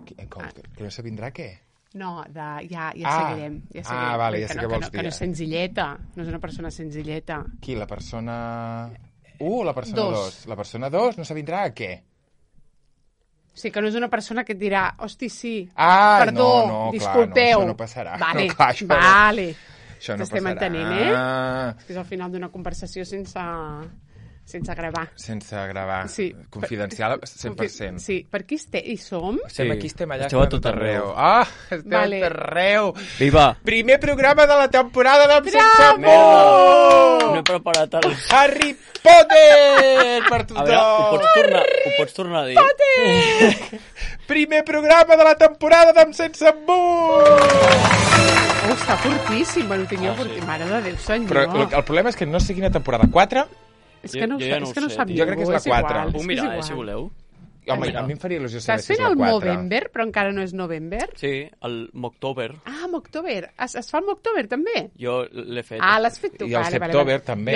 Que no s'avindrà què? No, ja seguirem. Vale, ja sé què vols dir. Que no és senzilleta, no és una persona senzilleta. Qui, la persona 1 o la persona 2? La persona 2 no s'avindrà a què? Sí, que no és una persona que et dirà, hosti, sí, perdó, disculpeu. Clar, no, això no passarà. Vale, no, clar, això vale. Això no T'estem passarà. entenent, És que és al final d'una conversació sense gravar. Sense gravar. Sí. Confidencial 100%. Sí, per aquí hi som? Aquí estem allà, esteu a tot arreu. Estem a tot arreu. Viva! Primer programa de la temporada d'Am Sense Amor! No he preparat el... Harry Potter! Per tothom! A veure, ho pots tornar a dir? Potter! Primer programa de la temporada d'Am Sense Amor! Està fortíssim, bueno, tenia fortíssim. Mare de Déu, senyor. Però el problema és que no sé quina temporada. 4? És que no ho sap ningú. Jo crec que és la 4. Ho miraré, si voleu. Home, a mi em faria il·lusió saber Estàs si és fent la el 4. Movember, però encara no és November? Sí, el Moctober. Moctober. Es fa el Moctober, també? Jo l'he fet. L'has fet tu. I el Septober, també. I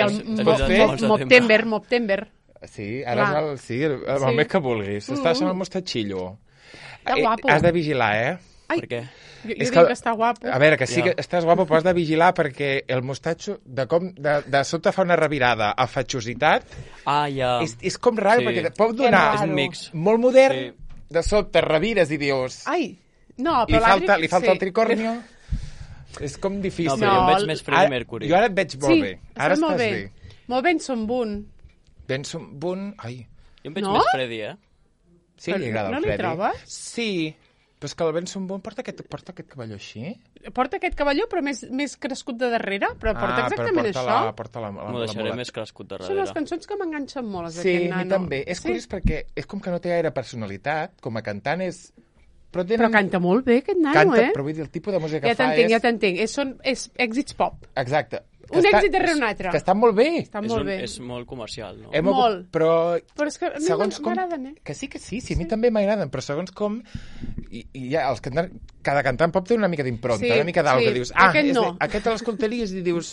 el Moptember. Sí, ara és el mes que vulguis. Estàs amb el mostatxillo. Està guapo. Has de vigilar, Per què? Jo dic que està guapo. A veure, que sí que estàs guapo, però has de vigilar perquè el mostatxo de sota fa una revirada a fatxositat. Ja. És com raro, perquè pot donar... És un mix. Molt modern, de sobte revires i dius... Ai, no, però li falta el tricornio. És com difícil. No, però jo em veig més Freddie Mercury. Jo ara et veig molt bé. Ara estàs bé. Molt ben som bun. Benson Boone... Ai. Jo em veig més Freddie, Sí, li agrada el Freddie. No li trobes? Sí, però és que el Benson Boone porta aquest cavalló així. Porta aquest cavalló, però més crescut de darrere, però porta exactament això. Porta la m'ho deixaré més crescut de darrere. Són les cançons que m'enganxen molt, sí, a mi també. És curiós perquè és com que no té gaire personalitat, com a cantant és... Però canta molt bé, aquest nano, Però vull dir, el tipus de música que fa és... Ja t'entenc. És èxits pop. Exacte. Un èxit darrere un altre. Que està molt bé. És molt comercial, no? Molt. Però és que a mi m'agraden, Que sí, a mi també m'agraden, però segons com... I ja, cada cantant pop té una mica d'impronta, una mica d'algo que dius... Aquest l'escoltaries i dius...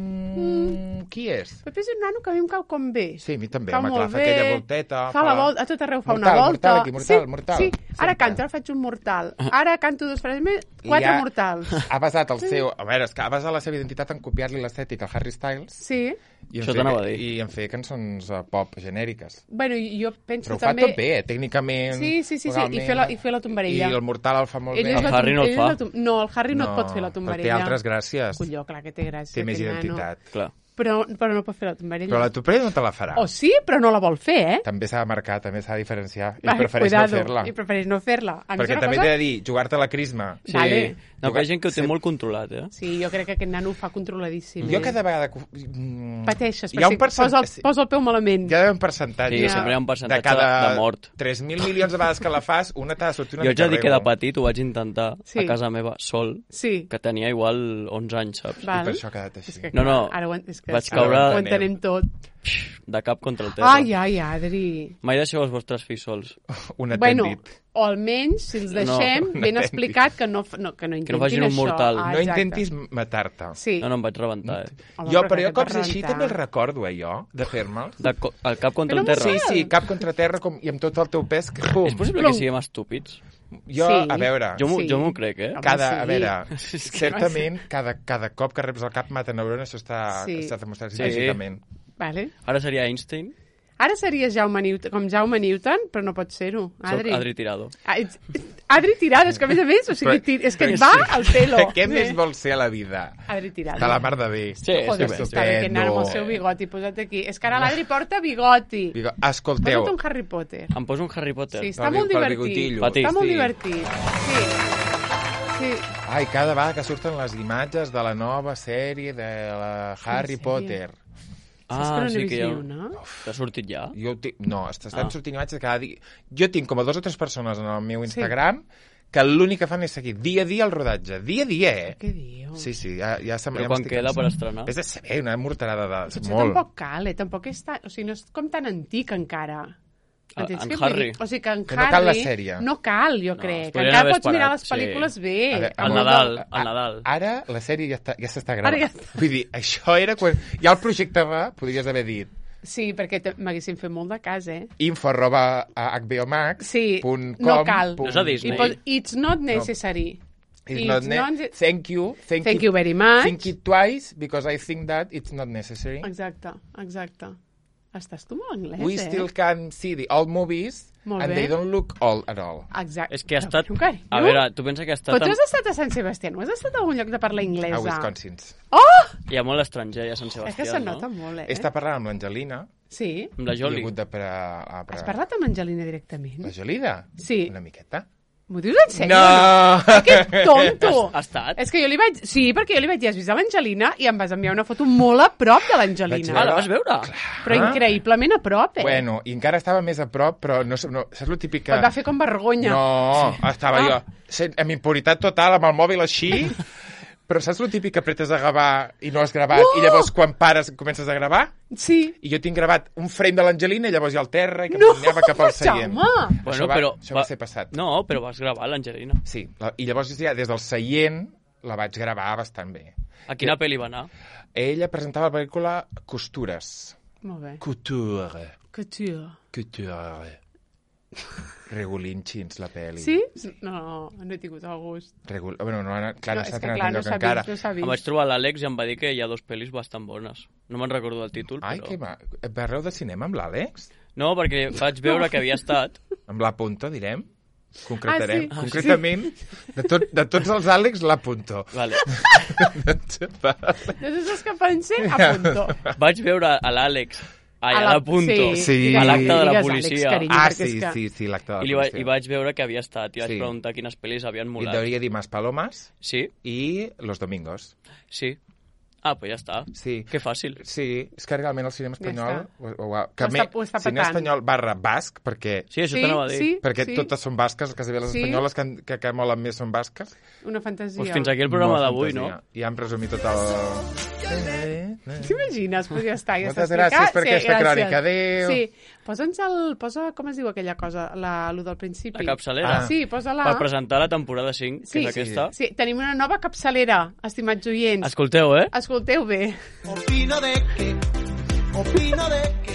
Qui és? Però és un nano que a mi em cau com bé. Sí, a mi també. Fa aquella volteta... Fa la volta, a tot arreu fa una volta. Mortal. Sí, ara canto, ara faig un mortal. Ara canto 2 frases més, 4 mortals. Ha basat el seu... A veure, és que ha basat la seva identitat en copiar-li l'estètica al Harry Styles. Sí. Això t'anava a dir. I en fer cançons pop genèriques. Bueno, jo penso també... Però ho també... fa tot bé, tècnicament. Sí, i fer la tombarella. I el mortal el fa molt bé. El Harry no el fa. No, el Harry no et pot fer la tombarella. Però té altres gràcies. Colló, clar que té gràcies. Té més identitat. Clar. Però no pot fer la tombarella. Però la tombarella no te la farà. Sí, però no la vol fer, També s'ha de marcar, també s'ha de diferenciar. I prefereix no fer-la. I prefereix no fer-la. Perquè també t'he de dir, jugar-te la crisma. Sí. No, que hi ha gent que ho té molt controlat, Sí, jo crec que aquest nano ho fa controladíssim. Jo cada vegada... Pateixes, posa el peu malament. Hi ha un percentatge. Sí, sempre hi ha un percentatge de mort. 3.000 milions de vegades que la fas, una t'ha de sortir una mica mica rebo. Jo ja dic que de petit ho vaig intentar a casa meva, sol, que tenia igual 11 anys, saps? I per això ha quedat així. No, vaig caure... Ho entenem tot. De cap contra el terra. Ai, Adri. Mai deixeu els vostres fills sols. Un atendit. O almenys, si els deixem, ben explicat que no intentin que no facin un mortal. No intentis matar-te. Sí. No em vaig rebentar, Però jo cops així també el recordo, jo, de fer-me'ls. El cap contra el terra. Sí, cap contra terra i amb tot el teu pes. És possible que siguem estúpids? Jo, a veure... Jo m'ho crec, A veure, certament, cada cop que reps el cap mata neurones, això està demostrat científicament. Ara seria Einstein? Ara seria com Jaume Newton, però no pot ser-ho. Soc Adri Tirado. Adri Tirado, és que a més, o sigui, és que et va al pelo. Què més vol ser a la vida? Adri Tirado. De la mar de bé. Sí, joder, està bé, aquest nano amb el seu bigoti posat aquí. És que ara l'Adri porta bigoti. Escolteu. Posa't un Harry Potter. Em poso un Harry Potter. Sí, està molt divertit. Està molt divertit. Sí. Ai, cada vegada que surten les imatges de la nova sèrie de la Harry Potter. Sí que t'ha sortit ja? No, estan sortint imatges cada dia. Jo tinc com a 2 o 3 persones en el meu Instagram que l'únic que fan és seguir dia a dia el rodatge. Dia a dia, Què diu? Sí, ja Però quan queda per estrenar? Vés a saber, una morterada de... Potser tampoc cal, tampoc és tan... O sigui, no és com tan antic encara. En Harry. O sigui, que en Harry... no cal la sèrie. No cal, jo crec. Encara pots mirar les pel·lícules bé. Al Nadal. Ara la sèrie ja s'està gravant. Vull dir, això era quan... Ja el projecte va, podries haver dit... Sí, perquè m'haguessin fet molt de cas, info@hbomax.com. No cal. No és a Disney. It's not necessary. Thank you very much. Think it twice, because I think that it's not necessary. Exacte. Estàs tu molt anglès, We still can see the old movies, and they don't look old at all. Exacte. És que ha estat... A veure, tu pensa que ha estat... Però tu has estat a Sant Sebastià, no has estat a algun lloc de parlar anglès? A Wisconsin. Oh! Hi ha molt estranger a Sant Sebastià, És que se'n nota molt, Està parlant amb l'Angelina. Sí. Amb la Jolie. Has parlat amb l'Angelina directament? La Jolida? Sí. Una miqueta. M'ho dius en sèrio? No! Aquest tonto! Ha estat? És que jo li vaig... Sí, perquè jo li vaig dir, has vist l'Angelina? I em vas enviar una foto molt a prop de l'Angelina. Ah, la vas veure? Però increïblement a prop, Bueno, i encara estava més a prop, però no saps el típic que... Et va fer com vergonya. No, estava jo amb impunitat total, amb el mòbil així, però saps el típic que apretes a gravar i no has gravat, i llavors quan pares comences a gravar? Sí. I jo tinc gravat un frame de l'Angelina i llavors jo al terra i que anava cap al seient. Bueno, això va ser passat. No, però vas gravar l'Angelina. Sí, i llavors ja des del seient la vaig gravar bastant bé. A quina pel·li va anar? Ella presentava la pel·lícula Costures. Molt bé. Couture. Regulinxins, la pel·li. Sí? No he tingut el gust. Bueno, clar, no s'ha trenat enlloc encara. Em vaig trobar l'Àlex i em va dir que hi ha 2 pel·lis bastant bones. No me'n recordo del títol, Ai, però... que parleu de cinema amb l'Àlex? No, perquè vaig veure que havia estat... Amb la Punto, direm? Concretarem. Sí. Concretament, de tots els Àlex, la Punto. Vale. De tots els que pensé, a Punto. Vaig veure a l'Àlex a la Punto, sí. a l'acte de la policia. Sí, l'acte de la policia. I vaig veure que havia estat, i vaig preguntar quines pel·lis havien molat. I et devia dir Más Palomas i Los Domingos. Sí. Ah, pues ja està. Sí. Que fàcil. Sí, és que realment el cinema espanyol... Ho està cinema espanyol / basc, perquè... Sí, això t'anava a dir. Perquè totes són basques, quasi bé les espanyoles que molen més són basques. Una fantasia. Pues fins aquí el programa d'avui, no? Ja hem resumit tot el... T'imagines? Podria estar ja moltes gràcies per aquesta crònica. Adéu. Sí. Posa, com es diu aquella cosa? Lo del principi. La capçalera. Sí, posa-la. Per presentar la temporada 5, que és aquesta. Sí, tenim una nova capçalera, estimats oients. Escolteu, Escolteu bé. Opino de que opino de que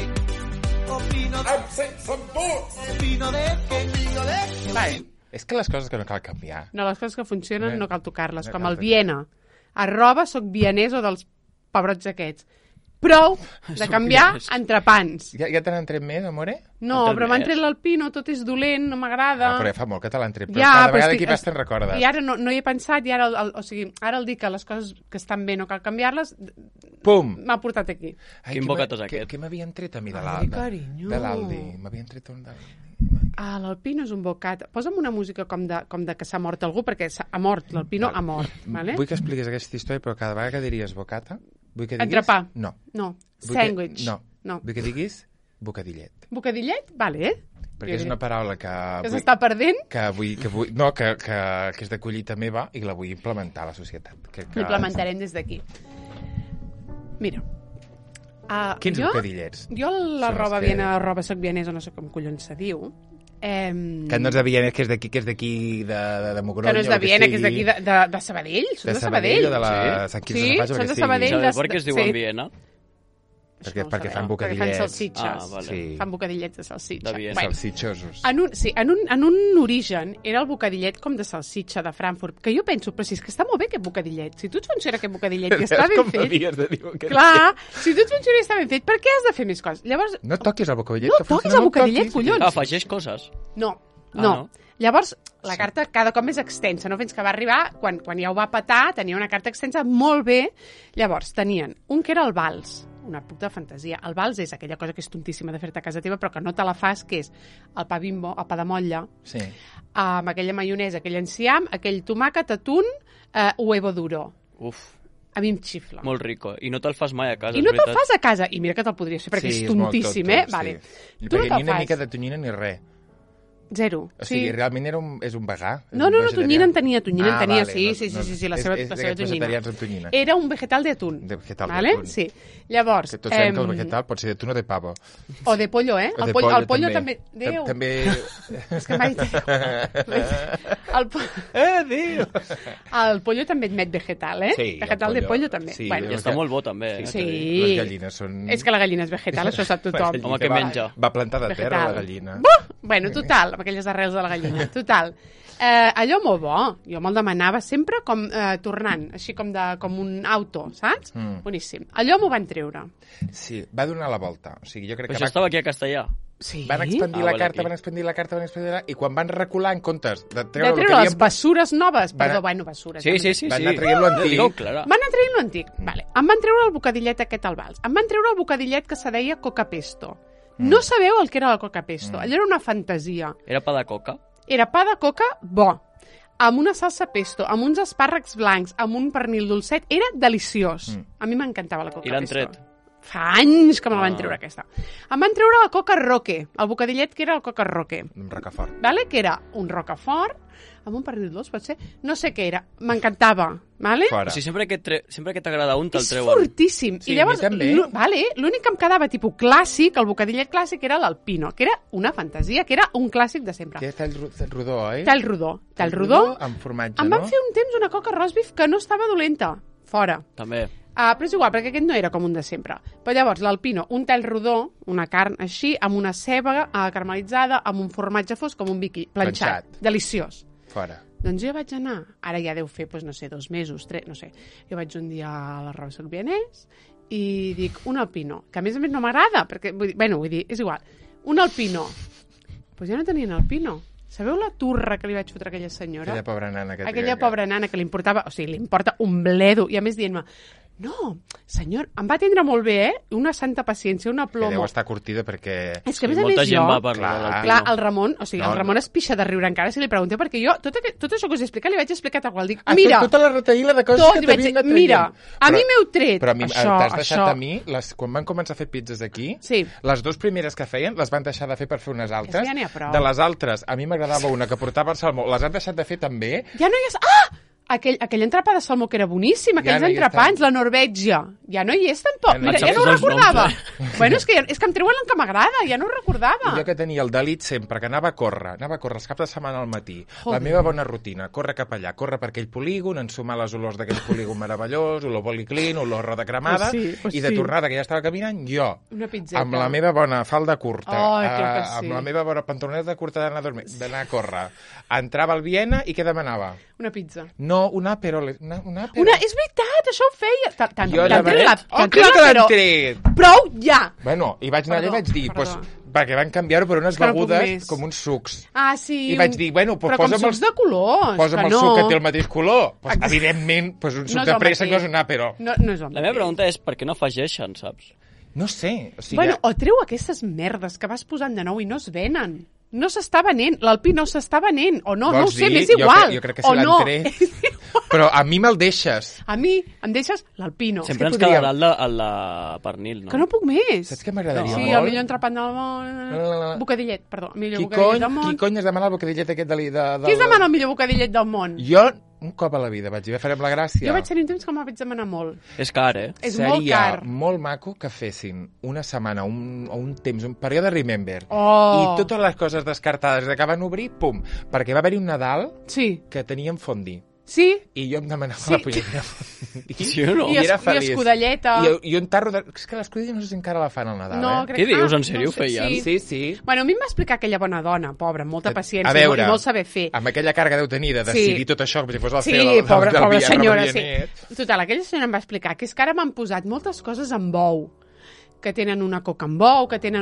Vale. És que les coses que no cal canviar. No, les coses que funcionen no cal tocar-les, com el Viena. @ soc vienès o dels pebrots aquests. Prou de canviar entrepans. Ja te n'han tret més, amore? No, però m'han tret l'Alpino, tot és dolent, no m'agrada. Però ja fa molt que te l'han tret, però cada vegada que hi vas te'n recordes. I ara no hi he pensat, i ara, ara el dir que les coses que estan bé no cal canviar-les, pum! M'ha portat aquí. Quin bocat és aquest? Què m'havien tret a mi de l'Aldi? M'havien tret un d'Aldi. L'Alpino és un bocat. Posa'm una música com de que s'ha mort algú, perquè ha mort, l'Alpino ha mort. Vale? Vull que expliquis aquesta història, però cada vegada que diries bocata, vull que diguis... Entrepà. No. Sandwich. No. Vull que diguis bocadillet. Bocadillet? Vale. Perquè és una paraula que s'està perdent? Que és de collita meva i la vull implementar a la societat. L'implementarem des d'aquí. Mira. Quins bocadillets? Jo la roba viena, roba soc vienès, o no sé com collons se diu. Que no és de Viena, que és d'aquí, de Mogroño. Que no és de Viena, que és d'aquí, de Sabadell. Són de Sabadell. O de la Sant Quirze de Faig, són de Sabadell. Per què es diuen Viena? Perquè fan bocadillets. Perquè fan salsitxes. Vale. Fan bocadillets de salsitxa. De salsitxosos. En un origen era el bocadillet com de salsitxa de Frankfurt, que jo penso, però si és que està molt bé aquest bocadillet. Si tu et funciona aquest bocadillet i està ben fet... Clar, si tu et funciona i està ben fet, per què has de fer més coses? Llavors... No toquis el bocadillet. No toquis el bocadillet, collons. Afegeix coses. No. Llavors, la carta cada cop més extensa, no? Fins que va arribar, quan ja ho va petar, tenia una carta extensa molt bé. Llavors, tenien un que era el vals, una puta fantasia. El vals és aquella cosa que és tontíssima de fer-te a casa teva, però que no te la fas, que és el pa bimbo, el pa de motlla, amb aquella maionesa, aquell enciam, aquell tomàquet, atún, huevo duro. Uf. A mi em xifla. Molt rico. I no te'l fas mai a casa, I no te'l fas a casa. I mira que te'l podries fer, perquè és tontíssim, Vale. Perquè ni una mica de tonyina ni res. Zero. O sigui, realment és un vegà? No, tonyina en tenia, sí, la seva tonyina. Tonyina. Era un vegetal de atún. De vegetal de atún. Sí. Llavors... Que tots sabem que el vegetal pot ser de atún o de pavo. O de pollo, eh? El pollo també. Déu. També... És que mai Déu! El pollo també admet vegetal, eh? Sí, vegetal de pollo també. Sí, i està molt bo també. Sí. Les gallines són... És que la gallina és vegetal, això sap tothom. Home, què menja? Va plantar de terra la gallina. Bueno, total, amb aquelles arrels de la gallina. Total. Allò molt bo. Jo me'l demanava sempre com tornant, així com un auto, saps? Boníssim. Allò m'ho van treure. Sí, va donar la volta. O sigui, jo crec que això estava aquí a Castellà. Sí? Van expandir la carta, i quan van recular en comptes de treure les bessures noves, bessures. Sí. Van anar traient l'antic. Van anar traient l'antic. Vale. Em van treure el bocadillet aquest al Vals. Em van treure el bocadillet que se deia coca pesto. No sabeu el que era la coca pesto. Allò era una fantasia. Era pa de coca? Era pa de coca bo, amb una salsa pesto, amb uns espàrrecs blancs, amb un pernil dolcet. Era deliciós. A mi m'encantava la coca pesto. I l'han tret? Fa anys que me la van treure, aquesta. Em van treure la coca roque, el bocadillet que era el coca roque. Un rocafort. Vale? Que era un rocafort, amb un pernil dolç, pot ser? No sé què era. M'encantava. Vale? O sigui, sempre que t'agrada un, te'l treuen. És fortíssim. Sí, I llavors, a mi també. l'únic que em quedava tipus clàssic, el bocadillet clàssic, era l'alpino, que era una fantasia, que era un clàssic de sempre. Que és tall rodó, oi? Tall rodó. Amb formatge, em van fer un temps una coca roast beef que no estava dolenta. Fora. També. Però és igual, perquè aquest no era com un de sempre. Però llavors, l'alpino, un tall rodó, una carn així, amb una ceba caramelitzada, amb un formatge fosc, com un biqui, planxat. Deliciós. Fora. Doncs jo vaig anar, ara ja deu fer, no sé, 2 mesos, 3, no sé. Jo vaig un dia a la Robinson Vienès i dic, un alpino, que a més no m'agrada, perquè, vull dir, és igual. Un alpino. Doncs ja no tenien alpino. Sabeu la turra que li vaig fotre a aquella senyora? Aquella pobra nana. Aquella pobra nana que li importava, o sigui, li importa un bledo, i a més dient-me, no, senyor, em va atendre molt bé, Una santa paciència, una plomo. Que deu estar curtida perquè... És que a més jo... va parlar del Pino. Clar, el Ramon, el Ramon es pixa de riure encara si li pregunteu, perquè jo, tot això que us he explicat, li vaig explicar tal qual. Dic, mira... Tota la retaïla de coses que t'havien anat traient. Mira, a mi m'heu tret però a mi això, t'has deixat a mi, quan van començar a fer pizzas aquí, les 2 primeres que feien les van deixar de fer per fer unes altres. Ja n'hi ha prou. De les altres, a mi m'agradava una que portava el salmó, les han deixat de fer també. Ja no hi ha... Aquell entrepà de salmó que era boníssim, aquells entrepans, la Norvègia. Ja no hi és tampoc. Mira, ja no ho recordava. Bueno, és que em treuen el que m'agrada, ja no ho recordava. Jo que tenia el delit sempre, que anava a córrer els caps de setmana al matí. La meva bona rutina, córrer cap allà, córrer per aquell polígon, ensumar les olors d'aquell polígon meravellós, olor policlín, olor roda cremada, i de tornada, que ja estava caminant, jo, amb la meva bona falda curta, amb la meva bona pantaloneta curta d'anar a córrer, entrava al Viena i què demanava? Una pizza. No, una Aperol. És veritat, això ho feia. T'han tret l'Aperol. Prou, ja. Bueno, i vaig anar allà i vaig dir, perquè van canviar-ho per unes begudes com uns sucs. Sí. I vaig dir, bueno, però com sucs de colors. Posa'm el suc que té el mateix color. Evidentment, un suc de pressa no és un Aperol. No és la meva pregunta és per què no afegeixen, saps? No sé. O treu aquestes merdes que vas posant de nou i no es venen. No s'està venent, l'Alpí no s'està venent, o no, no ho sé, m'és igual. Jo crec que sí l'han tret. Però a mi me'l deixes. A mi em deixes l'Alpino. Sempre ens quedarà el de pernil, no? Que no puc més. Saps què m'agradaria molt? Sí, el millor entrepat del món... Bocadillet, perdó. Bocadillet del món. Qui cony es demana el bocadillet aquest de... Qui es demana el millor bocadillet del món? Jo... Un cop a la vida vaig dir, farem la gràcia. Jo vaig tenir un temps que me'l vaig demanar molt. És car, És molt car. Seria molt maco que fessin una setmana o un temps, un període Remember. I totes les coses descartades que van obrir, pum, perquè va haver-hi un Nadal que teníem fondi. Sí. I jo em demanava la pollera. Sí o no? I escudelleta. I un tarro de... És que l'escudella no sé si encara la fan al Nadal, Què dius? En sèrio ho feien? Sí. Bueno, a mi em va explicar aquella bona dona, pobra, amb molta paciència i molt saber fer. Amb aquella càrrega deu tenir de decidir tot això, com si fos el CEO pobra senyora, Total, aquella senyora em va explicar que és que ara m'han posat moltes coses amb bou. Que tenen una coca amb bou, que tenen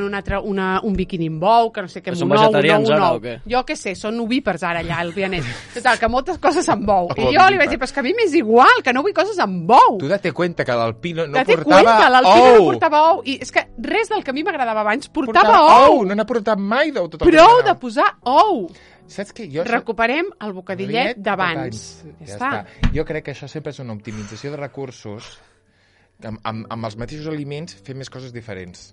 un biquini amb bou, que no sé què, un ou. Jo què sé, són ovípars ara allà, al Vianès. Total, que moltes coses amb bou. I jo li vaig dir, però és que a mi m'és igual, que no vull coses amb bou. Tu date cuenta que l'Alpino no portava ou. I és que res del que a mi m'agradava abans portava ou. No n'ha portat mai d'ou. Prou de posar ou. Saps què? Recuperem el bocadillet d'abans. Ja està. Jo crec que això sempre és una optimització de recursos. Amb els mateixos aliments fer més coses diferents.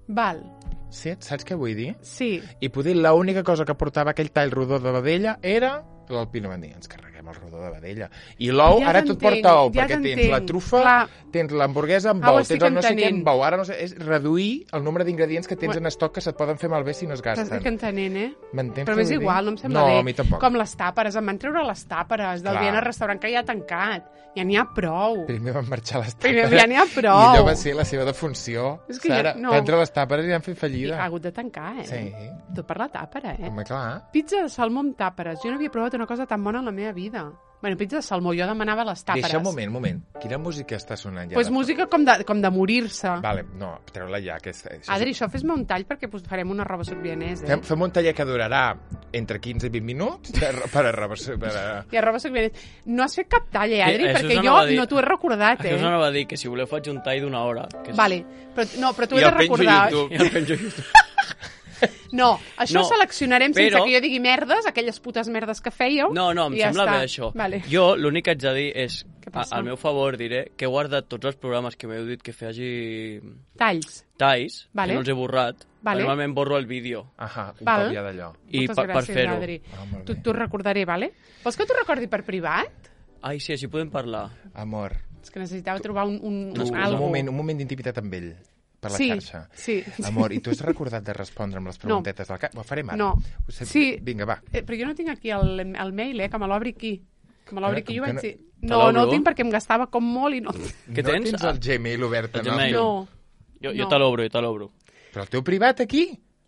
Val. Sí, saps què vull dir? Sí. I poder l'única cosa que portava aquell tall rodó de vedella era l'alpino van dir, ens carreguem el rodó de vedella. I l'ou, ara tot porta ou, perquè tens la trufa, tens l'hamburguesa amb ou, tens el no sé què amb ou. Ara no sé, és reduir el nombre d'ingredients que tens en estoc que se't poden fer malbé si no es gasten. Estic entenent, M'entens? Però és igual, no em sembla bé. No, a mi tampoc. Com les tàperes, em van treure les tàperes del bien al restaurant que ja ha tancat. Ja n'hi ha prou. Primer van marxar les tàperes. Ja n'hi ha prou. I allò va ser la seva defunció. Sara, prendre les tàperes i han fet fallida. I ha hagut de tancar, Sí. Tot per la tàpera, Home, clar. Pizza de salmó amb tàperes. Jo no havia provat una cosa tan bona en la meva vida. Bueno, pizza de salmó, jo demanava les tàperes. Deixa un moment. Quina música està sonant ja? Pues música com de morir-se. Vale, no, treu-la ja. Adri, això fes-me un tall perquè farem una roba sorbianès, Fem un taller que durarà entre 15 i 20 minuts per a roba sorbianès. I a roba sorbianès. No has fet cap tall, Adri, perquè jo no t'ho he recordat, Això us anava a dir, que si voleu faig un tall d'una hora. Vale, però t'ho he de recordar. I el penjo a YouTube. No, això seleccionarem sense que jo digui merdes, aquelles putes merdes que fèieu. No, em sembla bé això. Vale. Jo l'únic que haig de dir és, al meu favor diré, que he guardat tots els programes que m'heu dit que faci... Talls, que no els he borrat. Vale. Normalment borro el vídeo. Un còpia d'allò. I per fer-ho. T'ho recordaré, vale? Vols que t'ho recordi per privat? Ai, sí, així podem parlar. Amor. És que necessitava trobar un moment d'intimitat amb ell. Per la xarxa. Sí. Amor, i tu has recordat de respondre amb les preguntetes del cap? Ho farem ara. No. Sí. Vinga, va. Però jo no tinc aquí el mail, que me l'obri aquí. Que me l'obri aquí, jo vaig dir... No el tinc perquè em gastava com molt i no... Què tens? No tens el Gmail obert? No. Jo te l'obro. Però el teu privat, aquí?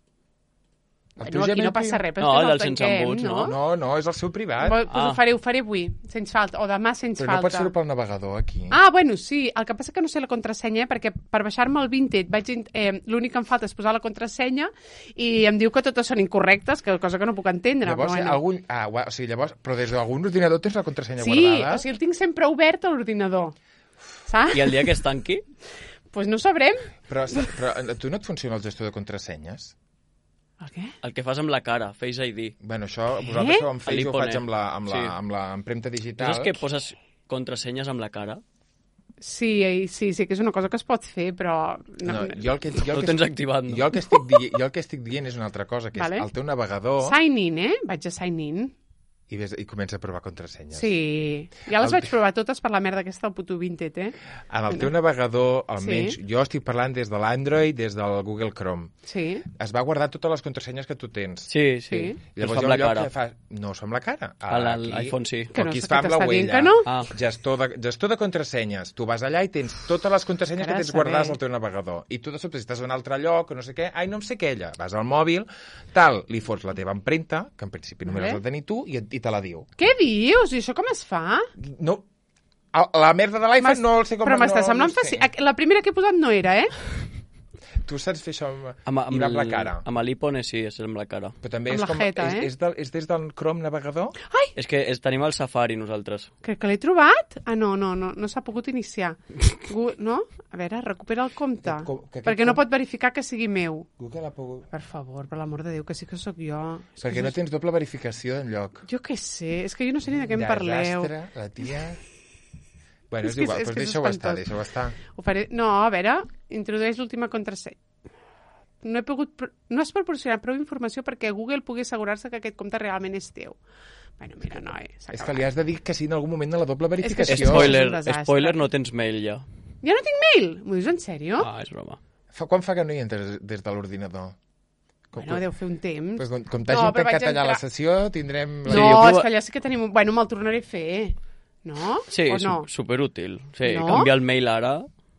No, aquí no passa res, però el del sense embuts, no? No, és el seu privat. Ho faré avui, sense falta, o demà sense falta. Però no pots fer-ho pel navegador, aquí. Bueno, sí, el que passa que no sé la contrasenya, perquè per baixar-me el Vinted l'únic que em falta és posar la contrasenya i em diu que totes són incorrectes, cosa que no puc entendre. Llavors, però des d'algun ordinador tens la contrasenya guardada? Sí, o sigui, el tinc sempre obert a l'ordinador, saps? I el dia que es tanqui? Pues no sabrem. Però a tu no et funciona el gestor de contrasenyes? El què? El que fas amb la cara, Face ID. Bueno, això, vosaltres feu amb Face, jo ho faig amb l'empremta digital. Tu saps que poses contrasenyes amb la cara? Sí, que és una cosa que es pot fer, però... No tens activat, no? Jo el que estic dient és una altra cosa, que és el teu navegador... Sign in, Vaig a sign in. I comença a provar contrasenyes. Sí, ja les vaig provar totes per la merda aquesta del puto Vinted, En el teu navegador, almenys, jo estic parlant des de l'Android, des del Google Chrome. Sí. Es va guardar totes les contrasenyes que tu tens. Sí. I llavors hi ha un lloc que fa... No, es fa amb la cara. L'iPhone sí. Aquí es fa amb la huella. Gestor de contrasenyes. Tu vas allà i tens totes les contrasenyes que tens guardades al teu navegador. I tu de sobte, si estàs a un altre lloc, no sé què, no em sé què, ella. Vas al mòbil, li fots la teva empremta, que en principi només has de tenir tu, i te la diu. Què dius? I això com es fa? No, la merda de l'iPhone no el sé com... Però m'està semblant fàcil. La primera que he posat no era, Tu saps fer això amb la cara? Amb l'iPhone sí, és amb la cara. Però també és com... És des del Chrome navegador? Ai! És que tenim el Safari nosaltres. Que l'he trobat? No s'ha pogut iniciar. No? A veure, recupera el compte. Perquè no pot verificar que sigui meu. Google ha pogut... Per favor, per l'amor de Déu, que sí que sóc jo. Perquè no tens doble verificació d'enlloc. Jo què sé, és que jo no sé ni de què em parleu. Desastre, la tia... Bueno, és igual, doncs deixa-ho estar. Ho faré... No, a veure, introdueix l'última contrasenya. No has proporcionat prou informació perquè Google pugui assegurar-se que aquest compte realment és teu. Bueno, mira, noi, és que li has de dir que sí en algun moment de la doble verificació. Spoiler, no tens mail ja. Ja no tinc mail? M'ho dius en sèrio? És broma. Quan fa que no hi entres des de l'ordinador? Bueno, deu fer un temps. Pues com t'hagin tancat allà la sessió, tindrem... No, és que allà sí que tenim... Bueno, me'l tornaré a fer. No? Sí, superútil. Sí, canviar el mail ara...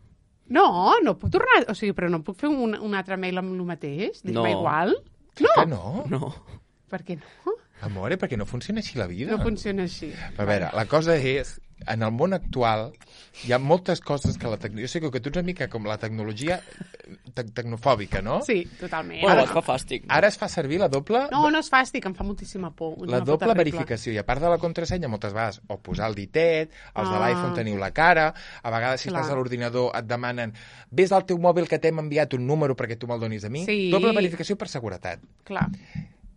No puc tornar... O sigui, però no puc fer un altre mail amb el mateix? Dir-me igual? No. Per què no? Amore, perquè no funciona així la vida. No funciona així. A veure, la cosa és... En el món actual hi ha moltes coses que la tecnologia... Jo sé que tu ets una mica com la tecnologia tecnofòbica, no? Sí, totalment. Bueno, et fa fàstic. Ara es fa servir la doble... No és fàstic, em fa moltíssima por. La doble verificació. I a part de la contrasenya, moltes vegades, o posar el ditet, els de l'iPhone teniu la cara, a vegades si estàs a l'ordinador et demanen ves al teu mòbil que t'hem enviat un número perquè tu me'l donis a mi. Sí. Doble verificació per seguretat. Clar.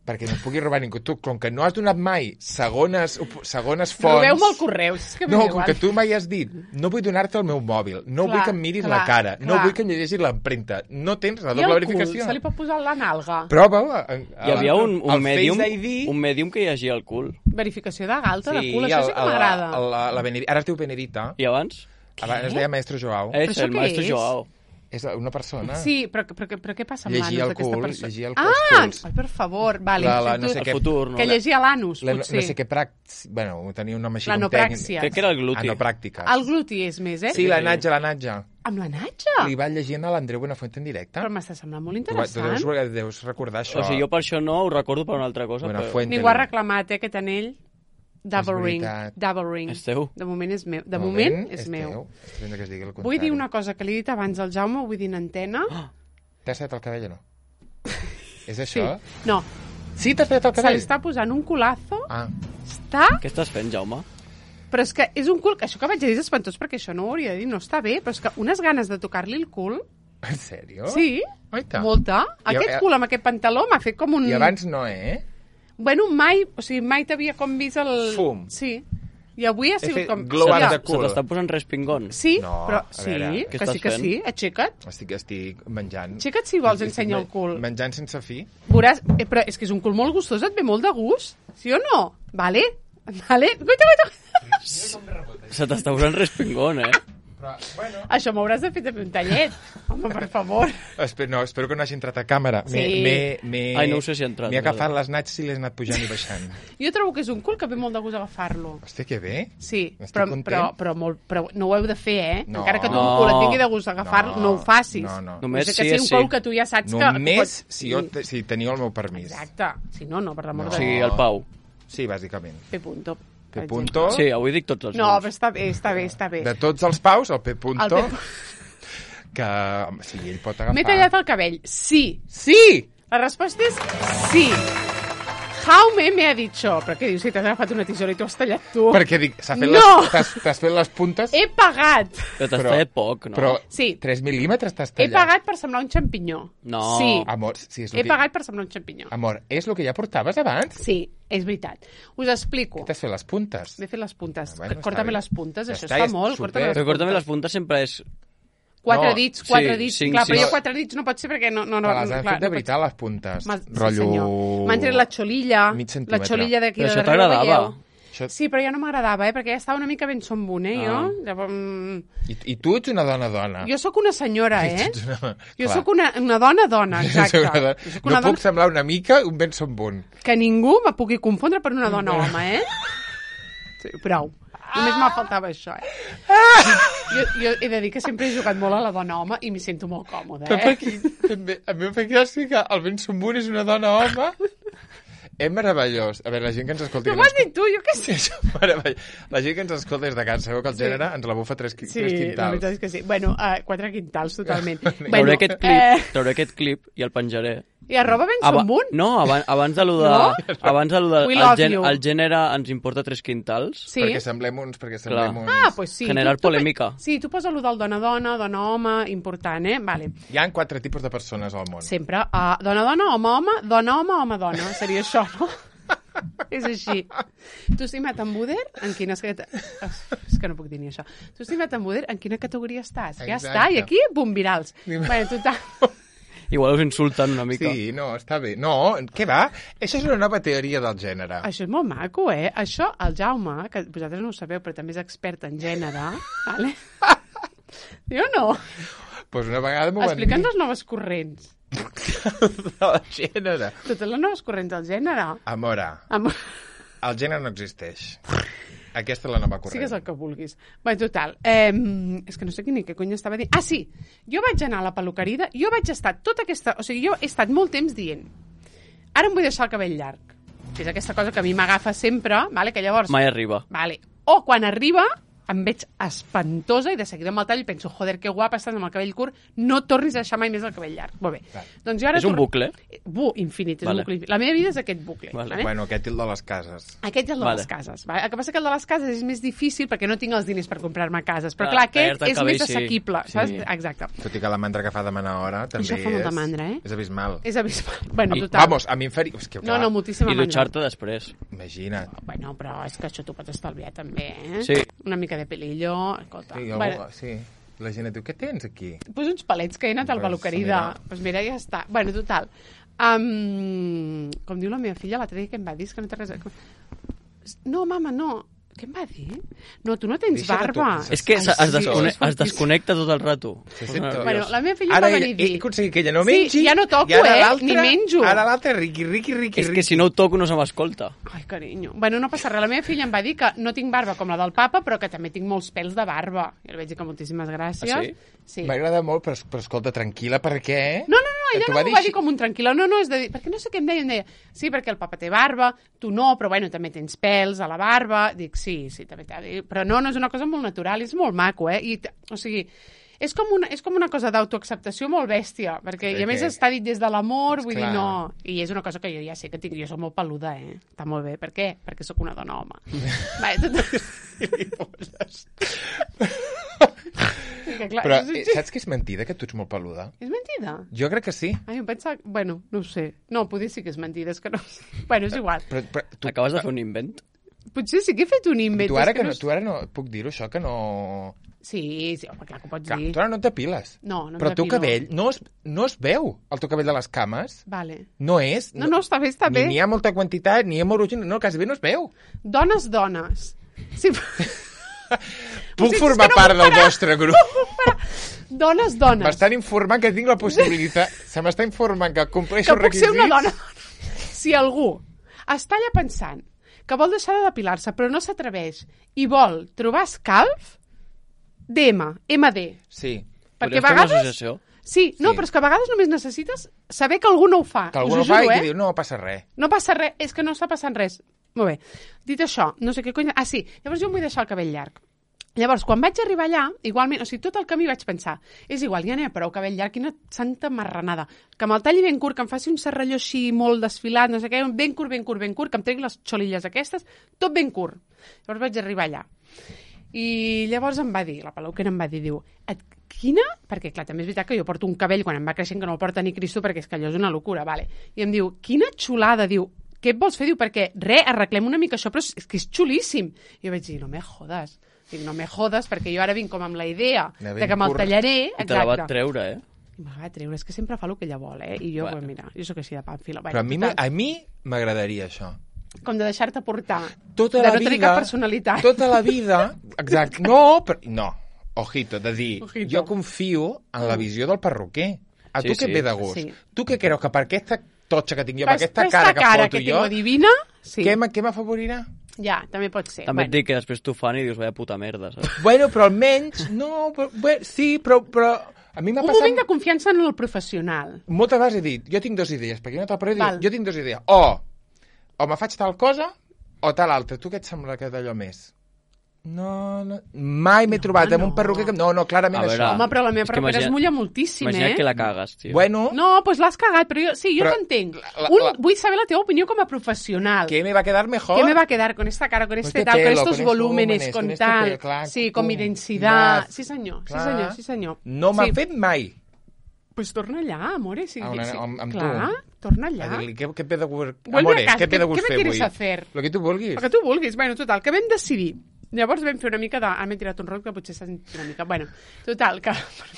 perquè no et pugui robar ningú. Tu, com que no has donat mai segones fonts... Robeu-me el correu, és que no, com que tu mai has dit, no vull donar-te el meu mòbil, no vull que em miris la cara, no vull que em llegeixis l'empremta, no tens la doble verificació. I el cul, se li pot posar la nalga? Prova-ho. Hi havia un mèdium que llegia el cul. Verificació de galta, de cul, això sí que m'agrada. Ara es diu Benedita. I abans? Abans es deia Maestro Joao. És el Maestro Joao. És una persona. Sí, però què passa amb l'anus d'aquesta persona? Llegia el cul. Ai, per favor, vale. No sé què. Que llegia l'anus, potser. No sé què bueno, tenia un nom així com tècnic. L'anopràxia. Crec que era el gluti. Anopràctica. El gluti és més, Sí, la natja. Amb la natja? Li va llegint a l'Andreu Buenafuente en directe. Però m'està semblant molt interessant. Tu deus recordar això. O sigui, jo per això no ho recordo per una altra cosa. Ningú ha reclamat, aquest anell. Double ring. És teu? De moment és meu. De moment és meu. Vull dir una cosa que li he dit abans al Jaume, ho vull dir en antena. T'has tallat el cabell o no? És això? Sí. No. Sí, t'has tallat el cabell? Se li està posant un culazo. Què estàs fent, Jaume? Però és que és un cul... Això que vaig dir és espantós, perquè això no ho hauria de dir, no està bé, però és que unes ganes de tocar-li el cul... En sèrio? Sí, molta. Aquest cul amb aquest pantaló m'ha fet com un... I abans no, Bueno, mai t'havia com vist el... Fum. Sí. I avui ha sigut com... Glowant de cul. Se t'està posant respingón. Sí, no, però sí, que sí. Aixeca't. Estic menjant. Aixeca't si vols, ensenya el cul. Menjant sense fi. Veuràs, però és que és un cul molt gustós, et ve molt de gust. Sí o no? Vale. Guaita. Se t'està posant respingón, Bueno. Això m'hauràs de fer també un tallet. Home, per favor. Espero que no hagi entrat a càmera. Sí. Ai, no ho sé si ha entrat. M'he agafat les natxes i les he anat pujant i baixant. Jo trobo que és un cul que ve molt de gust agafar-lo. Hòstia, que bé. Sí, però no ho heu de fer, No. Encara que tu un cul et tingui de gust agafar-lo, no ho facis. No. Només que sigui un cul que tu ja saps que... Només si teniu el meu permís. Exacte. Si no, per l'amor de O sigui, Déu. el Pau. Sí, bàsicament. P-punto. P-punto. Sí, avui dic tots els No, noms. però està bé. De tots els Paus, el P-punto. Que sí, ell pot agafar. M'he tallat el cabell. Sí. Sí! La resposta és sí. Jaume me ha dicho. Però què dius? Si t'has agafat una tisora i t'ho has tallat tu. Perquè dic, t'has fet les puntes... He pagat. Però t'has tallat poc, no? Però Sí. 3 mil·límetres t'has He tallat. pagat per semblar un xampinyó. No. Sí. Amor, sí, és He pagat per semblar un xampinyó. Amor, és el que ja portaves abans? Sí, és veritat. Us explico. T'has fet les puntes? M'he fet les puntes. Ah, bueno, Corta-me està bé. les puntes, Ja això està, es fa és molt. super. Corta-me les Però corta'm puntes. les puntes sempre és... Quatre No, dits. sí, Clar, però sí. jo 4 dits no pot ser perquè no... Però les han fet de veritat, les puntes. Sí, senyor. M'han tret la xolilla. Mig La centímetre. xolilla d'aquí Però de això darrere, t'agradava? veieu? Sí, però ja no m'agradava, perquè ja estava una mica ben sombune, jo. Llavors, I tu ets una dona. jo sóc una senyora, Ets una... Jo Clar. sóc una dona, exacte. Jo sóc una No puc semblar una mica un ben sombun. Que ningú me pugui confondre per una dona home, Sí, prou. Només me faltava això, Jo he de dir que sempre he jugat molt a la dona home i m'hi sento molt còmoda, Però perquè a mi em fa gràcia que el ben sombun és una dona home. És meravellós. A veure, la gent que ens escolta... Però m'ho has dit tu, jo què sé. Sí, meravellós. La gent que ens escolta des de casa, segur que el gènere ens la bufa 3 Sí, la quintals. veritat és que sí. Bueno, 4 quintals, totalment. Trauré aquest clip i el penjaré. I arroba ben sombun? No, abans de lo de... No? Abans de lo de... We love you. El gènere ens importa 3 quintals. Sí. Perquè semblem uns... Pues sí. Generar polèmica. Sí, tu posa lo del dona-dona, dona-home, important, Vale. Hi ha 4 tipus de persones al món. Sempre. Dona-dona, home-home, dona-home, home-dona. Seria això, no? És així. Tu, estimat embuder, en quines... És que no puc dir ni això. Tu, estimat embuder, en quina categoria estàs? Ja Exacte. està, i aquí, bum, virals. Bueno, total... Igual us insulten una mica. Sí, no, està bé. No, què va? Això és una nova teoria del gènere. Això és molt maco, Això, el Jaume, que vosaltres no ho sabeu, però també és expert en gènere, vale? Jo no. Pues una vegada m'ho van dir. Explica'ns les noves corrents. Del gènere. Totes les noves corrents del gènere. Amora, el gènere no existeix. Aquesta és la nova corrent. Sigues el que vulguis. Bé, total, és que no sé què cony estava dient. Ah, sí, jo vaig anar a la peluqueria, jo vaig estar tota aquesta... O sigui, jo he estat molt temps dient ara em vull deixar el cabell llarg. Que és aquesta cosa que a mi m'agafa sempre, vale? Que llavors... Mai arriba. Vale. O quan arriba, em veig espantosa i de seguida amb el tall penso, joder, que guapa estàs amb el cabell curt, no tornis a deixar mai més el cabell llarg. Molt bé. Doncs jo ara és un bucle? Infinit, és un bucle. La meva vida és aquest bucle. Bueno, aquest és el de les cases. Aquest és el de les cases. El que passa que el de les cases és més difícil perquè no tinc els diners per comprar-me cases, però clar, aquest és més assequible, saps? Exacte. Tot i que la mandra que fa demanar hora també això fa molta mandra, és abismal. És abismal. Bueno, total. Vamos, a mi em faria... No, moltíssima mandra. I dutxar-te després. Imagina't. Bueno, però és que això t'ho pots estalviar també, Sí. Una mica de pelillo, escolta. Sí, la gent et diu, què tens aquí? Pues uns palets que he anat al Balucarida. Pues mira, ja està. Bueno, total. Com diu la meva filla, l'altre dia que em va dir que no té res... No, mama, no. Què em va dir? No, tu no tens barba. És que es desconnecta tot el rato. Bueno, la meva filla em va venir a dir... He aconseguit que ella no mengi... Sí, ja no toco, ni menjo. Ara l'altre, riqui. És que si no ho toco no se m'escolta. Ai, carinyo. Bueno, no passa res. La meva filla em va dir que no tinc barba com la del papa, però que també tinc molts pèls de barba. I li vaig dir que moltíssimes gràcies. Ah, sí? Sí. M'agrada molt, però escolta, tranquil·la, perquè... No, ella no m'ho va dir com un tranquil·la. No, és de dir... Perquè no sé què em deia. Sí, perquè el papa té barba, tu no, però bueno, també tens pèls a la barba. Dic, sí, també t'ha dit. Però no és una cosa molt natural, és molt maco, o sigui, és com una cosa d'autoacceptació molt bèstia, perquè i a més està dit des de l'amor, vull dir, no. I és una cosa que jo ja sé que tinc, jo soc molt peluda, Està molt bé. Per què? Perquè sóc una dona home. Però saps que és mentida, que tu ets molt peluda? És mentida? Jo crec que sí. Ai, em pensava... Bueno, no ho sé. No, potser sí que és mentida, és que no... Bueno, és igual. Però tu acabes de fer un invent? Potser sí que he fet un invent. Tu ara no puc dir-ho, això, que no... Sí, home, clar que ho pots dir. Tu ara no t'apiles. No però el teu cabell no es veu, el teu cabell de les cames. Vale. No és... No, està bé, està bé. Ni hi ha molta quantitat, ni hi ha molt original. No, quasi bé no es veu. Dones. Sí. Puc formar part del vostre grup? Dones. M'estan informant que tinc la possibilitat... Se m'està informant que compleixo requisits... Que puc ser una dona. Si algú està allà pensant que vol deixar de depilar-se però no s'atreveix i vol trobar escalf, MD. Sí. Perquè a vegades... Sí, però és que a vegades només necessites saber que algú no ho fa. Que algú no ho fa i que diu, no passa res. No passa res, és que no està passant res. Molt bé. Dit això, no sé què cony... Ah, sí, llavors jo em vull deixar el cabell llarg. Llavors, quan vaig arribar allà, igualment, o sigui, tot el camí vaig pensar, és igual, ja n'hi ha prou cabell llarg, quina santa marranada, que me'l talli ben curt, que em faci un serralló així molt desfilat, no sé què, ben curt, que em tregui les xolilles aquestes, tot ben curt. Llavors vaig arribar allà. I llavors em va dir, la peluquera em va dir, diu, quina? Perquè, clar, també és veritat que jo porto un cabell quan em va creixent que no el porta ni Cristo, perquè és que allò és una locura, vale. I em diu, quina xulada, diu, què et vols fer? Diu, perquè, arreglem una mica això, però és que és xulíssim. I jo vaig dir, no me jodes. Dic, no me jodes, perquè jo ara vinc com amb la idea de que me'l tallaré. I te la va treure, Me la va treure, és que sempre fa el que ella vol, I jo, pues, mira, jo sóc així de pàmfila. Però a mi m'agradaria això. Com de deixar-te portar. Tota la vida. De no tenir cap personalitat. Tota la vida, exacte. No, ojito, de dir, jo confio en la visió del perruquer. A tu què et ve de gust? Sí. Tu què creus que per aquesta totxa que tinc jo, per aquesta cara que foto jo, divina, sí. Què m'afavorirà? Ja, també pot ser. També et dic que després t'ho fan i dius, vaya puta merda, saps? Bueno, però almenys, no, sí, però a mi m'ha passat... Un moment de confiança en el professional. Moltes vegades he dit, jo tinc dues idees, perquè no t'ho dit, jo tinc dues idees. O me faig tal cosa, o tal altra. Tu què et sembla que d'allò més? No, mai m'he trobat amb un perruquer que... No, clarament això. Home, però la meva perruquera es mulla moltíssim, Imagina't que la cagues, tio. Bueno... No, doncs l'has cagat, però jo t'entenc. Vull saber la teva opinió com a professional. ¿Qué me va a quedar mejor? ¿Qué me va a quedar con esta cara, con este tal, con estos volúmenes, con tal? Sí, con mi densidad. Sí, senyor. No m'ha fet mai. Pues torna allà, amore. Amb clar, torna allà. A dir-li, què pe de gust... Amore, què pe de gust fer avui? ¿Qué me quieres hacer? Lo que tu vulguis. Lo que tu vulguis. Bueno, total, que vam decidir. Llavors vam fer una mica de... M'he tirat un rot que potser s'ha sentit una mica... Bueno, total, que...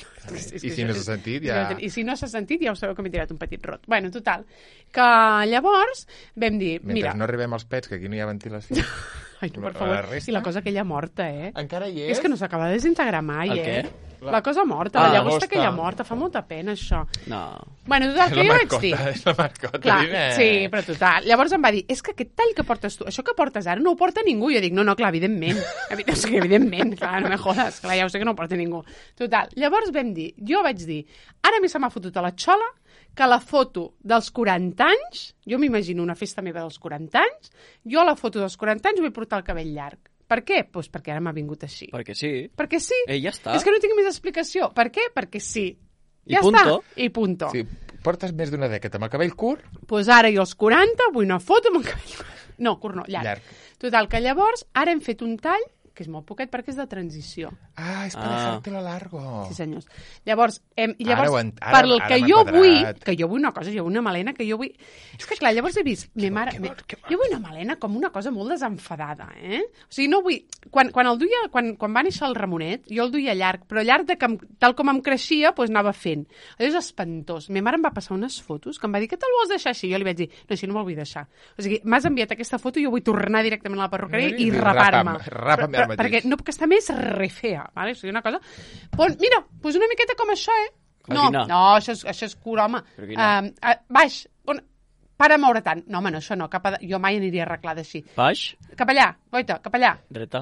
I si no s'ha sentit, ja... I si no s'ha sentit, ja ho sabeu que m'he tirat un petit rot. Bueno, total, que llavors vam dir... Mentre no arribem als pets, que aquí no hi ha ventilació. Ai, no, per favor. I la cosa aquella morta, Encara hi és? És que no s'acaba de desintegrar mai, El què? La cosa morta, la llagosta aquella morta. Fa molta pena, això. No. Bueno, total, que jo vaig dir... És la marcota. Clar, sí, però total. Llavors em va dir, és que aquest tall que portes tu, això que portes ara no ho porta ningú. Jo dic, no, clar, evidentment. Evidentment, clar, no me jodes. Clar, ja ho sé que no ho porta ningú. Total, llavors vam dir, jo vaig dir, ara a mi se m'ha fotut a la xola que la foto dels 40 anys, jo m'imagino una festa meva dels 40 anys, jo a la foto dels 40 anys vull portar el cabell llarg. Per què? Doncs perquè ara m'ha vingut així. Perquè sí. Perquè sí. Ja està. És que no tinc més explicació. Per què? Perquè sí. I ja punto. Està. I punto. Sí, portes més d'una dècada amb el cabell curt? Doncs ara jo als 40 vull una foto amb el cabell curt. No, curt no, llarg. Total, que llavors ara hem fet un tall que és molt poquet perquè és de transició. Ah, és per dejártelo largo. Sí, senyors. Llavors, ara per el que jo vull, que jo vull una cosa, jo vull una melena que jo vull... És que clar, llavors he vist... Jo vull una melena com una cosa molt desenfadada, eh? O sigui, no vull... Quan va néixer el Ramonet, jo el duia llarg, però llarg de que, tal com em creixia, doncs anava fent. Allò és espantós. Ma mare em va passar unes fotos que em va dir, què te'l vols deixar així? Jo li vaig dir, no, així no me'l vull deixar. O sigui, m'has enviat aquesta foto i jo vull tornar directament a la perruqueria i rapar-me. Perquè no puc estar més refea, vale? O sigui, una cosa... Mira, pues una miqueta com això, eh? No, això és cura, home. Baix, para de moure tant. No, home, no, això no. Jo mai aniria arreglada així. Baix? Cap allà, goita, cap allà. Dreta?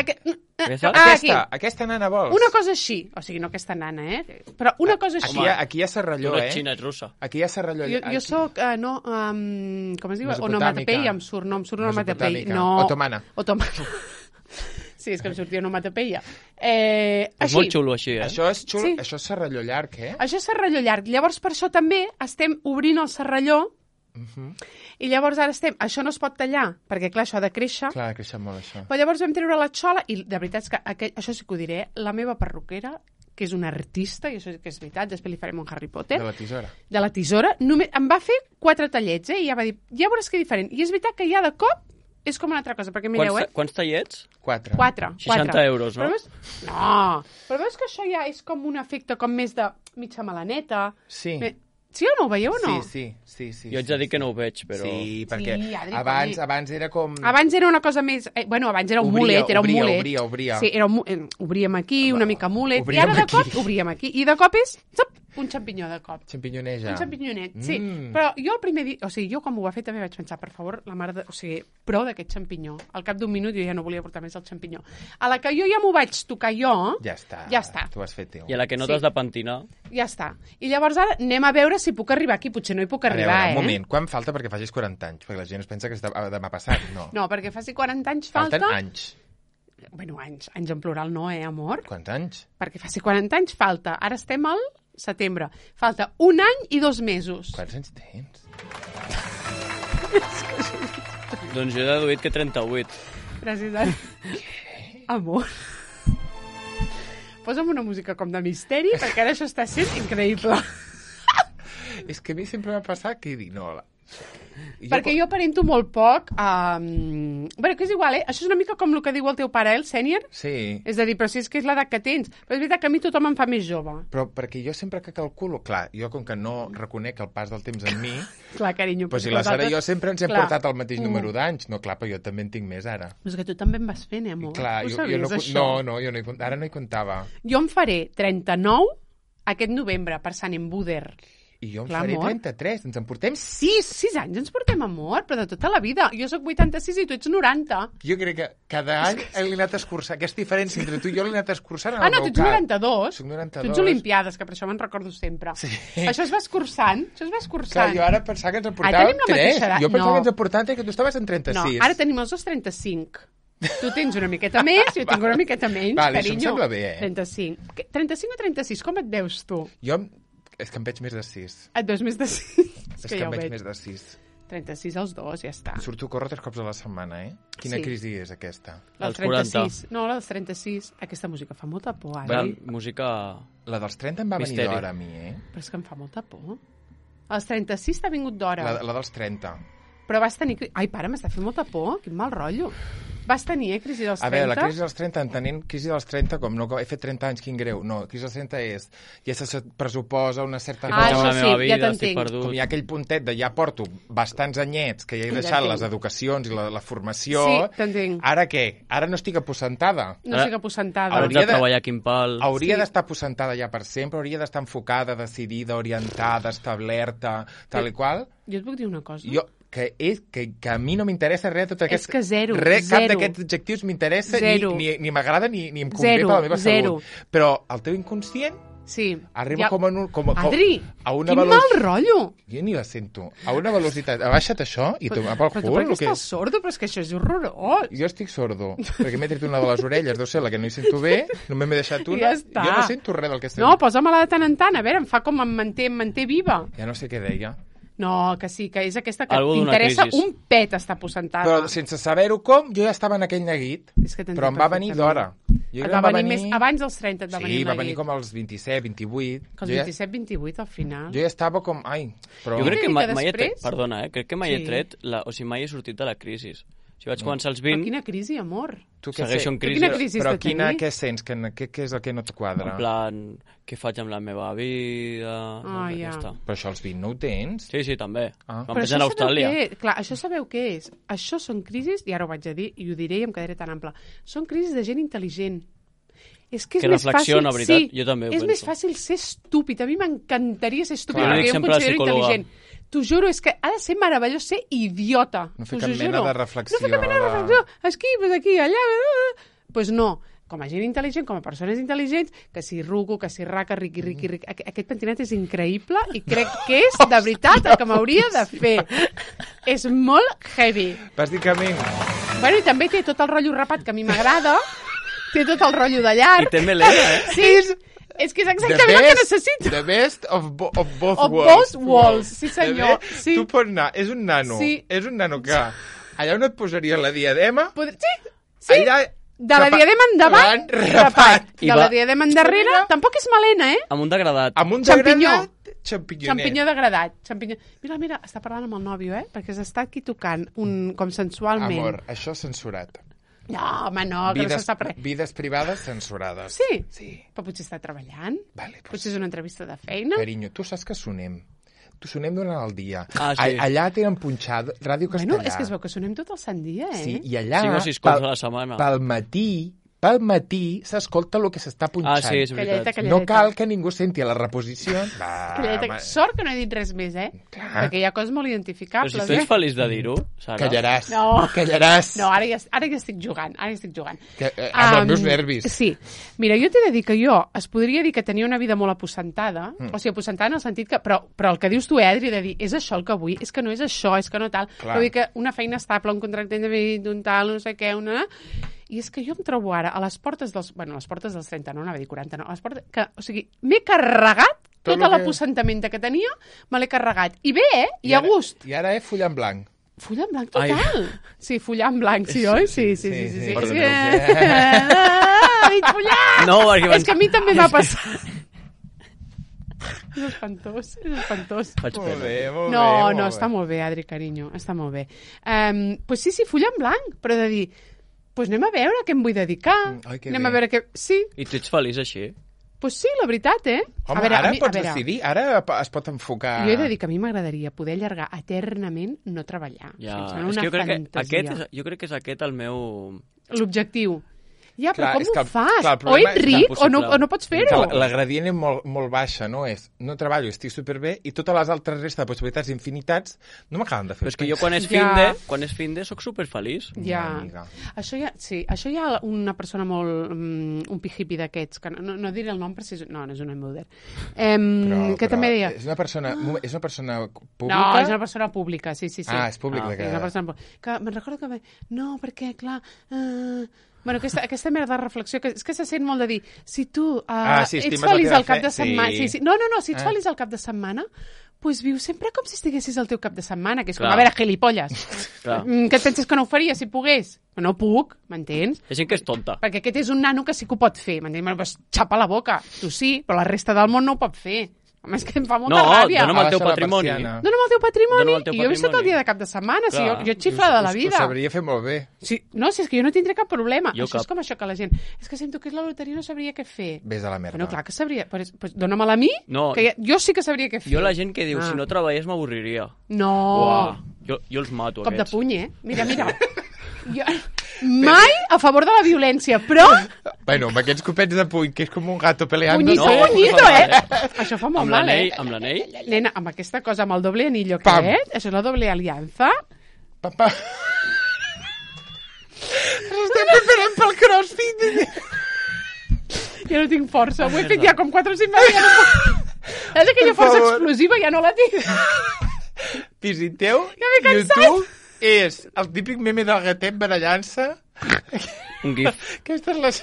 Aquesta nana vols? Una cosa així. O sigui, no aquesta nana, eh? Però una cosa així. Aquí hi ha Serralló, una xina és russa. Aquí hi ha Serralló. Jo soc, com es diu? Onomatopeia, em surt onomatopeia. No. Otomana. Sí, és que em sortia onomatopeia. És molt xulo així, eh? Això és xulo, sí. Això és Serralló llarg, eh? Això és Serralló llarg. Llavors, per això també estem obrint el Serralló. I llavors ara això no es pot tallar, perquè clar, això ha de créixer. Clar, ha de créixer molt, això. Però llavors vam treure la xola, i de veritat és que això sí que ho diré, la meva perruquera, que és una artista, i això sí que és veritat, després li farem un Harry Potter. De la tisora. Em va fer 4 tallets, i ja va dir, ja veuràs que diferent. I és veritat que ja de cop és com una altra cosa, perquè mireu, Quants tallets? 4. 60 euros, no? Però veus que això ja és com un efecte com més de mitja melaneta. Sí. Sí o no, ho veieu o no? Sí. Jo haig de dir que no ho veig, però... Sí, perquè abans era com... Abans era una cosa més... abans era un mulet, Obria. Sí, obríem aquí, una mica mulet, i ara de cop obríem aquí. I de cop és... Un xampinyó de cop. Xampinyoneja. Un xampinyonet, sí. Però jo el primer dia... O sigui, jo com ho va fer també vaig pensar, per favor, la mare de... O sigui, prou d'aquest xampinyó. Al cap d'un minut jo ja no volia portar més el xampinyó. A la que jo ja m'ho vaig tocar jo... Ja està. Tu has fet teu. I a la que no t'has de pentinar... Ja està. I llavors ara anem a veure si puc arribar aquí. Potser no hi puc arribar, Un moment, quan falta perquè facis 40 anys? Perquè la gent es pensa que és demà passat, no. No, perquè faci 40 anys falta... Falten anys. Bueno, anys en plural no, amor? Quants anys? Perquè faci 40 anys falta. Ara estem al setembre. Falta 1 any i 2 mesos. Quants anys tens? Doncs jo he deduït que 38. Gràcies, amor. Posa'm una música com de misteri, perquè ara això està sent increïble. És que a mi sempre m'ha passat que dic, no... Perquè jo aparento molt poc. Bé, que és igual, Això és una mica com el que diu el teu pare, el sènior. Sí. És a dir, però si és que és l'edat que tens. Però és veritat que a mi tothom em fa més jove. Però perquè jo sempre que calculo... Clar, jo com que no reconec el pas del temps en mi... Clar, carinyo. Però si la Sara i jo sempre ens hem portat el mateix número d'anys. No, clar, però jo també en tinc més ara. És que tu també em vas fent, amor. Clar, jo no, ara no hi comptava. Jo em faré 39 aquest novembre per Sant Embuder. I jo em faré 33, ens en portem 6. 6 anys ens portem, amor, però de tota la vida. Jo sóc 86 i tu ets 90. Jo crec que cada any l'he anat escurçant. Aquesta diferència entre tu i jo l'he anat escurçant. No, tu ets 92. Soc 92. Tu ets Olimpiades, que per això me'n recordo sempre. Sí. Això es va escurçant, Clar, jo ara pensava que ens en portàvem 3. Jo pensava que ens en portàvem 3, que tu estaves en 36. No, ara tenim els dos 35. Tu tens una miqueta més, jo tinc una miqueta menys, vale, carinyo. Això em sembla bé, 35. 35 o 36, com et veus tu? Jo... És que em veig més de 6. Et veus més de 6? És que em veig més de 6. 36 als 2, ja està. Surto a córrer 3 cops a la setmana, Quina crisi és aquesta? La dels 36. No, la dels 36. Aquesta música fa molta por, ara. Música... La dels 30 em va venir d'hora a mi, Però és que em fa molta por. Els 36 t'ha vingut d'hora. La dels 30. Però vas tenir... Ai, pare, m'està fent molta por. Quin mal rotllo. Vas tenir, crisi dels 30? A veure, la crisi dels 30, entenent crisi dels 30 com no he fet 30 anys, quin greu. No, crisi dels 30 és... Ja se pressuposa una certa... Això sí, ja t'entenc. Com hi ha aquell puntet de ja porto bastants anyets que ja he deixat les educacions i la formació... Sí, t'entenc. Ara què? Ara no estic aposentada. No estic aposentada. Hauria de treballar a quin pal. Hauria d'estar aposentada ja per sempre, hauria d'estar enfocada, decidida, orientada, establerta, tal i qual. Jo et puc dir una cosa? Que a mi no m'interessa res de tot aquest... És que zero. Cap d'aquests adjectius m'interessa, ni m'agrada ni em convé per la meva salut. Però el teu inconscient Sí. Arriba com en un... Adri, quin mal rotllo. Jo ni la sento. A una velocitat... Abaixa't això i tomar pel cul. Però tu per què estàs sordo? Però és que això és horrorós. Jo estic sordo, perquè m'he tret una de les orelles, deu ser la que no hi sento bé, només m'he deixat una. Ja està. Jo no sento res del que estem... No, posa-me-la de tant en tant, a veure, em fa com em manté viva. Ja no sé què deia. No, que sí, que és aquesta que Algo t'interessa crisis. un pet estar aposentada. Però sense saber-ho com, jo ja estava en aquell neguit, però em va venir d'hora. Et va venir més abans dels 30, et va venir Sí, el va venir neguit. com als 27, 28. Que als 27, 28, al final. Jo ja estava com... Ai, però... Jo crec que Una mica mai he tret... després- Perdona, crec que mai he Sí. tret... O sigui, mai he sortit de la crisi. Si vaig començar als Però 20, quina crisi, amor. Tu què segueixo sé? en Tu crisi. quina crisi Però has de tenir? què sents? Què és el que no et quadra? En plan, què faig amb la meva vida... Ja. està. Però això als 20 no ho tens? Sí, també. Ah. Vam pensar en Austràlia. Clar, això sabeu què és? Això són crisis, i ara ho vaig a dir, i ho diré i em quedaré tan ample, són crisis de gent intel·ligent. És que és Que més reflexiona, fàcil, veritat, sí, jo també ho és penso. més fàcil ser estúpid. A mi m'encantaria ser estúpid, Clar. perquè jo em Sempre a la considero psicòloga. intel·ligent. T'ho juro, és que ha de ser meravellós ser idiota. No fer Us cap ho mena juro. de reflexió. No fer cap mena de reflexió. Aquí, pues aquí, allà... Pues no. Com a gent intel·ligent, com a persones intel·ligents, que si rugo, que si raca, riqui. Aquest pentinat és increïble i crec que és, de veritat, el que m'hauria de fer. És molt heavy. Bàsicament, Bueno, i també té tot el rotllo rapat, que a mi m'agrada. Té tot el rotllo de llarg. I té melena, Sí, és que és exactament el que necessito. the best of both Of worlds. both worlds, sí senyor. The best. Sí. Tu pots anar, és un nano. Sí. És un nano que allà on et posaria la diadema, Sí, allà... de la diadema endavant, rapat. I De va- la diadema endarrere, tampoc és melena, eh? Amb un degradat. Amb un Xampinyó. degranat, xampinyonet. Xampinyó degradat. Xampinyó. Mira, està parlant amb el nòvio, eh? Perquè s'està aquí tocant com sensualment. Amor, això censurat. No, home, no, que no se sap res. Vides privades censurades. Sí? Sí. Però potser està treballant. Vale, pues, Potser és una entrevista de feina. carinyo, tu saps que sonem. Tu sonem durant el dia. Ah, sí. Allà tenen punxat Ràdio Castellà. Bueno, és que es veu que sonem tot el sant dia, eh? Sí, i allà, 5 o 6 cops a la setmana. pel matí s'escolta el que s'està punxant. Ah, sí, és veritat. Calladeta. No cal que ningú senti a la reposició. Calladeta. Sort que no he dit res més, eh? Clar. Perquè hi ha coses molt Però identificables, si tu ets feliç de dir-ho, Sara... Callaràs. No. Callaràs. No, ara ja estic jugant, Amb els meus nervis. Sí. Mira, jo t'he de dir que jo es podria dir que tenia una vida molt aposentada, o sigui, aposentada en el sentit que... Però el que dius tu, Adri, de dir, és això el que vull, és que no és això, és que no tal. Clar. Vull dir que una feina estable, un contracte indefinit, un tal, no sé què, una... I és que jo em trobo ara a les portes dels... Bueno, a les portes dels 30, no anava a dir 40, no. A les portes, que, o sigui, m'he carregat tot lo que- l'aposentament que tenia, me l'he carregat. I bé, I a gust. I ara és full en blanc. Full en blanc total. Sí, full en blanc, sí, oi? Sí. Perdoneu. Dit fullat! No, perquè És que a mi també m'ha passat. És espantós. Faig Molt pena. bé, molt No, bé. no, està molt bé, Adri, carinyo, està molt bé. Pues sí, full en blanc, però de dir, pues anem a veure a què em vull dedicar. Ai, que anem bé. a veure què... Sí, I tu ets feliç així? pues sí, la veritat, eh? Home, ara pots decidir, ara es pot enfocar... Jo he de dir que a mi m'agradaria poder allargar eternament no treballar. Ja. O sigui, em És sembla que jo crec fantasia. jo crec que és aquest el meu... L'objectiu. Ja, però Clar, és que com ho fas? clar, el O problema ets és ric impossible. o no pots Que fer-ho. la gradient és molt baixa, no? És, no treballo, estic superbé, i totes les altres restes de possibilitats infinitats no m'acaben de fer. Però és que jo quan és Ja. finde soc superfeliç. Ja. amiga. Això hi ha una persona molt... un pijipi d'aquests, que no diré el nom, però si no és una model. Que també deia... És una persona pública? No, és una persona pública, sí. Ah, és pública. Sí, és una persona pública. Que me'n recordo que... No, perquè, clar... Bueno, aquesta merda de reflexió, que és que se sent molt de dir, si tu sí, ets estimes la feliç teva al cap fe- de setmana... sí. No, si ets feliç al cap de setmana, pues viu sempre com si estiguessis al teu cap de setmana, que és com, Clar. a veure, gilipolles. Clar. Què et penses que no ho faria si pogués? No puc, m'entens? És gent que és tonta. Perquè aquest és un nano que sí que ho pot fer, m'entens? Bueno, pues, xapa la boca, tu sí, però la resta del món no ho pot fer. Home, és que em fa molta ràbia. dona'm el teu Abaixa la patrimoni. persiana. Dóna'm el teu patrimoni. Dóna'm el teu I jo he vist tot el patrimoni. dia de cap de setmana. Si Clar. jo ets xifrada de la vida. Ho sabria fer molt bé. Sí, no, si és que jo no tindré cap problema. Jo Això cap. és com això que la gent... És que si em toqués la loteria no sabria què fer. Ves a la merda. Bueno, clar que sabria. Pues dóna-me-la a mi, No. que jo sí que sabria què fer. Jo la gent que diu, Ah. si no treballés m'avorriria. No. Uah, jo els mato, Cop de aquests. puny, eh? Mira. Jo... Mai a favor de la violència, però... Bueno, amb aquests copets de puny, que és com un gato peleando... Punyito, No, punyito, eh? Això fa molt Amb mal, l'anell, eh? amb l'anell? Nena, amb aquesta cosa, amb el doble anillo Pam. aquest, això és la doble alianza. Papà... Estem preparant pel crossfit. I Ja no tinc força. Ho he fet ja com 4 o 5 vegades. Ja no puc. És aquella força explosiva, ja no la tinc. Visiteu YouTube, és el típic meme del gatet barallant-se. Un gif. Aquesta és la...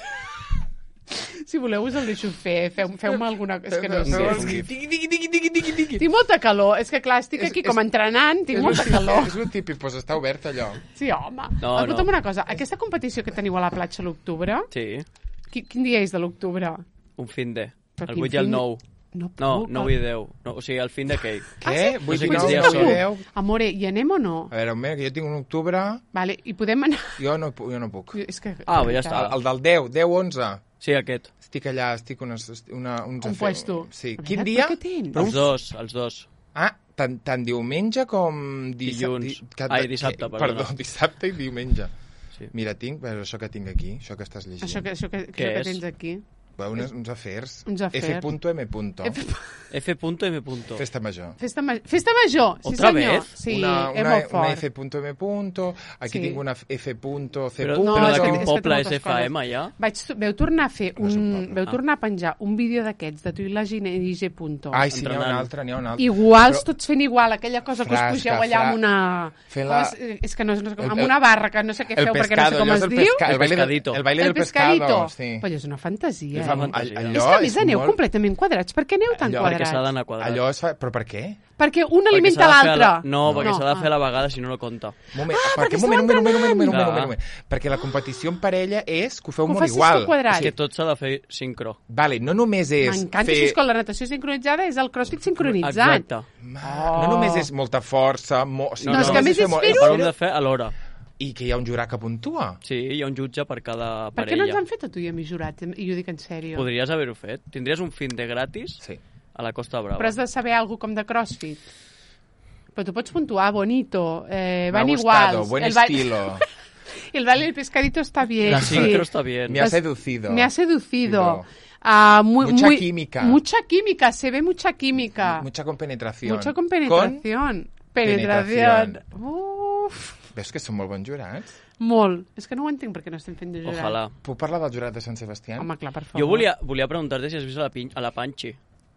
Si voleu us el deixo fer, feu-me alguna cosa. És que no sé. Digui. Tinc molta calor. És que clar, estic aquí com entrenant, tinc molta calor. És un típic, doncs està obert allò. Sí, home. No, Escolta'm una cosa, aquesta competició que teniu a la platja a l'octubre, Sí, quin dia és de l'octubre? un fin de. Però El quin 8 i el fin de? 9. No No, puc. 9 i 10. No, o sigui, el fin de aquell. Què? No 8 sé i quins 9, dies 9 són. i 10? Amore, hi anem o no? A veure, un moment, que jo tinc un octubre... Vale, i podem anar... Jo no puc. És que... Ah, ja està. El del 10, 10-11. Sí, aquest. Estic allà, estic uns Un puesto. Sí. A Quin veure, dia? per què tens? Els dos. Ah, tant diumenge com... Dilluns. Dissabte, perdona. Perdó, dissabte i diumenge. Sí. Mira, tinc això que tinc aquí, això que estàs llegint. Això que és? tens aquí. Uns afers. Uns afers. F.M. F.M. Festa major. Festa major, sí Otra senyor. vez? Sí, una molt fort. F.M. Aquí Sí. tinc una F.C. Però, No, però és de que- quin és que poble té és moltes FM, ja? Veu tornar a fer No és un poble. veu tornar a penjar un vídeo d'aquests, de tu i la Ginege. Ai, sí, n'hi ha un Entrenant. altre. Iguals, Però- tots fent igual, aquella cosa que us Frasca, pugeu allà amb una... fent la- És que no sé com, amb una barra, que no sé què El feu, perquè no sé pescado, com allò es és el diu. pesca- el baile pescadito. el baile El del pescado, pescadito. sí. Però és una fantasia. És una eh? fantasia. És que a més aneu completament quadrats. Per què aneu tan Allò- Perquè quadrats? s'ha d'anar quadrat. Allò es fa... Però per què? Perquè un Perquè alimenta s'ha de fer a l'altre. No, perquè s'ha de fer a Ah. la vegada, si no, no compta. Moment, perquè un moment. Clar. Perquè la competició en parella és que ho feu Que ho molt facis igual. tot quadrat. És que tot s'ha de fer sincro. Vale, no només és M'encanta, fer... això és que la natació sincronitzada és el crossfit sincronitzat. Exacte. No només és molta força... O sigui, No, és que a més és Però fer-ho- ho hem de fer alhora. I que hi ha un jurat que puntua. Sí, hi ha un jutge per cada Per què no ens parella. han fet a tu i a mi jurats? I ho dic en sèrio. Podries haver-ho fet. Tindries un fin de gratis Sí. a la Costa Brava. Però has de saber alguna com de crossfit. Però tu pots puntuar, bonito, Me ha van gustado, iguals. buen El ba- estilo. El baile del pescadito está bien. La sí. sincro está bien. Me ha seducido. Me ha seducido. Mucha química. Mucha química, se ve mucha química. Mucha compenetración. Mucha compenetración. Penetración. Uf, Veus que són molt bons jurats? molt. És que no ho entenc perquè no estem fent de jurat. Ojalà. Puc parlar del jurat de Sant Sebastià? Home, clar, per favor. Jo volia preguntar-te si has vist a la Panchi.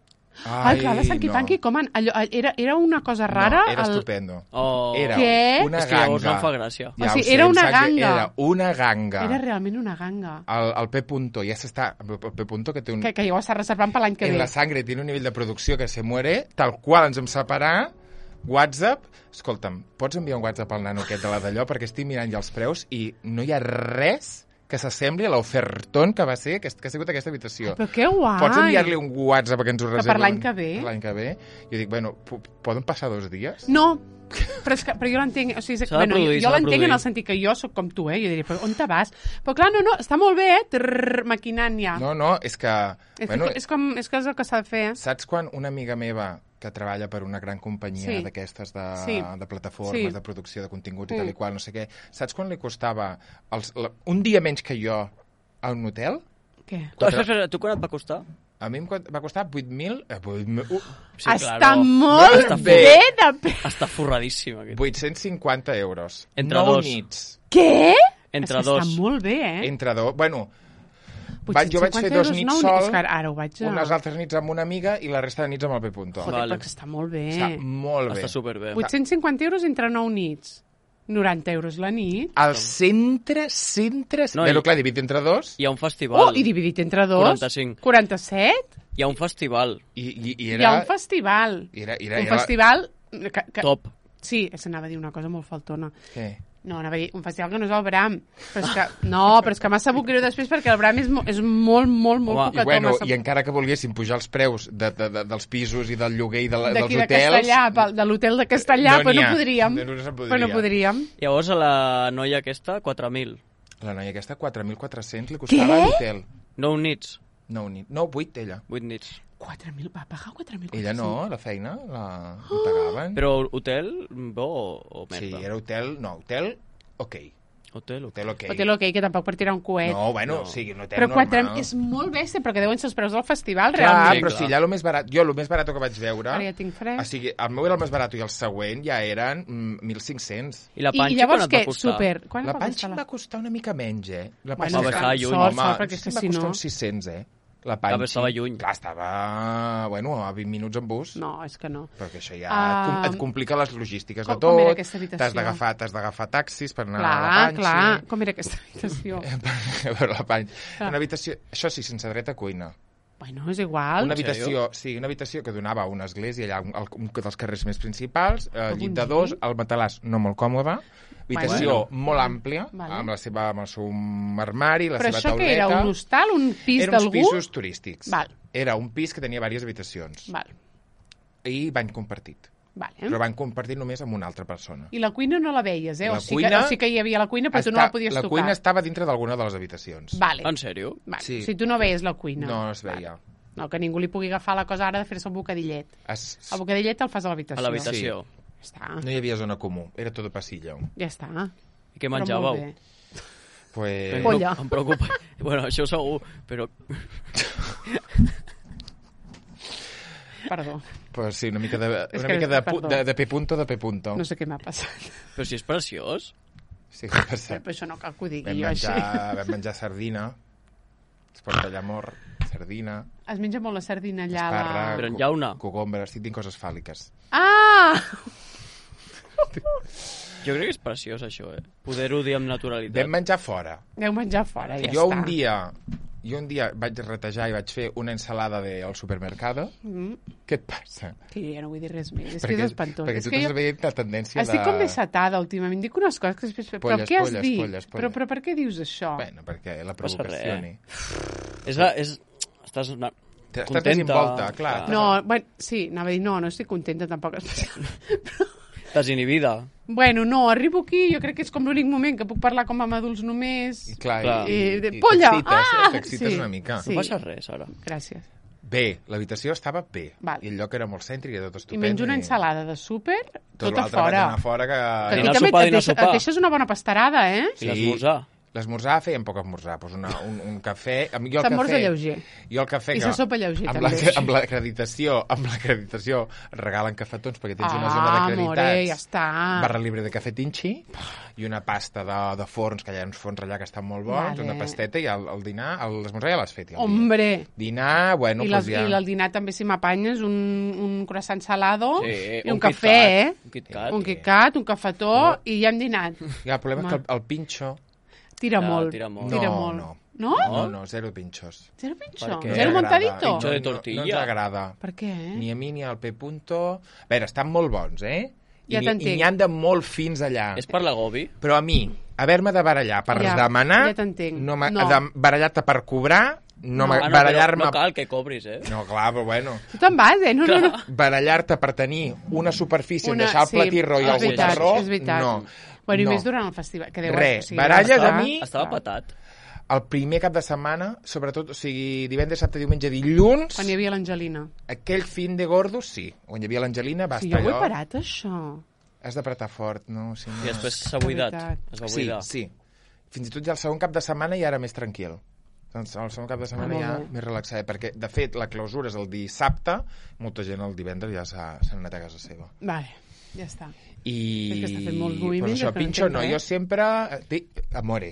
Ai, clar, de Sanqui Panqui, com era una cosa rara. No, era estupendo. Oh. Era Què? una És que llavors no ganga. em fa gràcia. O sigui, ho sé, era em una sap greu, ganga. Era una ganga. Era realment una ganga. El P. Punto, ja s'està... El P. Punto que té un... Que ja ho està reservant per l'any que En ve. la sangre tiene un nivell de producció que se muere, tal qual ens hem separat, WhatsApp, escolta'm, pots enviar un WhatsApp al nano aquest de la d'allò perquè estic mirant ja els preus i no hi ha res que s'assembli a l'ofertón que va ser, que ha sigut aquesta habitació. Però que guai! Pots enviar-li un WhatsApp que ens ho Que reserven? per l'any que ve. Per l'any que ve. Jo dic, bueno, poden passar 2 dies? No, però jo l'entenc, o sigui, S'ha de produir, jo s'ha de l'entenc en produir. el sentit que jo sóc com tu, jo diria, però on te vas? Però clar, no, està molt bé, maquinant ja. No, és que... És, bueno, és el que s'ha de fer. saps quan una amiga meva que treballa per una gran companyia Sí. d'aquestes Sí. de plataformes, Sí. de producció de continguts i tal i qual, no sé què, saps quan li costava un dia menys que jo a un hotel? Què? Espera, tu quan et va costar? A mi em va costar 8.000... 8.000 Sí, Està claro. molt Està bé de pe... Està forradíssim, aquest. 850 euros. Entre 9 dos. nits. Què? Entre és que dos. Està molt bé, eh? Entre dos. Bueno, 850 jo vaig fer 2 euros, nits nou sol, És que ara ho vaig... unes altres nits amb una amiga i la resta de nits amb el P. Punto. Joder, Vale. perquè està molt bé. Està molt bé. Està superbé. 850 euros entre 9 nits. 90 euros la nit. Al centre... No, Però i- clar, dividit entre dos... Hi ha un festival. Oh, i dividit entre 2? 45. 47? Hi ha un festival. I Hi ha era... un festival. Era Un festival... Que... Top. Sí, s'anava a dir una cosa molt faltona. Què? No, anava a dir un festival que no és el Bram. Però és que, no, però és que m'ha sabut greu després perquè el Bram és molt Home, poquetó. I, bueno, m'ha i encara que volguéssim pujar els preus dels pisos i del lloguer i dels d'aquí de hotels... Castellà, de l'hotel de Castellà, No però n'hi no ha. podríem. No se'n podria. Però no podríem. Llavors a la noia aquesta, 4.000. La noia aquesta, 4.400 li costava l'hotel. 9 nits. No, 8 ella. 8 nits. 4.000, va pagar 4.000. Ella no, la feina, ho pagaven. Però hotel bo o merda? Sí, era hotel, ok. Hotel, Hotel ok. Hotel ok, que tampoc per tirar un coet. No, bueno, No. sí, un hotel Però 4 normal. és molt bèstia, però que deuen ser els preus del festival, Clar, realment. però clar. si allà el més barat... Jo, el més barat que vaig veure... Ara ja tinc fred. O sigui, el meu era el més barat i el següent ja eren 1.500. I la I panxa llavors quan et què? va costar? Super. Quan La va panxa costar em va costar una mica menys, eh? La Bueno, Va baixar lluny. sort, Home, perquè és que em va si costar no... uns 600, eh? La Panxi. Estava lluny. Clar, estava, bueno, a 20 minuts en bus. No, és que no. Perquè això ja et complica les logístiques de tot. Com era aquesta habitació? T'has d'agafar taxis per anar a la Panxi. Clar, com era aquesta habitació? Per la Panxi. Una habitació, això sí, sense dret a cuina. Bueno, és igual. Una habitació que donava a una església allà, un dels carrers més principals, llit de dos, el matalàs no molt còmode, habitació molt àmplia, amb el seu armari, la seva tauleta... Però això què era, un hostal, un pis d'algú? Eren uns pisos turístics. Val. Era un pis que tenia diverses habitacions. Val. I bany compartit. Vale. Però van compartir només amb una altra persona. I la cuina no la veies, eh? O sí que hi havia la cuina, però tu no la podies tocar. La cuina estava dintre d'alguna de les habitacions. Vale. En sèrio? Vale. Sí. O sigui, tu no veies la cuina. No es veia. No, que ningú li pugui agafar la cosa ara de fer-se el bocadillet. El bocadillet el fas a l'habitació. A l'habitació. Sí. Ja està. No hi havia zona comú, era tot de passillo. Ja està. I què menjàveu? Pues... Polla. Em preocupa. Bueno, això segur, però... Perdó. Pues sí, una mica de P punto, de P punto. No sé què m'ha passat. Però si és preciós. Sí, què passa? Però això no cal que ho digui jo així. Vam menjar sardina, es porta allà mort, sardina... Es menja molt la sardina allà. Espàrrec, però en llauna. Cogombre, estic dient coses fàl·liques. Ah! Jo crec que és preciós, això, poder-ho dir amb naturalitat. Vam menjar fora. Vau menjar fora, ja Jo està. un dia vaig retejar i vaig fer una ensalada al supermercado. Què et passa? Que jo ja no vull dir res més. És que és espantós. Perquè tu t'has veient la tendència Estic com desatada últimament. Dic unes coses que després... Però què has dit? Polles. Però per què dius això? Bueno, perquè la provocació... Estàs Estàs desinvolta, clar. No, bueno, sí, anava a dir no estic contenta tampoc especialment. Desinhibida. Bueno, no, arribo aquí, jo crec que és com l'únic moment que puc parlar com amb adults només. I clar, polla! T'excites una mica. No passa res, ara. Gràcies. Bé, l'habitació estava bé. Val. I el lloc era molt cèntric i tot estupend. I menjo una ensalada de súper, tot a fora. Tot l'altre vaig anar fora que... Dinar sopar, dinar sopar. Et deixes una bona pastarada, eh? I l'esmorzar. L'esmorzar feien poc esmorzar, doncs un cafè... S'emorza lleuger. Jo el cafè... I se sopa lleuger, també. Amb l'acreditació et regalen cafetons perquè tens una zona d'acreditats. Ja està. Barra libre de cafè Tinchi i una pasta de forns, que hi ha uns forns allà que estan molt bons, una pasteta i el dinar, l'esmorzar ja l'has fet. Hombre! Dinar, bueno, doncs ja... I el dinar també, si m'apanyes, un croissant salado i un cafè, Un Kit Kat, un cafetó i ja hem dinat. Ja, el problema és que el pinxo... Tira molt. No, zero pinxos. Zero pinxo? Zero montadito? Pinxo de tortilla. No ens agrada. Per què? Ni a mi ni al P punto. A veure, estan molt bons, Ja t'entenc. I n'hi han de molt fins allà. És per l'agobi? Però a mi, haver-me de barallar per demanar... Ja t'entenc. No. De barallar-te per cobrar... barallar-me... No cal que cobris, No, clar, però bueno... Tu te'n vas, No. Barallar-te per tenir una superfície on deixar el platirro i el guitarró... És veritat. No. Bueno, i més durant el festival. Res, baralles a mi... Estava patat. El primer cap de setmana, sobretot, o sigui, divendres, dissabte, diumenge, dilluns... Quan hi havia l'Angelina. Aquell fin de gordos, sí. Quan hi havia l'Angelina va estar allò... Sí, jo ho he parat, això. Has d'apretar fort, no? Si no... I després s'ha buidat. Es va buidar. Sí. Fins i tot ja el segon cap de setmana ja era més tranquil. Doncs el segon cap de setmana ja més relaxat, perquè, de fet, la clausura és el dissabte, molta gent el divendres ja s'ha anat a casa seva. Vale, ja està. I... És que està fent molts moviments. Pues això, pinxo no, jo sempre... Amore.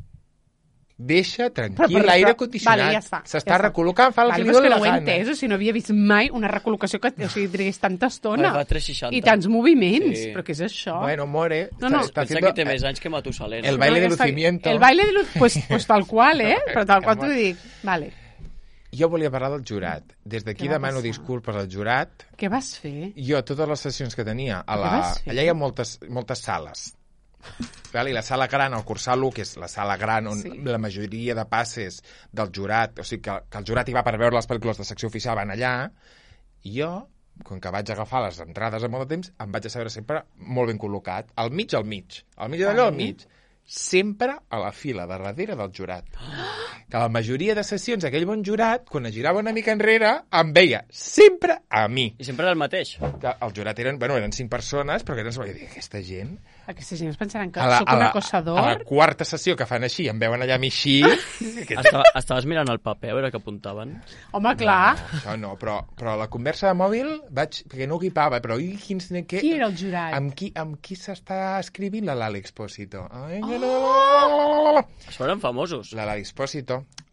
Deixa tranquil l'aire condicionat. Vale, ja està. S'està recol·locant, fa el que li dóna la gana. Però és que no ho he entès, o sigui, no havia vist mai una recol·locació que trigués tanta estona. Va 360. I tants moviments. Sí. Però què és això? Bueno, more. Pensa que té més anys que Matusalén. El baile de lucimiento. El baile de lucimiento. Pues tal qual, Però tal qual t'ho dic. Vale. Jo volia parlar del jurat. Des d'aquí demano disculpes al jurat. Què vas fer? Jo, totes les sessions que tenia, allà hi ha moltes sales. I la sala gran, el Cursal 1, que és la sala gran on la majoria de passes del jurat, o sigui que el jurat hi va per veure les pel·lícules de secció oficial, van allà, i jo, com que vaig agafar les entrades a molt de temps, em vaig asseure sempre molt ben col·locat, al mig d'allò al mig, sempre a la fila de darrere del jurat. Que la majoria de sessions aquell bon jurat, quan es girava una mica enrere, em veia sempre a mi. I sempre era el mateix. Que el jurat eren 5 persones, però que aquesta gent... Aquesta gent es pensaran que soc un acosador. A la quarta sessió que fan així, em veuen allà a mi així... Estaves mirant el paper a veure què apuntaven? Home, clar. No, això no, però a la conversa de mòbil perquè no guipava, però qui era el jurat? Amb qui s'està escrivint la Lali Expósito? Es faran famosos. La Lali Expósito.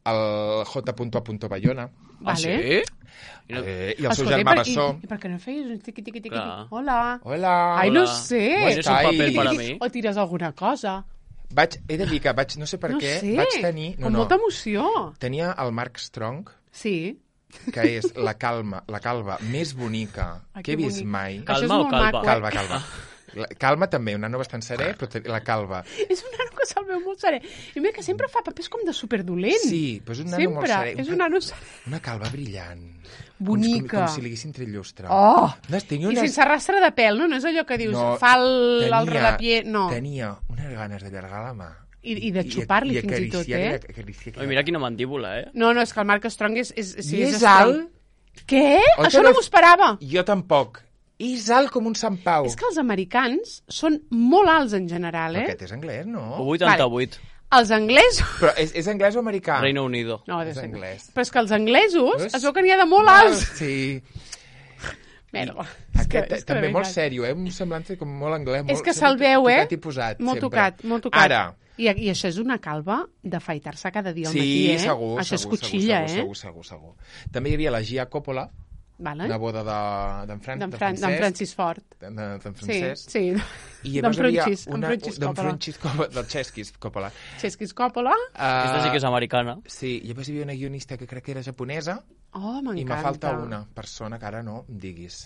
el J. Bayona. Vale. Sí? I el seu germà Bessó. I per què no feies un tiqui-tiqui-tiqui? Hola. Hola. Ai, no sé. Tienes un paper para mí. O tires alguna cosa. He de dir que no sé per què, vaig tenir... Amb molta emoció. Tenia el Mark Strong, Sí. que és la calva més bonica que he vist mai. Calma o calva? Calva. Calma també, un nano bastant serè, però la calva. És un nano que se'l veu molt serè. I mira que sempre fa papers com de superdolent. Sí, però és un nano molt serè. És un nano serè. Una calva brillant. Bonica. Com si li haguessin tret llustre. Oh! No, I sense rastre de pèl, no? No és allò que dius, fa el rodapié... No. Tenia unes ganes d'allargar la mà. I de xupar-li fins i tot, eh? Ai, mira quina mandíbula, eh? No, és que el Mark Strong és és alt? Què? Això no m'ho esperava. Jo tampoc. És alt com un Sant Pau. És que els americans són molt alts en general, eh? Però aquest és anglès, no? O 88. Els anglesos... Però és anglès o americà? Reino Unido. No, és anglès. Però és que els anglesos es veu que n'hi ha de molt alts. Sí. Merda. Aquest també molt sèrio, un semblança com molt anglès. És que se'l veu, eh? Tocat i posat, molt sempre. Molt tocat. Ara. I això és una calva d'afaitar-se cada dia al matí, eh? Sí, segur. Això és cotxilla, eh? Segur. També hi havia la Gia Coppola, neboda d'en Francis Ford. D'en Francesc. Sí. I llavors hi havia d'en Francis Coppola, del Cheskis Coppola. Cheskis Coppola. Aquesta sí que és americana. Sí, llavors hi havia una guionista que crec que era japonesa. Oh, m'encanta. I me falta una persona que ara no em diguis.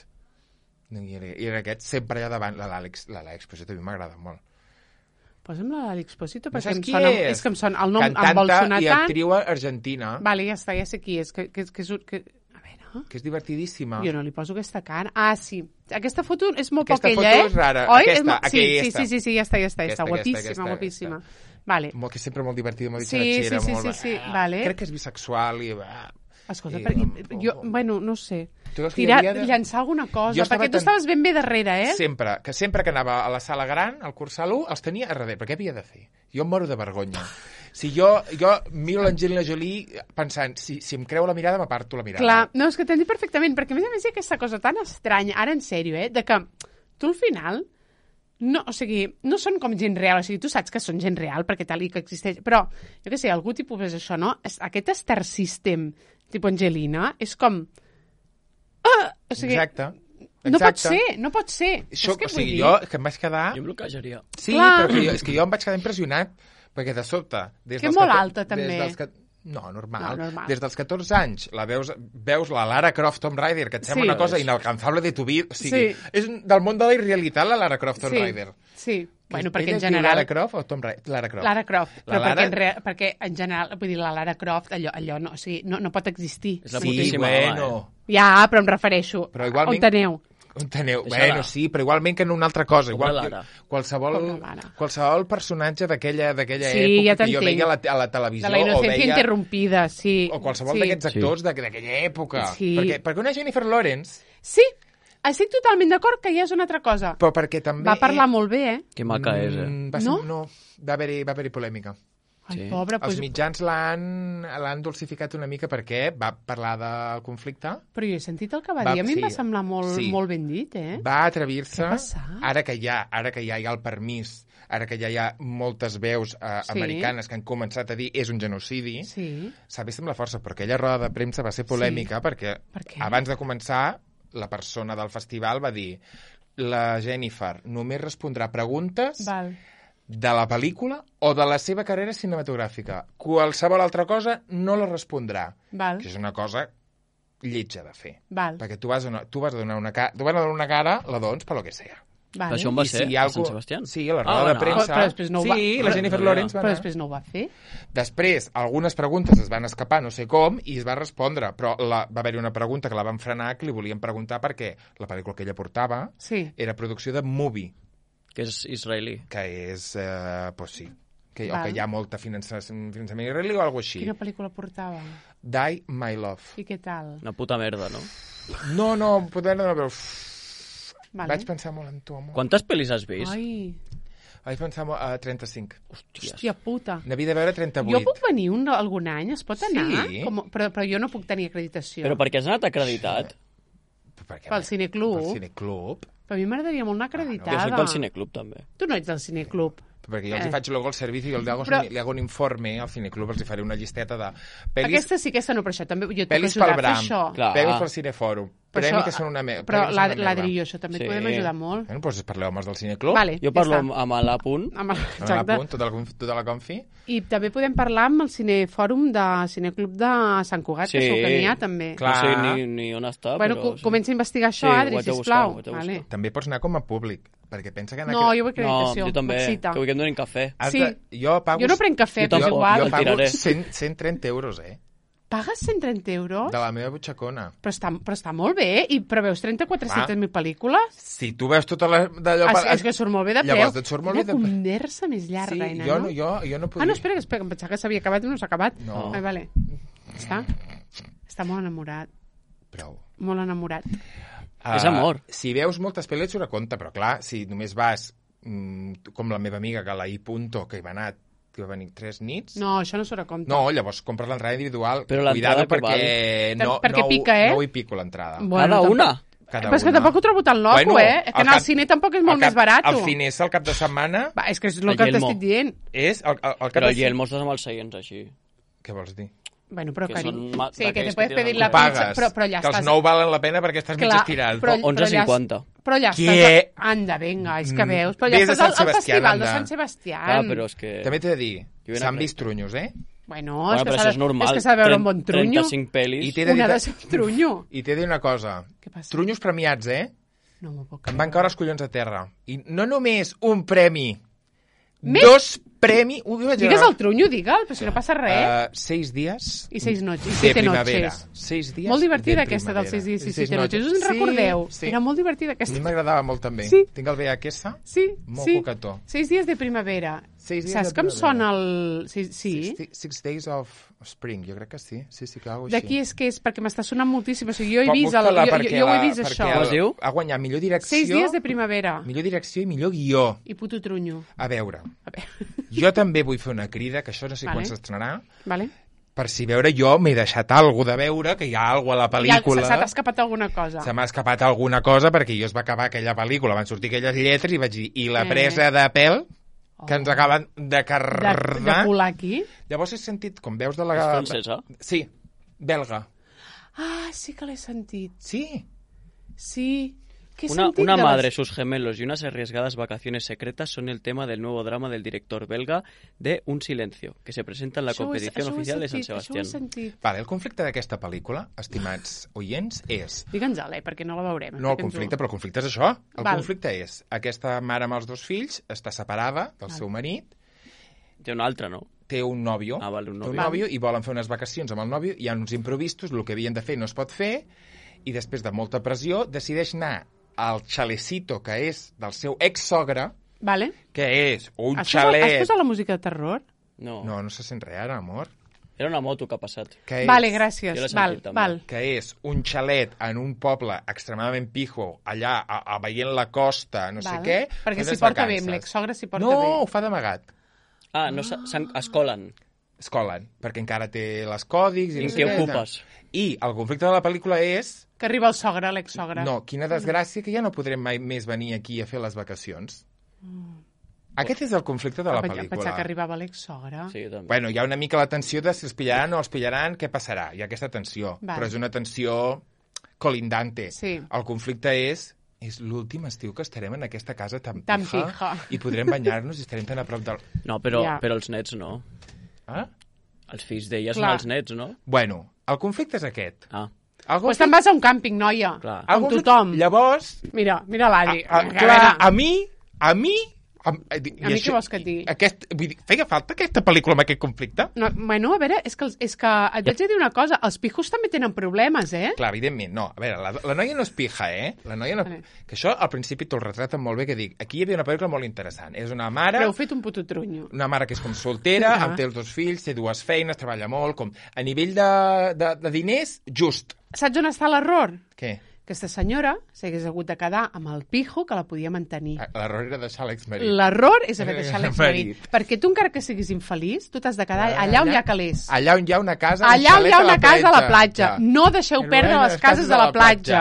I era aquest, sempre allà davant, l'Àlex Posito, a mi m'agrada molt. Posa'm l'Àlex Posito, perquè em sona... És que em sona... El nom em vol sonar tant... Cantanta i actriu argentina. Vale, ja està, ja sé qui és. Que és divertidíssima. Jo no li poso aquesta cara. Ah, sí. Aquesta foto és molt poc ella, eh? Aquesta foto és rara. Aquesta. Sí, ja està. Guapíssima, guapíssima. Vale. Que sempre molt divertida, molt ditxera. Sí, vale. Crec que és bisexual i... Escolta, perquè jo, bueno, no sé, llançar alguna cosa, perquè tu estaves ben bé darrere, eh? Sempre que anava a la sala gran, al cursar l'1, els tenia a darrere, però què havia de fer? Jo em moro de vergonya. Si jo miro l'Angelina Jolie pensant, si em creu la mirada, m'aparto la mirada. Clar, no, és que t'han dit perfectament, perquè a més hi ha aquesta cosa tan estranya, ara en sèrio, de que tu al final... No, o sigui, no són com gent real, o sigui, tu saps que són gent real perquè tal i que existeix, però, jo què sé, algú tipus és això, no? Aquest star system, tipus Angelina, és com... O sigui, exacte. No pot ser. Això, o sigui, jo que em vaig quedar... Jo em bloquejaria. Sí, però és que jo em vaig quedar impressionat, perquè de sobte... Que molt alta, també. No, normal. Des dels 14 anys veus la Lara Croft Tomb Raider, que et sembla una cosa inalcançable de tu vida. O sigui, és del món de la irrealitat, la Lara Croft Tomb Raider. Sí, bueno, perquè en general... Lara Croft o Tomb Raider? Lara Croft. Lara Croft, però perquè en general, vull dir, la Lara Croft, allò no, o sigui, no pot existir. És la putíssima bueno. Ja, però em refereixo. On teniu? Bueno, sí, però igualment que en una altra cosa. Igual que qualsevol personatge d'aquella època que jo veia a la televisió. De la Inocencia Interrompida, sí. O qualsevol d'aquests actors d'aquella època. Perquè una Jennifer Lawrence... Sí, estic totalment d'acord que ja és una altra cosa. Però perquè també... Va parlar molt bé, eh? Que maca és, eh? No, va haver-hi polèmica. Ai, pobra, els mitjans l'han dulcificat una mica perquè va parlar del conflicte. Però jo he sentit el que va dir, a mi em va semblar molt ben dit, eh? Va atrevir-se, ara que ja hi ha el permís, ara que ja hi ha moltes veus americanes que han començat a dir és un genocidi, s'ha vist amb la força, però aquella roda de premsa va ser polèmica perquè abans de començar la persona del festival va dir la Jennifer només respondrà preguntes de la pel·lícula o de la seva carrera cinematogràfica. Qualsevol altra cosa no la respondrà. Que és una cosa lletja de fer. Perquè tu vas a donar una cara, la dones per lo que sea. Per això on va ser? A Sant Sebastián? Sí, a la roda de premsa. Però després no ho va... Sí, la Jennifer Lawrence va anar. Però després no ho va fer. Després, algunes preguntes es van escapar, no sé com, i es va respondre. Però va haver-hi una pregunta que la van frenar, que li volien preguntar perquè la pel·lícula que ella portava era producció de Movie. Que és israelí. Que és, pues sí, o que hi ha molta finançament israelí o alguna així. Quina pel·lícula portava? Die, My Love. I què tal? Una puta merda, no? No, puta merda no, però... Vaig pensar molt en tu, amor. Quantes pel·lis has vist? Vaig pensar a 35. Hòstia puta. N'havia de veure 38. Jo puc venir algun any? Es pot anar? Sí. Però jo no puc tenir acreditació. Però per què has anat acreditat? Pel Cineclub. Pel Cineclub. Però a mi m'agradaria molt anar acreditada. Jo soc del Cineclub, també. Tu no ets del Cineclub. perquè jo els hi faig luego el servici i li hago un informe al cineclub, els hi faré una llisteta de pel·lis... Aquesta sí, aquesta no, però això també... Pel·lis pel Bram, pel·lis pel Cinefòrum, premi que són una merda. Però l'Adri i això també et podem ajudar molt. Bueno, doncs parleu amb els del cineclub. Jo parlo amb l'Apunt. Amb l'Apunt, tota la confi. I també podem parlar amb el Cinefòrum de Cineclub de Sant Cugat, que segur que n'hi ha, també. No sé ni on està, però... Bueno, comença a investigar això, Adri, sisplau. També pots anar com a públic. Perquè pensa que... No, jo vull acreditació. No, jo també, que vull que em donin cafè. Sí, jo no prenc cafè, però és igual. Jo pago 130 euros, Pagues 130 euros? De la meva butxacona. Però està molt bé. I preveus 400.000 pel·lícules? Si tu veus tota d'allò... És que surt molt bé de preu. Llavors et surt molt bé de preu. Una conversa més llarga, no? Jo no podria... no, espera, em pensava que s'havia acabat i no s'ha acabat. No. Vale. Està molt enamorat. Prou. Molt enamorat. És amor. Si veus moltes pel·lis, ho compta, però clar, si només vas com la meva amiga, que la I. que hi va anar, que va venir 3 nits... No, això no s'ho compta. No, llavors compres l'entrada individual. Però l'entrada perquè pica, No hi pico l'entrada. Cada una? Però és que tampoc ho trobo tan loco, que anar al cine tampoc és molt més barat. El cine és el cap de setmana... És que és el que t'estic dient. És el cap de setmana... Però el Yelmo estàs amb els seients, així. Què vols dir? Bueno, però carinyo. Sí, que te puedes pedir la pizza, però ja estàs... Que els 9 valen la pena perquè estàs mig estirat. 11,50. Però ja estàs... Anda, vinga, és que veus. Però ja estàs al festival de Sant Sebastián. Clar, però és que... També t'he de dir, s'han vist trunyos, Bueno, és que s'ha de veure un bon trunyo. 35 pel·lis. Una de ser un trunyo. I t'he de dir una cosa. Trunyos premiats, No m'ho puc creure. Em van caure els collons a terra. I no només un premi, més? 2 premis... Digues el trunyo, digue'l, però si no passa res. 6 dies... I 6 noches. De primavera. 6 dies molt divertida aquesta dels 6 dies i 7 noches. Us en recordeu? Sí. Era molt divertida aquesta. A mi m'agradava molt també. Sí. Tinc el VHS. Sí. Molt cocató. 6 dies de primavera. Saps com sona el... Sí. 6 days of spring, jo crec que sí. Sí, que alguna cosa així. D'aquí és que és, perquè m'està sonant moltíssim. O sigui, jo he vist jo ho he vist, això. Ha guanyat millor direcció... 6 dies de primavera. Millor direcció i millor guió. I puto trunyo. A veure. Jo també vull fer una crida, que això no sé quan s'estrenarà. Vale. Per si veure, jo m'he deixat alguna de veure, que hi ha alguna a la pel·lícula. Se t'ha escapat alguna cosa. Se m'ha escapat alguna cosa, perquè jo es va acabar aquella pel·lícula, van sortir aquelles lletres i vaig dir, i la presa de pèl que ens acaben de cardar... De colar aquí? Llavors he sentit, com veus de la... És francesa? Sí, belga. Ah, sí que l'he sentit. Sí. Sí. Una madre, sus gemelos y unas arriesgadas vacaciones secretas son el tema del nuevo drama del director belga de Un silencio, que se presenta en la competición oficial de Sant Sebastián. Vale, el conflicte d'aquesta pel·lícula, estimats oients, és... Digue'ns-la, perquè no la veurem. No, el conflicte, però el conflicte és això. El conflicte és, aquesta mare amb els 2 fills està separada del seu marit. Té un altre, no? Té un nòvio. Vale, un nòvio i volen fer unes vacacions amb el nòvio, hi ha uns imprevistos, el que havien de fer no es pot fer, i després de molta pressió decideix anar al xalecito que és del seu ex-sogre, que és un xalet... Has posat la música de terror? No. No se sent res ara, amor. Era una moto que ha passat. Vale, gràcies. Val. Que és un xalet en un poble extremadament pijo, allà, veient la costa, no sé què... Perquè s'hi porta bé, amb l'ex-sogre s'hi porta bé. No, ho fa d'amagat. Ah, no, es colen. Es colen, perquè encara té les còdics... I en què ocupes? I el conflicte de la pel·lícula és... Que arriba el sogre, l'ex-sogre. No, quina desgràcia que ja no podrem mai més venir aquí a fer les vacacions. Aquest és el conflicte de la pel·lícula. Pensar que arribava l'ex-sogre. Sí, també. Bueno, hi ha una mica la tensió de si els pillaran o els pillaran, què passarà? Hi ha aquesta tensió, però és una tensió colindante. Sí. El conflicte és l'últim estiu que estarem en aquesta casa tan pija i podrem banyar-nos i estarem tan a prop del... No, però els nets no. Els fills d'ella són els nets, no? Bueno, el conflicte és aquest. Pues te'n vas a un càmping, noia. Amb tothom. Llavors... Mira l'Adi. Clar, a mi... A mi què vols que et digui? Feia falta aquesta pel·lícula amb aquest conflicte? No, bueno, a veure, és que et vaig a dir una cosa, els pijos també tenen problemes, Clar, evidentment, no. A veure, la noia no és pija, La noia no... Que això al principi te'l retraten molt bé, que dic, aquí hi havia una pel·lícula molt interessant. És una mare... Però heu fet un puto trunyo. Una mare que és com soltera, té els 2 fills, té 2 feines, treballa molt, com a nivell de diners, just. Saps on està l'error? Què? Aquesta senyora s'hagués hagut de quedar amb el pijo que la podia mantenir. L'error era deixar l'exmarit. L'error és haver deixat l'exmarit. Perquè tu, encara que siguis infeliç, tu t'has de quedar allà on hi ha calés. Allà on hi ha una casa, allà on hi ha una casa a la platja. No deixeu perdre les cases de la platja.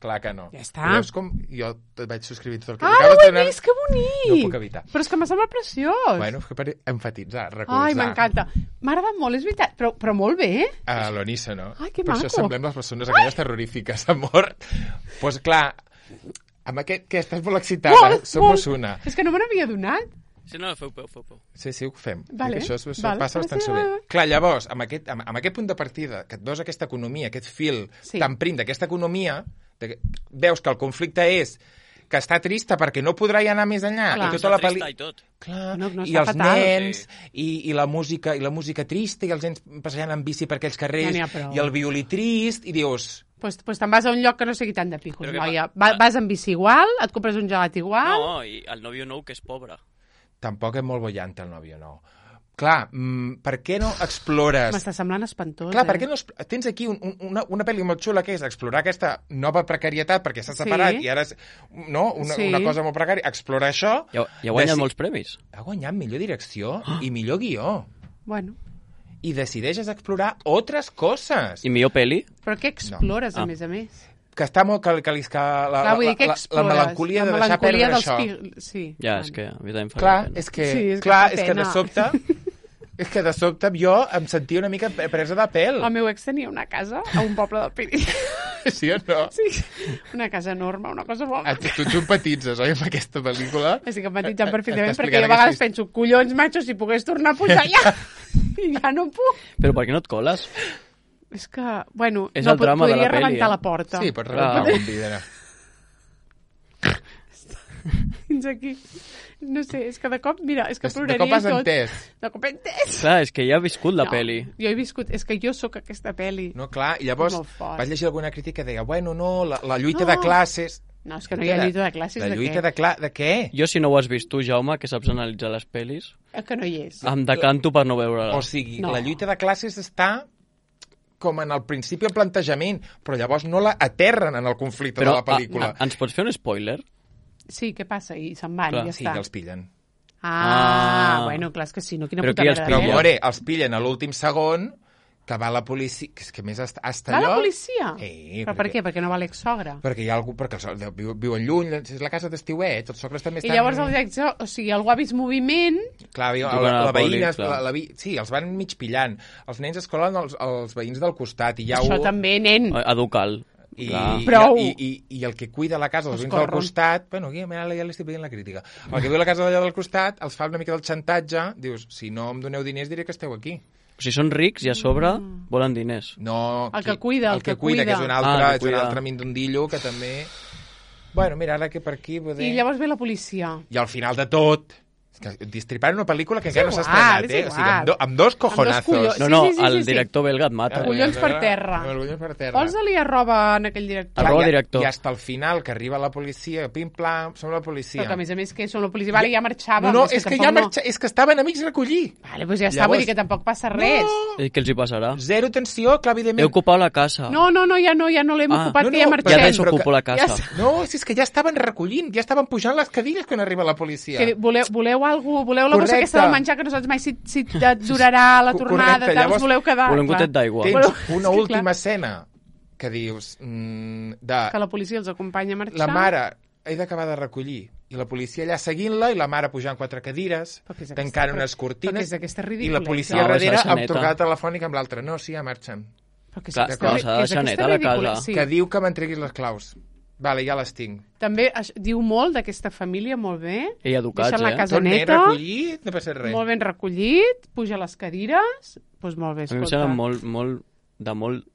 Clar que no. Ja està. Veus com jo et vaig subscrivir tot el que Ai, acabes ho he d'anar- vist, que bonic! No ho puc evitar. Però és que m'ha semblat preciós. Bueno, és que per enfatitzar, recolzar. Ai, m'encanta. M'ha agradat molt, és veritat, però molt bé. A l'unísono. Ai, que Per maco. això semblem les persones aquelles terrorífiques, amor. Doncs pues, clar, amb aquest que estàs molt excitada, somos una. És que no me n'havia donat. Sí, no, feu peu. Sí, ho fem. Vale, Això vale. passa bastant Sí, sovint. vale. Clar, llavors, amb aquest punt de partida, que et veus aquesta economia, aquest fil tan prim d'aquesta economia, veus que el conflicte és que està trista perquè no podrà ja anar més enllà. Clar. I tota la Trista i tot. Clar, No, i està els fatal. nens, i la música trista, i els nens passejant en bici per aquells carrers, Ja n'hi ha prou. i el violí trist, i dius... Pues te'n vas a un lloc que no sigui tan de pijos, Però què noia. Vas en bici igual, et compres un gelat igual... No, i el nòvio nou que és pobre. Tampoc és molt bollante el nòvio, no. Clar, per què no explores... M'està semblant espantós, Clar, per què no... Tens aquí una pel·li molt xula que és explorar aquesta nova precarietat perquè s'ha separat i ara és una cosa molt precària. Explorar això... I ha guanyat molts premis. Ha guanyat millor direcció i millor guió. Bueno, I decideixes explorar altres coses. I millor pel·li? però què explores, a més a més? Que està molt... Que Clar, vull dir, què la explores? melancolia de deixar perdre això. Sí. Ja, bueno. és que a mi també em fa Clar, pena. és que, Sí, és que clar, fa és que de pena. sobte... És que de sobte jo em sentia una mica presa de pèl. El meu ex tenia una casa a un poble del Pirineu. Sí o no? Sí, una casa enorme, una cosa molt... Tu empatitzes, oi, amb aquesta pel·lícula? Estic empatitzant perfectament Està perquè jo a explicant vegades aquesta penso, collons, macho, si pogués tornar a pujar allà. I ja no puc. Però per què no et coles? És que, bueno, És no, el drama de podria la peli, rebentar eh? la porta. Sí, pots rebentar un vidre. Fins aquí. No sé, és que de cop, mira, és que De ploraria cop has i tot. entès. De cop he entès. Clar, és que ja ha viscut la No, peli. Jo he viscut, és que jo sóc aquesta peli. No, clar, i llavors Molt fort. vaig llegir alguna crítica que deia, bueno, no, la lluita de classes... No, és que no hi ha lluita de classes, La de lluita què? de què? Jo, si no ho has vist tu, Jaume, que saps analitzar les pel·lis, És que no hi és. em decanto per no veure-la. O sigui, No. la lluita de classes està com en el principi el plantejament, però llavors no la aterren en el conflicte de la pel·lícula. Ens pots fer un spoiler? Sí, què passa? I se'n van, Clar, i ja Sí, està. que els pillen. Bueno, clar, és que sí, no, quina Però puta qui els merda Però, de pillen? pel·li. more, els pillen a l'últim segon, que va la policia... Que és que a més hasta Va la allò... policia? Sí, Però per què? Perquè no va l'exsogra. Perquè hi ha algú... Perquè viuen lluny, és la casa d'estiuet, els sogres també I estan... llavors o sigui, algú ha vist moviment... Clar, Jugant a la la veïna... poli, clar. Sí, els van mig pillant. Els nens es colen els veïns del costat. I hi ha Això també, nen. Educal. I, Clar. Prou. i el que cuida la casa, els Els veïns del corros. costat... Bueno, aquí ja l'estic veient la crítica. El que viu a la casa d'allà del costat els fa una mica del xantatge. Dius, si no em doneu diners diré que esteu aquí. Si són rics i a sobre volen diners. No, El que cuida, el que cuida. que és un altre, que és un cuida. altre mindondillo que també... Bueno, mira, ara que per aquí... I llavors ve la policia. I al final de tot... És que distriparen una pel·lícula que encara no s'ha igual, estrenat, és O sigui, igual. amb dos cojonazos. collons. No, no, Sí, sí, sí, el sí. director belga et mata. Collons per terra. Collons per terra. Posa-li arroba en aquell director. Arroba Clar, director. I hasta el final, que arriba la policia, pim-plam, som la policia. Però que a més a més que som la policia, vale, ja marxàvem. No, és que tampoc ja no. és que estaven amics a recollir. Vale, doncs ja està, Llavors- vull dir que tampoc passa res. I què els hi passarà? Zero tensió, clar, He evidentment. ocupat la casa. No, ja no l'hem ocupat, no, que ja no, marxem. Ja però desocupo la Ja casa. està. No, si és que ja estaven recollint, ja estaven pujant les cadires quan arriba la policia. Que voleu la bossa Correcte. aquesta del menjar, que no saps mai si et durarà la tornada, Correcte, tal, llavors us voleu quedar. Volem un Clar. gotet d'aigua. Tens Bueno, una és que, última clar, escena que dius... de que la policia els acompanya a marxar. la mare he d'acabar de recollir i la policia allà seguint-la i la mare pujant 4 cadires, Però què és tancant aquesta- unes però què cortines és aquesta i la ridiculesa? policia No, és darrere la amb xaneta. trucada telefònica amb l'altra. No, sí, ja marxen. Però què és Clar, aquesta- cosa què de és aquesta xaneta a la casa. ridícula? Sí. Que diu que m'entreguis les claus. Vale, ja les tinc. També diu molt d'aquesta família, molt bé. I educats, Deixen la eh? casa Tot net neta, recollit, no passa res. molt ben recollit, puja les cadires, doncs molt bé, A mi em escolta. sembla molt...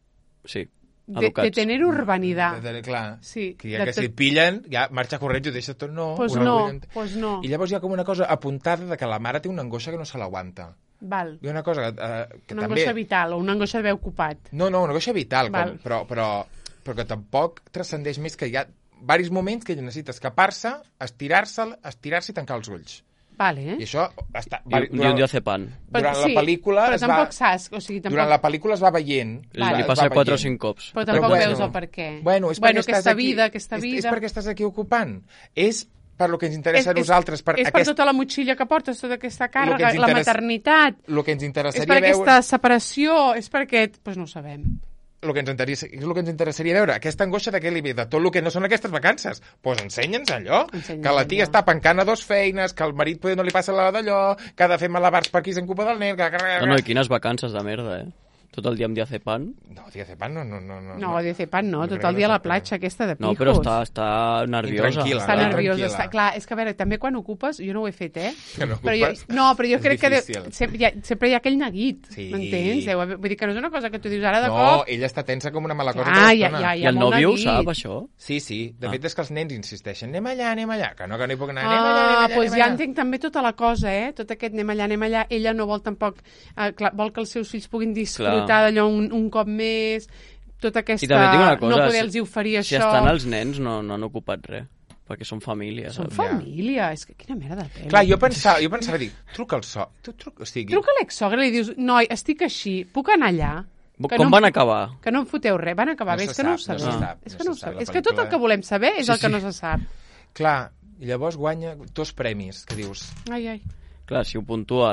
Sí, De educats. tener urbanidad. Clar, Sí, que ja de que si tot- et pillen, ja marxa corrents i ho deixa tot. No, Pues una no, colla- pues no. I llavors hi ha com una cosa apuntada de que la mare té una angoixa que no se l'aguanta. Val. Hi ha una cosa que Una també... angoixa vital o una angoixa d'haver ocupat. No, una angoixa vital, Val. però que tampoc transcendeix més, que hi ha diversos moments que ella necessita escapar-se, estirar-se i tancar els ulls. Vale, I això està... I un diazepam. Durant la pel·lícula però es va... tampoc saps, o sigui, tampoc... Durant la pel·lícula es va veient. Vale. Li es passa va 4 o veient. 5 cops. Però tampoc bueno, veus el per què. Bueno, és perquè aquesta estàs aquí, vida, aquesta vida... És perquè estàs aquí ocupant. És per lo que ens interessa a És- nosaltres. és per tota la motxilla que portes, tota aquesta Lo que càrrega, ens la maternitat. El que ens És interessaria per veure... aquesta separació, és per aquest... Doncs no ho sabem. el que ens interessaria veure, aquesta angoixa de què li ve, de tot el que no són aquestes vacances. Doncs ensenya'ns allò, que la tia està pencant a 2 feines, que el marit no li passa la d'allò, que ha de fer malabars per aquí se'n culpa del nen... No, i quines vacances de merda, Tot el dia amb diazepam. No, diazepam no. No, diazepam no, tot el dia a la platja aquesta de pijos. No, però està nerviosa. Està nerviosa, clar, és que a veure, també quan ocupes, jo no ho he fet, Que no ocupes? Però jo crec que sempre hi ha aquell neguit, m'entens? Vull dir que no és una cosa que tu dius ara de cop... No, ella està tensa com una mala cosa tota l'estona. I el nòvio ho sap, això? Sí, de fet és que els nens insisteixen, anem allà, que no hi puc anar, anem allà. Doncs ja entenc també tota la cosa, tot aquest anem allà, ella no vol tampoc, vol que els seus fills puguin disfrutar d'allò un cop més, tota aquesta... I també tinc una cosa, no poder-los oferir això... Si estan els nens no han ocupat res, perquè són família. Són família, és que quina merda de pel·li. Clar, jo pensava dir, truca al Truca a l'exsogra i li dius, noi, estic així, puc anar allà? Com van acabar? Que no em foteu res, van acabar bé, és que no ho sabem. És que tot el que volem saber és el que no se sap. Clar, i llavors guanya 2 premis, que dius... Ai. Clar, si ho puntua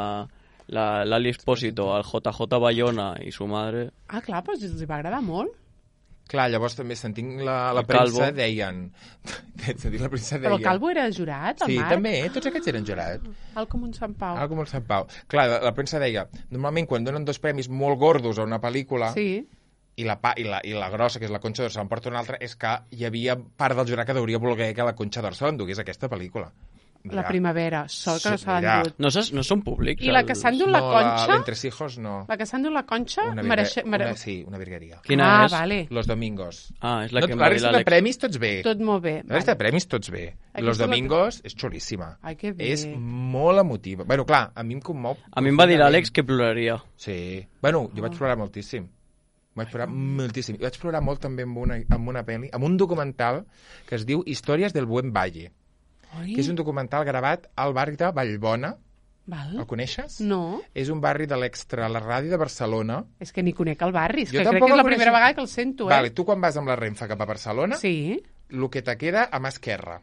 l'Ali Espósito, el JJ Bayona i su madre... Ah, clar, doncs els va agradar molt. Clar, llavors també sentint la premsa deien... Però el Calvo era jurat, el Marc? Sí, també, tots aquests eren jurats. Alt com un Sant Pau. Alt com un Sant Pau. Clar, la premsa deia, normalment quan donen 2 premis molt gordos a una pel·lícula, i la grossa, que és la Concha d'Or, se l'emporta una altra, és que hi havia part del jurat que hauria voler que la Concha d'Or se l'endugués aquesta pel·lícula. La primavera, sol que no se l'han dut. No són públics. I la que s'han dut la Concha... L'Entresijos no. La que s'han dut la Concha... Sí, una virgueria. Quina és? Vale. Los Domingos. És la que la resta de premis tots bé. Tot molt bé. La resta de premis tots bé. Los Domingos és xulíssima. Ai, que bé. És molt emotiva. Bueno, clar, a mi em commou. A mi em va dir l'Àlex que ploraria. Sí. Bueno, jo vaig plorar moltíssim. Vaig plorar molt també amb una pel·li, amb un documental que es diu Històries del Buen Valle. Que és un documental gravat al barri de Vallbona. El coneixes? No. És un barri de l'extra, la ràdio de Barcelona. És que ni conec el barri, és que crec que és la primera vegada que el sento. Vale, tu quan vas amb la Renfe cap a Barcelona, el que te queda a mà esquerra.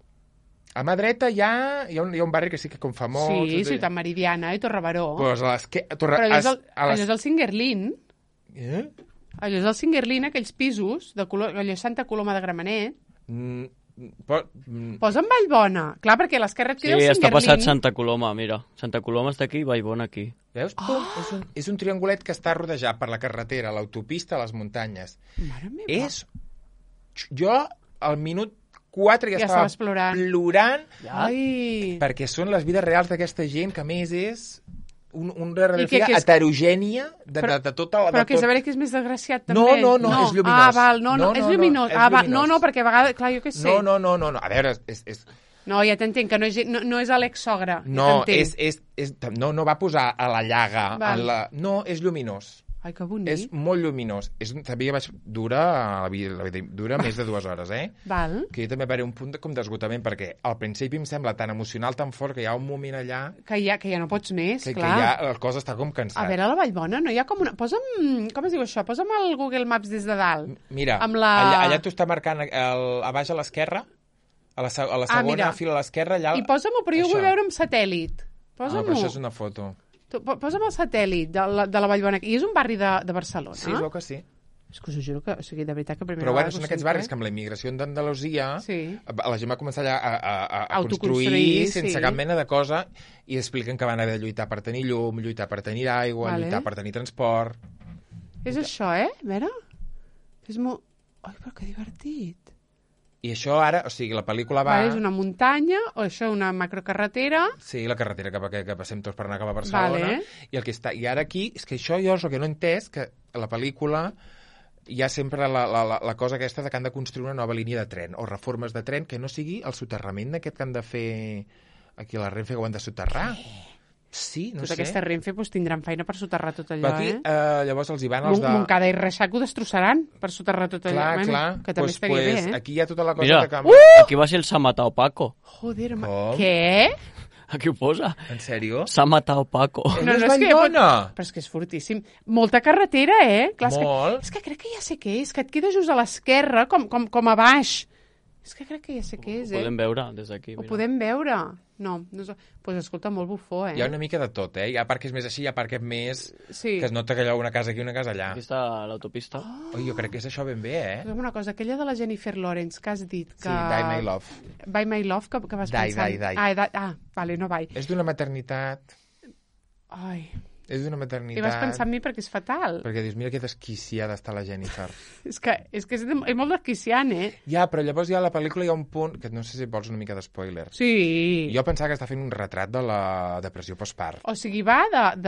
A mà dreta hi ha un barri que sí que com famós. Sí, Ciutat Meridiana i Torre Baró. Però allò és el Singuerlín. Allò és el Singuerlín, aquells pisos, allò és Santa Coloma de Gramenet. Posa'm Vallbona. Clar, perquè a l'esquerra et queda el Singuerlín. Sí, està passat Santa Coloma, mira. Santa Coloma està aquí i Vallbona aquí. Veus? És un triangulet que està rodejat per la carretera, l'autopista, les muntanyes. Mare meva. Jo, al minut 4 ja estava plorant perquè són les vides reals d'aquesta gent, que a més és una radiografia heterogènia de tota... Però que és a veure que és més desgraciat també. No, és lluminós. És lluminós. No, perquè a vegades, clar, jo què sé. No, a veure, és... No, ja t'entenc, que no és l'exsogra. No, no va posar a la llaga. No, és lluminós. Ai, que bonic. És molt lluminós. Dura més de 2 hores, Val. Que jo també va haver un punt com d'esgotament, perquè al principi em sembla tan emocional, tan fort, que hi ha un moment allà... Que ja no pots més, clar. Que ja el cos està com cansat. A veure, a la Vallbona no hi ha com una... Com es diu això? Posa'm el Google Maps des de dalt. Mira, allà t'ho està marcant a baix a l'esquerra, a la segona fila a l'esquerra, allà... I posa'm-ho, però jo vull veure amb satèl·lit. Posa'm-ho. Però això és una foto. Posa'm el satèl·lit de la Vallbona. I és un barri de Barcelona? Sí, es veu que sí. És que us ho juro que, de veritat que Però bueno, són aquests barris que amb la immigració d'Andalusia la gent va començar a construir sense cap mena de cosa i expliquen que van haver de lluitar per tenir llum, lluitar per tenir aigua, lluitar per tenir transport. És això, a veure? És molt... Ai, però que divertit. I això ara, o sigui, la pel·lícula va... És una muntanya, o això una macrocarretera... Sí, la carretera que passem tots per anar cap a Barcelona. I ara aquí, és que això jo és el que no he entès, que a la pel·lícula hi ha sempre la cosa aquesta de que han de construir una nova línia de tren, o reformes de tren, que no sigui el soterrament d'aquest que han de fer aquí a la Renfe, que ho han de soterrar. Sí, no sé. Tota aquesta Renfe tindran feina per soterrar tot allò, aquí, llavors els hi van els de... Montcada i Reixac ho destrossaran per soterrar tot allò. Clar. Que també estaria bé, aquí hi ha tota la cosa Mira, de canvi. Aquí va ser el s'ha matat Paco. Joder, què? Aquí ho posa. En sèrio? S'ha matat Paco. No és Vallbona. Però és que és fortíssim. Molta carretera, Clar, molt. És que crec que ja sé què és, que et queda just a l'esquerra, com a baix. És que crec que ja sé què és, Ho podem veure des d'aquí. Ho podem veure? No. Pues escolta, molt bufó, Hi ha una mica de tot, Hi ha part que és més així, hi ha part que és més... Sí. Que es nota que hi ha una casa aquí i una casa allà. Aquí està l'autopista. Jo crec que és això ben bé, Digue'm una cosa, aquella de la Jennifer Lawrence que has dit que... Sí, Die My Love. By My Love, que vas Die, pensant... Die. Vale, no vai. És d'una maternitat... Ai... És d'una maternitat... I vas pensar en mi perquè és fatal. Perquè dius, mira que desquiciada està la Jennifer. És que és molt desquiciant, Ja, però llavors ja a la pel·lícula hi ha un punt, que no sé si vols una mica d'espoiler. Sí. Jo pensava que està fent un retrat de la depressió postpart. O sigui, va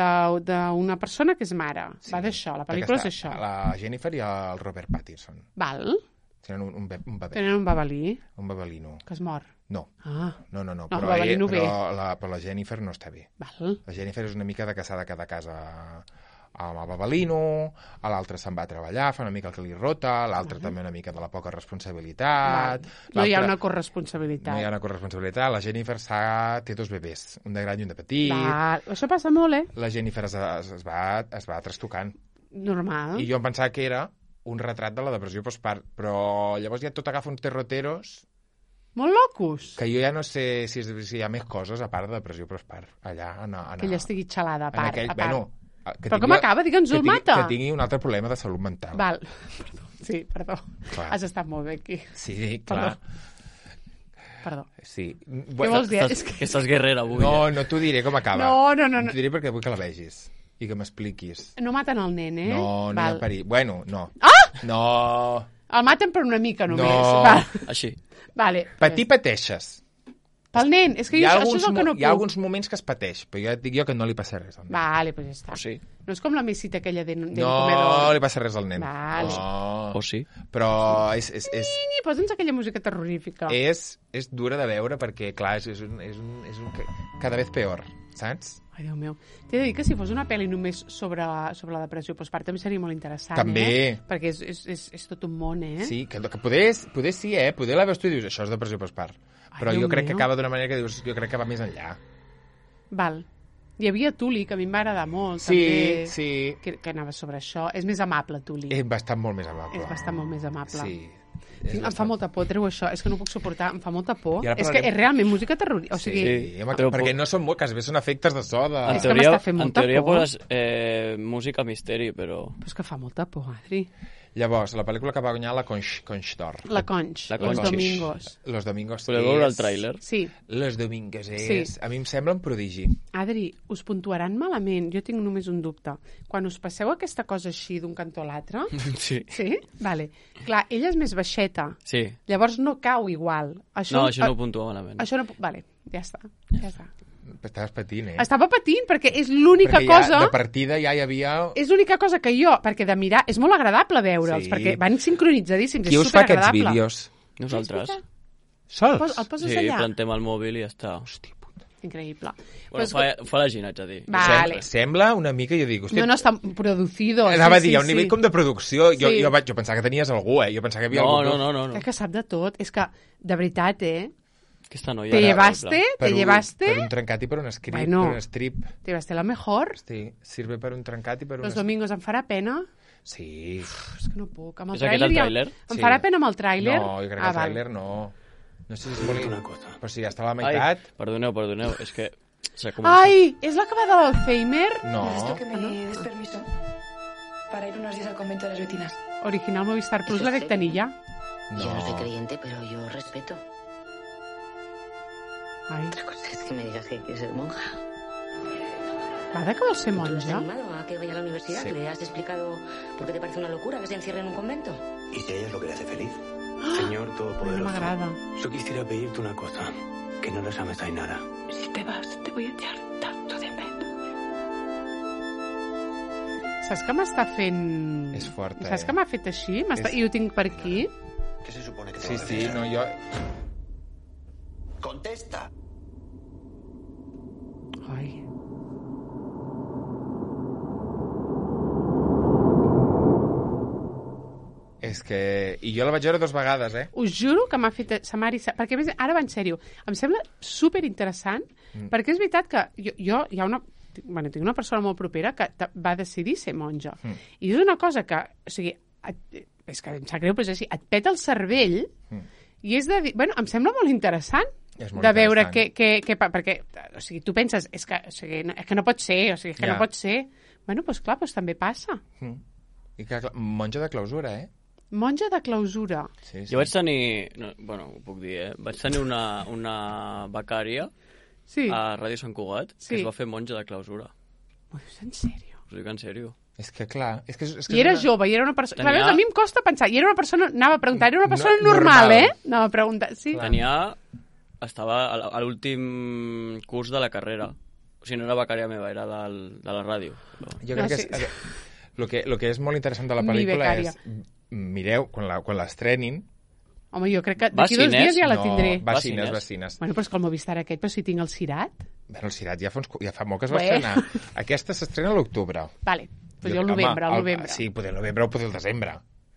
d'una persona que és mare. Sí, va d'això, la pel·lícula és això. La Jennifer i el Robert Pattinson. Val. Tenen un bebè. Tenen un babalí. Un babalino. Que es mor. No. Ah. No. No, el babalino bé. Però la Jennifer no està bé. Val. La Jennifer és una mica de que s'ha de quedar a casa amb el babalino, a l'altre se'n va a treballar, fa una mica el que li rota, l'altre també una mica de la poca responsabilitat... No hi ha una corresponsabilitat. No hi ha una corresponsabilitat. La Jennifer té 2 bebès, un de gran i un de petit. Això passa molt, La Jennifer es va trastocant. Normal. I jo em pensava que era un retrat de la depressió postpart, però llavors ja tot agafa uns terroteros... Molt locos. Que jo ja no sé si hi ha més coses a part de depressió postpart, allà. Que ella estigui xalada, a part. Bueno, però com acaba? Digue'ns-ho, el mata. Que tingui un altre problema de salut mental. Val. Perdó. Clar. Has estat molt bé aquí. Sí, clar. Perdó. Sí. Què vols dir? Que estàs guerrera avui. No t'ho diré com acaba. No. T'ho diré perquè vull que la vegis i que m'expliquis. No maten el nen, No hi ha perill. Bueno, no. Ah! No. El maten per una mica només. No. Val. Així. Vale. Pateixes. Pel nen, és que això és el que no puc. Hi ha alguns moments que es pateix, però ja et dic jo que no li passa res al nen. Vale, pues ja està. O sí. No és com la mesita aquella de No comedor. li passa res al nen. Vale. No. O sí. Però és Posa'ns aquella música terrorífica. és dura de veure perquè, clar, és un cada vez peor, saps? Ai, Déu meu. T'he de dir que si fos una pel·li només sobre la depressió postpart també seria molt interessant, També. Perquè és tot un món, Sí, que poder sí, Poder la veus tu i dius, això és depressió postpart. Però Déu jo crec que meu. acaba d'una manera que dius, jo crec que va més enllà. Val. Hi havia Tuli, que a mi em va agradar molt, Sí, també, sí. que anava sobre això. És més amable, Tuli. És bastant molt més amable. És bastant molt més amable. Sí. Em fa molta por, treu això. És que no puc suportar, em fa molta por. I ara És que parlarem- és realment música terrorífica. O sigui, Sí, home, perquè no són quasi bé són efectes de so. És que m'està fent molta por. poses música misteri, però... Però és que fa molta por, Adri. Llavors, la pel·lícula que va guanyar la Conch d'Or. La Conch, La Los Conch. Domingos. Los Domingos Podeu veure el tràiler? Sí. Los Domingos Sí. A mi em sembla un prodigi. Adri, us puntuaran malament? Jo tinc només un dubte. Quan us passeu aquesta cosa així d'un cantó a l'altre... Sí. Sí? Vale. Clar, ella és més baixeta. Sí. Llavors no cau igual. No, això no ho puntua malament. Això no... Vale, ja està. Estaves patint, Estava patint perquè és l'única perquè cosa... de partida ja hi havia... És l'única cosa que jo, perquè de mirar... És molt agradable veure'ls, Sí. perquè van sincronitzadíssims. Qui és us fa aquests superagradable. vídeos? Nosaltres. Sols? El poses Sí, allà? plantem el mòbil i ja està. Hòstia puta. Increïble. Bueno, fa la Gina, haig de dir. Vale. Sembla una mica, jo dic... No, està producido. Anava a dir, hi ha un nivell com de producció. Jo Sí. pensava que tenies algú, Jo pensava que hi havia algú. No. És que sap de tot. És que, de veritat, Aquesta noia... Te era llevaste, horrible. te llevaste... Per un trencat i per un script, Bueno. per un strip. Te llevaste la mejor. Sí, sirve per un trencat i per un... Los domingos em farà pena. Sí. És que no puc. Amb el És aquest el tràiler? Em Sí. farà pena amb el tràiler? No, jo crec que el tràiler no. No sé si es vol... Una cosa. Però si ja està a la Ai, meitat... perdoneu, és que s'ha començat. Ai, és la que va de l'Alzheimer? No. Necesito que me des permiso para ir unos días al convento de las Retinas. Original Movistar Plus, Eso la es Vectanilla. Yo no soy creyente, pero yo respeto. Ai, Otra cosa es que me digas que quieres ser monja. va de que vol ser ¿Tú lo has monja? animado a que vaya a la universidad? Sí. ¿Le has explicado por qué te parece una locura que se encierre en un convento? ¿Y si a ella es lo que le hace feliz? Señor No Todopoderoso, m'agrada. yo quisiera pedirte una cosa. Que no les ames a Ainara. Si te vas, te voy a echar tanto de menos. Saps que m'està fent... És fort, Saps que m'ha fet així? I ho tinc per aquí. ¿Qué se supone que te Sí, va a sí, decir? no, jo... ¡Contesta! Ai. És que... I jo la vaig veure 2 vegades, Us juro que m'ha fet... Perquè a més, ara va en sèrio. Em sembla super interessant, perquè és veritat que jo hi ha una... Bueno, tinc una persona molt propera que va decidir ser monja. I és una cosa que... O sigui, és que em sap greu, però és així. Et peta el cervell I és de dir... Bueno, em sembla molt interessant de veure perquè, o sigui, tu penses, és que no pot ser, o sigui, és que no pot ser. Bueno, doncs clar, també passa. I que, monja de clausura, Monja de clausura. Sí. Jo vaig tenir... Bueno, ho puc dir, Vaig tenir una becària a Ràdio Sant Cugat que es va fer monja de clausura. En sèrio? Us dic en sèrio. És que, clar... I era jove, i era una persona... Clar, a mi em costa pensar, i era una persona... Anava a preguntar, era una persona normal, Anava a preguntar, sí. Estava a l'últim curs de la carrera. O sigui, no era becària meva, era de la ràdio. Jo crec que el que és molt interessant de la pel·lícula és... Mireu, quan l'estrenin... Home, jo crec que d'aquí 2 dies ja la tindré. Va cines. Bueno, però és que el Movistar aquest, però si tinc el Cirat... Bueno, el Cirat ja fa molt que es va estrenar. Aquesta s'estrena a l'octubre. Vale, doncs jo al novembre. Sí, poder el novembre o poder el desembre.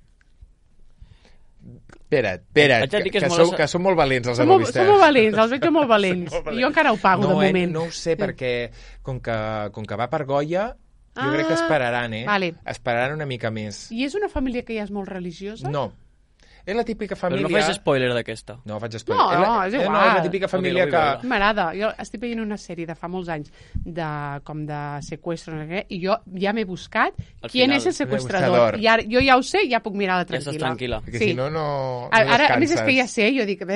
Espera't, que són molt valents els de Movistar. Són molt valents, els veig molt valents. I jo encara ho pago, de moment. No ho sé, perquè com que va per Goya... Jo crec que esperaran, Vale. Esperaran una mica més. I és una família que ja és molt religiosa? No. És la típica família... Però no faig spoiler d'aquesta. No faig spoiler. No, és igual. No, és la típica família que... M'agrada. Jo estic veient una sèrie de fa molts anys com de seqüestro, i jo ja m'he buscat qui és el seqüestrador. I ara, jo ja ho sé, ja puc mirar-la tranquil·la. Ja estàs tranquil·la. Perquè si no ara, a més, és que ja sé, jo dic...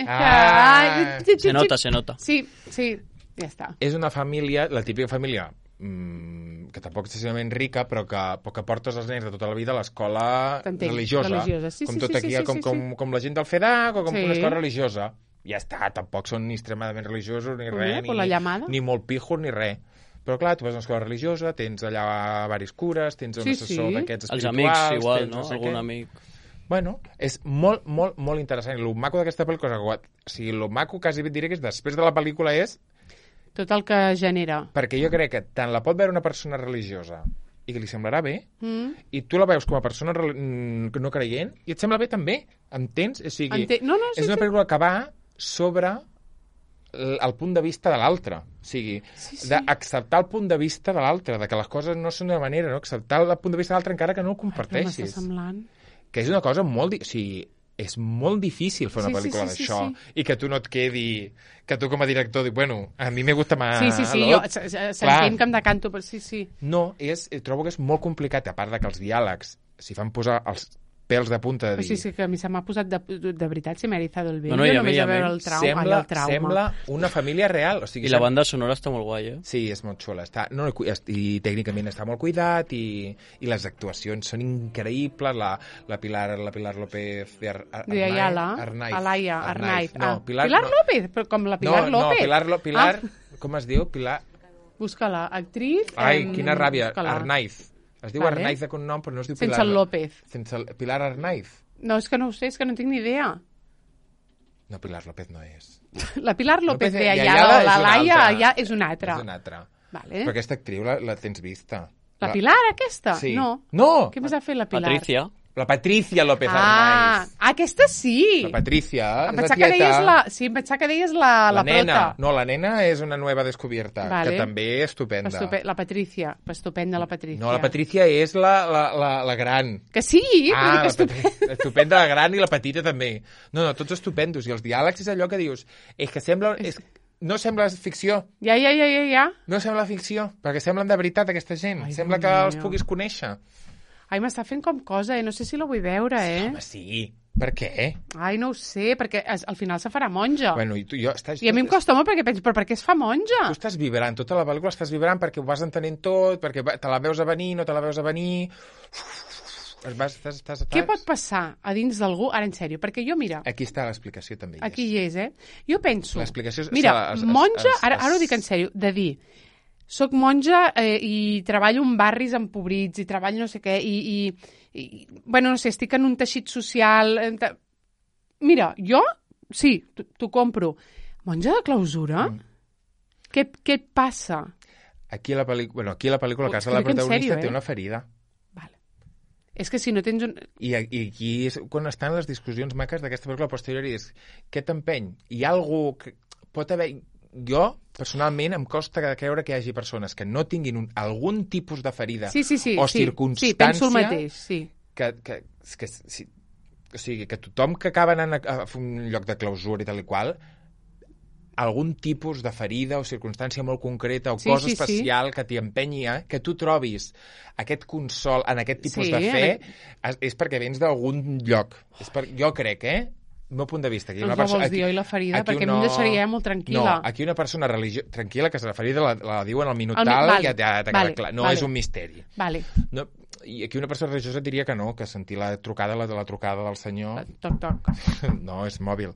Se nota. Sí, ja està. És una família, la típica família... que tampoc és excessivament rica, però que portes els nens de tota la vida a l'escola religiosa. Tot aquí, com la gent del FEDAC o com una escola religiosa. Ja està, tampoc són ni extremadament religiosos ni res, ni molt pijos ni res. Però clar, tu vas a una escola religiosa, tens allà varis cures, tens un assessor d'aquests espirituals... Els amics, igual, no? Algun amic... Bueno, és molt, molt, molt interessant. I el maco d'aquesta pel·lícula, o sigui, el maco quasi et diré que és després de la pel·lícula és tot el que genera. Perquè jo crec que tant la pot veure una persona religiosa i que li semblarà bé, i tu la veus com a persona no creient, i et sembla bé també, entens? O sigui, és una pel·lícula que va sobre el punt de vista de l'altre. O sigui, d'acceptar el punt de vista de l'altre, de que les coses no són d'una manera, no? Acceptar el punt de vista de l'altre encara que no el comparteixis. M'està semblant. Que és una cosa molt... O sigui, és molt difícil fer una pel·lícula d'això i que tu no et quedi... Que tu com a director dic, bueno, a mi me gusta más... Sí, jo s'entén que em decanto, però sí. No, trobo que és molt complicat, a part de que els diàlegs s'hi fan posar els pèls de punta de dir... Sí, que a mi se m'ha posat de veritat, se m'ha erizado el vello. No, només a veure el trauma. Sembla una família real. O sigui, I la banda sonora està molt guai, Sí, és molt xula. I tècnicament està molt cuidat i les actuacions són increïbles. La Pilar López de Arnaiz. No, Pilar López? Però com la Pilar López? No, Pilar... Com es diu? Pilar... Busca-la. Actriz... Ai, quina ràbia. Arnaiz. Es diu Arnaiz de cognom, però no es diu Pilar... Sense el López. Pilar Arnaiz. No, és que no ho sé, és que no tinc ni idea. No, Pilar López no és. La Pilar López de Ayala o la Laia allà és una altra. És una altra. Vale. Però aquesta actriu la tens vista. La Pilar, aquesta? Sí. No. Què més ha fet la Pilar? Patricia. La Patricia López Arnaiz. Aquesta sí. La Patricia, em pensava que deies la nena. prota. No, la nena és una nueva descobierta, que també és estupenda. La Patricia, estupenda la Patricia. No, la Patricia és la gran. Que sí, estupenda la gran i la petita també. No, tots estupendos. I els diàlegs és allò que dius, és que sembla... No sembla ficció. Ja. No sembla ficció, perquè semblen de veritat aquesta gent. Sembla que els puguis conèixer. Ai, m'està fent com cosa, no sé si la vull veure, Home, sí. Per què? Ai, no ho sé, perquè al final se farà monja. Bueno, i a mi em costa molt perquè penso, però per què es fa monja? Tu estàs vibrant, tota la pel·lícula estàs vibrant perquè ho vas entenent tot, perquè te la veus a venir, no te la veus a venir... Què pot passar a dins d'algú, ara en sèrio? Perquè jo, mira... Aquí està l'explicació, també. Aquí hi és, Jo penso... L'explicació... Mira, monja, ara ho dic en sèrio, de dir... Soc monja i treballo en barris empobrits i treballo no sé què i bueno, no sé, estic en un teixit social... Mira, jo, sí, t'ho compro. Monja de clausura? Què et passa? Aquí a la pel·lícula, a casa de la protagonista té una ferida. Vale. És que si no tens un... I aquí és quan estan les discussions maques d'aquesta pel·lícula posterior i és què t'empeny? Hi ha algú que pot haver... Jo, personalment, em costa creure que hi hagi persones que no tinguin algun tipus de ferida o circumstància penso el mateix, que O sigui, que tothom que acaba anant a fer un lloc de clausura i tal i qual, algun tipus de ferida o circumstància molt concreta o cosa especial que t'hi empenyi que tu trobis aquest consol en aquest tipus de fe, és perquè vens d'algun lloc. Jo crec, el meu punt de vista. Doncs la vols dir, oi, la ferida? Perquè a mi em deixaria molt tranquil·la. No, aquí una persona tranquil·la, que la ferida la diuen al minut tal i ja t'ha quedat clar. No és un misteri. Vale. I aquí una persona religiosa diria que no, que sentir la trucada del senyor... Toc, toc. No, és mòbil.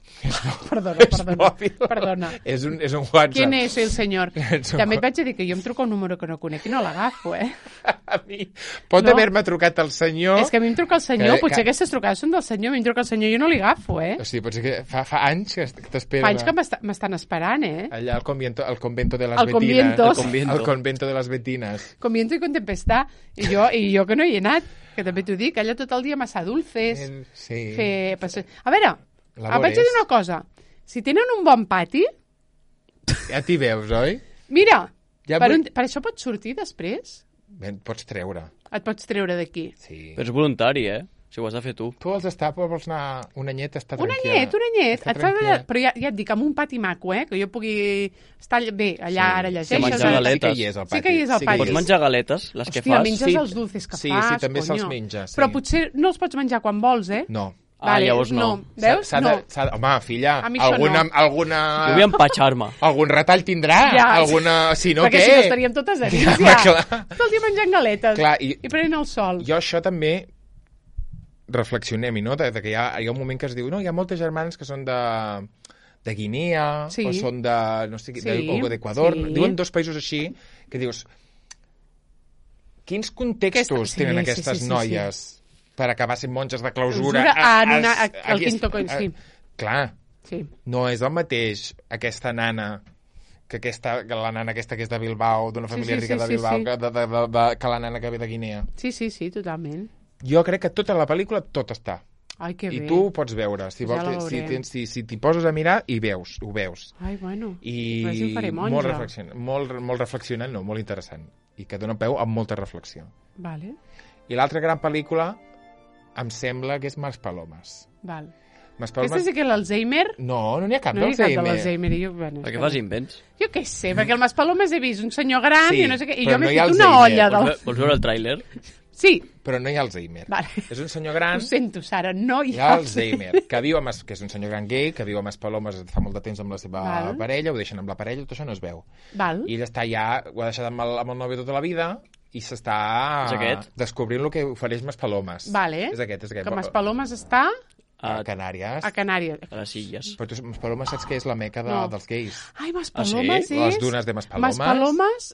Perdona. És un WhatsApp. ¿Quién es el senyor? També et vaig dir que jo em truco un número que no conec i no l'agafo, A mi pot haver-me trucat el senyor... És que a mi em truca el senyor, potser aquestes trucades són del senyor, a mi em truca el senyor i jo no li agafo, O sigui, potser que fa anys que t'espera... Fa anys que m'estan esperant, Allà al convento de las Vetinas. El convento de las Vetinas. Conviento y con tempestad. I jo que no hi he anat, que també t'ho dic, allà tot el dia massa dulces. Sí. A veure, vaig a dir una cosa. Si tenen un bon pati... Ja t'hi veus, oi? Mira, per això pots sortir després? Ben, pots treure. Et pots treure d'aquí. Sí. Però és voluntari, Si ho has de fer tu. Tu vols anar un anyet, estar tranquil·la. Un anyet. Però ja et dic, amb un pati maco, que jo pugui estar bé, allà ara llegeixes. Menjar galetes. Sí que hi és el pati. Pots menjar galetes, les que fas. Hòstia, menges els dulces que fas, Sí, també se'ls menja. Però potser no els pots menjar quan vols, No. Llavors no. Veus? Home, filla, alguna... Jo vull empatxar-me. Algun retall tindrà. Si no, perquè què? Si no estaríem totes a dins, Tot el dia menjant galetes i prenent el sol. Jo això també reflexionem-hi, no? Que hi ha un moment que es diu, no, hi ha moltes germanes que són de Guinea, o són de, no sé, o d'Equador, diuen 2 països així, que dius, quins contextos tenen aquestes noies per acabar sent monges de clausura? Al quinto coll, sí. Clar, no és el mateix aquesta nana que la nana aquesta que és de Bilbao, d'una família rica de Bilbao, que la nana que ve de Guinea. Sí, totalment. Jo crec que tota la pel·lícula tot està. Ai, que bé. I tu ho pots veure. Si t'hi poses a mirar, ho veus. Ai, bueno. I molt reflexionant, no, molt interessant. I que dona peu a molta reflexió. Vale. I l'altra gran pel·lícula em sembla que és Maspalomas. Val. Aquesta sí que l'Alzheimer... No n'hi ha cap d'Alzheimer. Per què fas invents? Jo què sé, perquè el Maspalomas he vist un senyor gran i no sé què, i jo m'he fet una olla del... Vols veure el tràiler? Sí. Però no hi ha Alzheimer. Vale. És un senyor gran... Ho sento, Sara, no hi ha Alzheimer. Que és un senyor gran gay, que viu a Maspalomas fa molt de temps amb la seva parella, ho deixen amb la parella, tot això no es veu. Val. I ell està ja, ho ha deixat amb el nòvio tota la vida, i s'està descobrint el que ofereix Maspalomas. Vale. És aquest. Que Maspalomas està... A Canàries. A Canàries. A les Illes. Però tu, Maspalomas, saps què és la meca dels gais? Ai, Maspalomas és... Les dunes de Maspalomas. Maspalomas...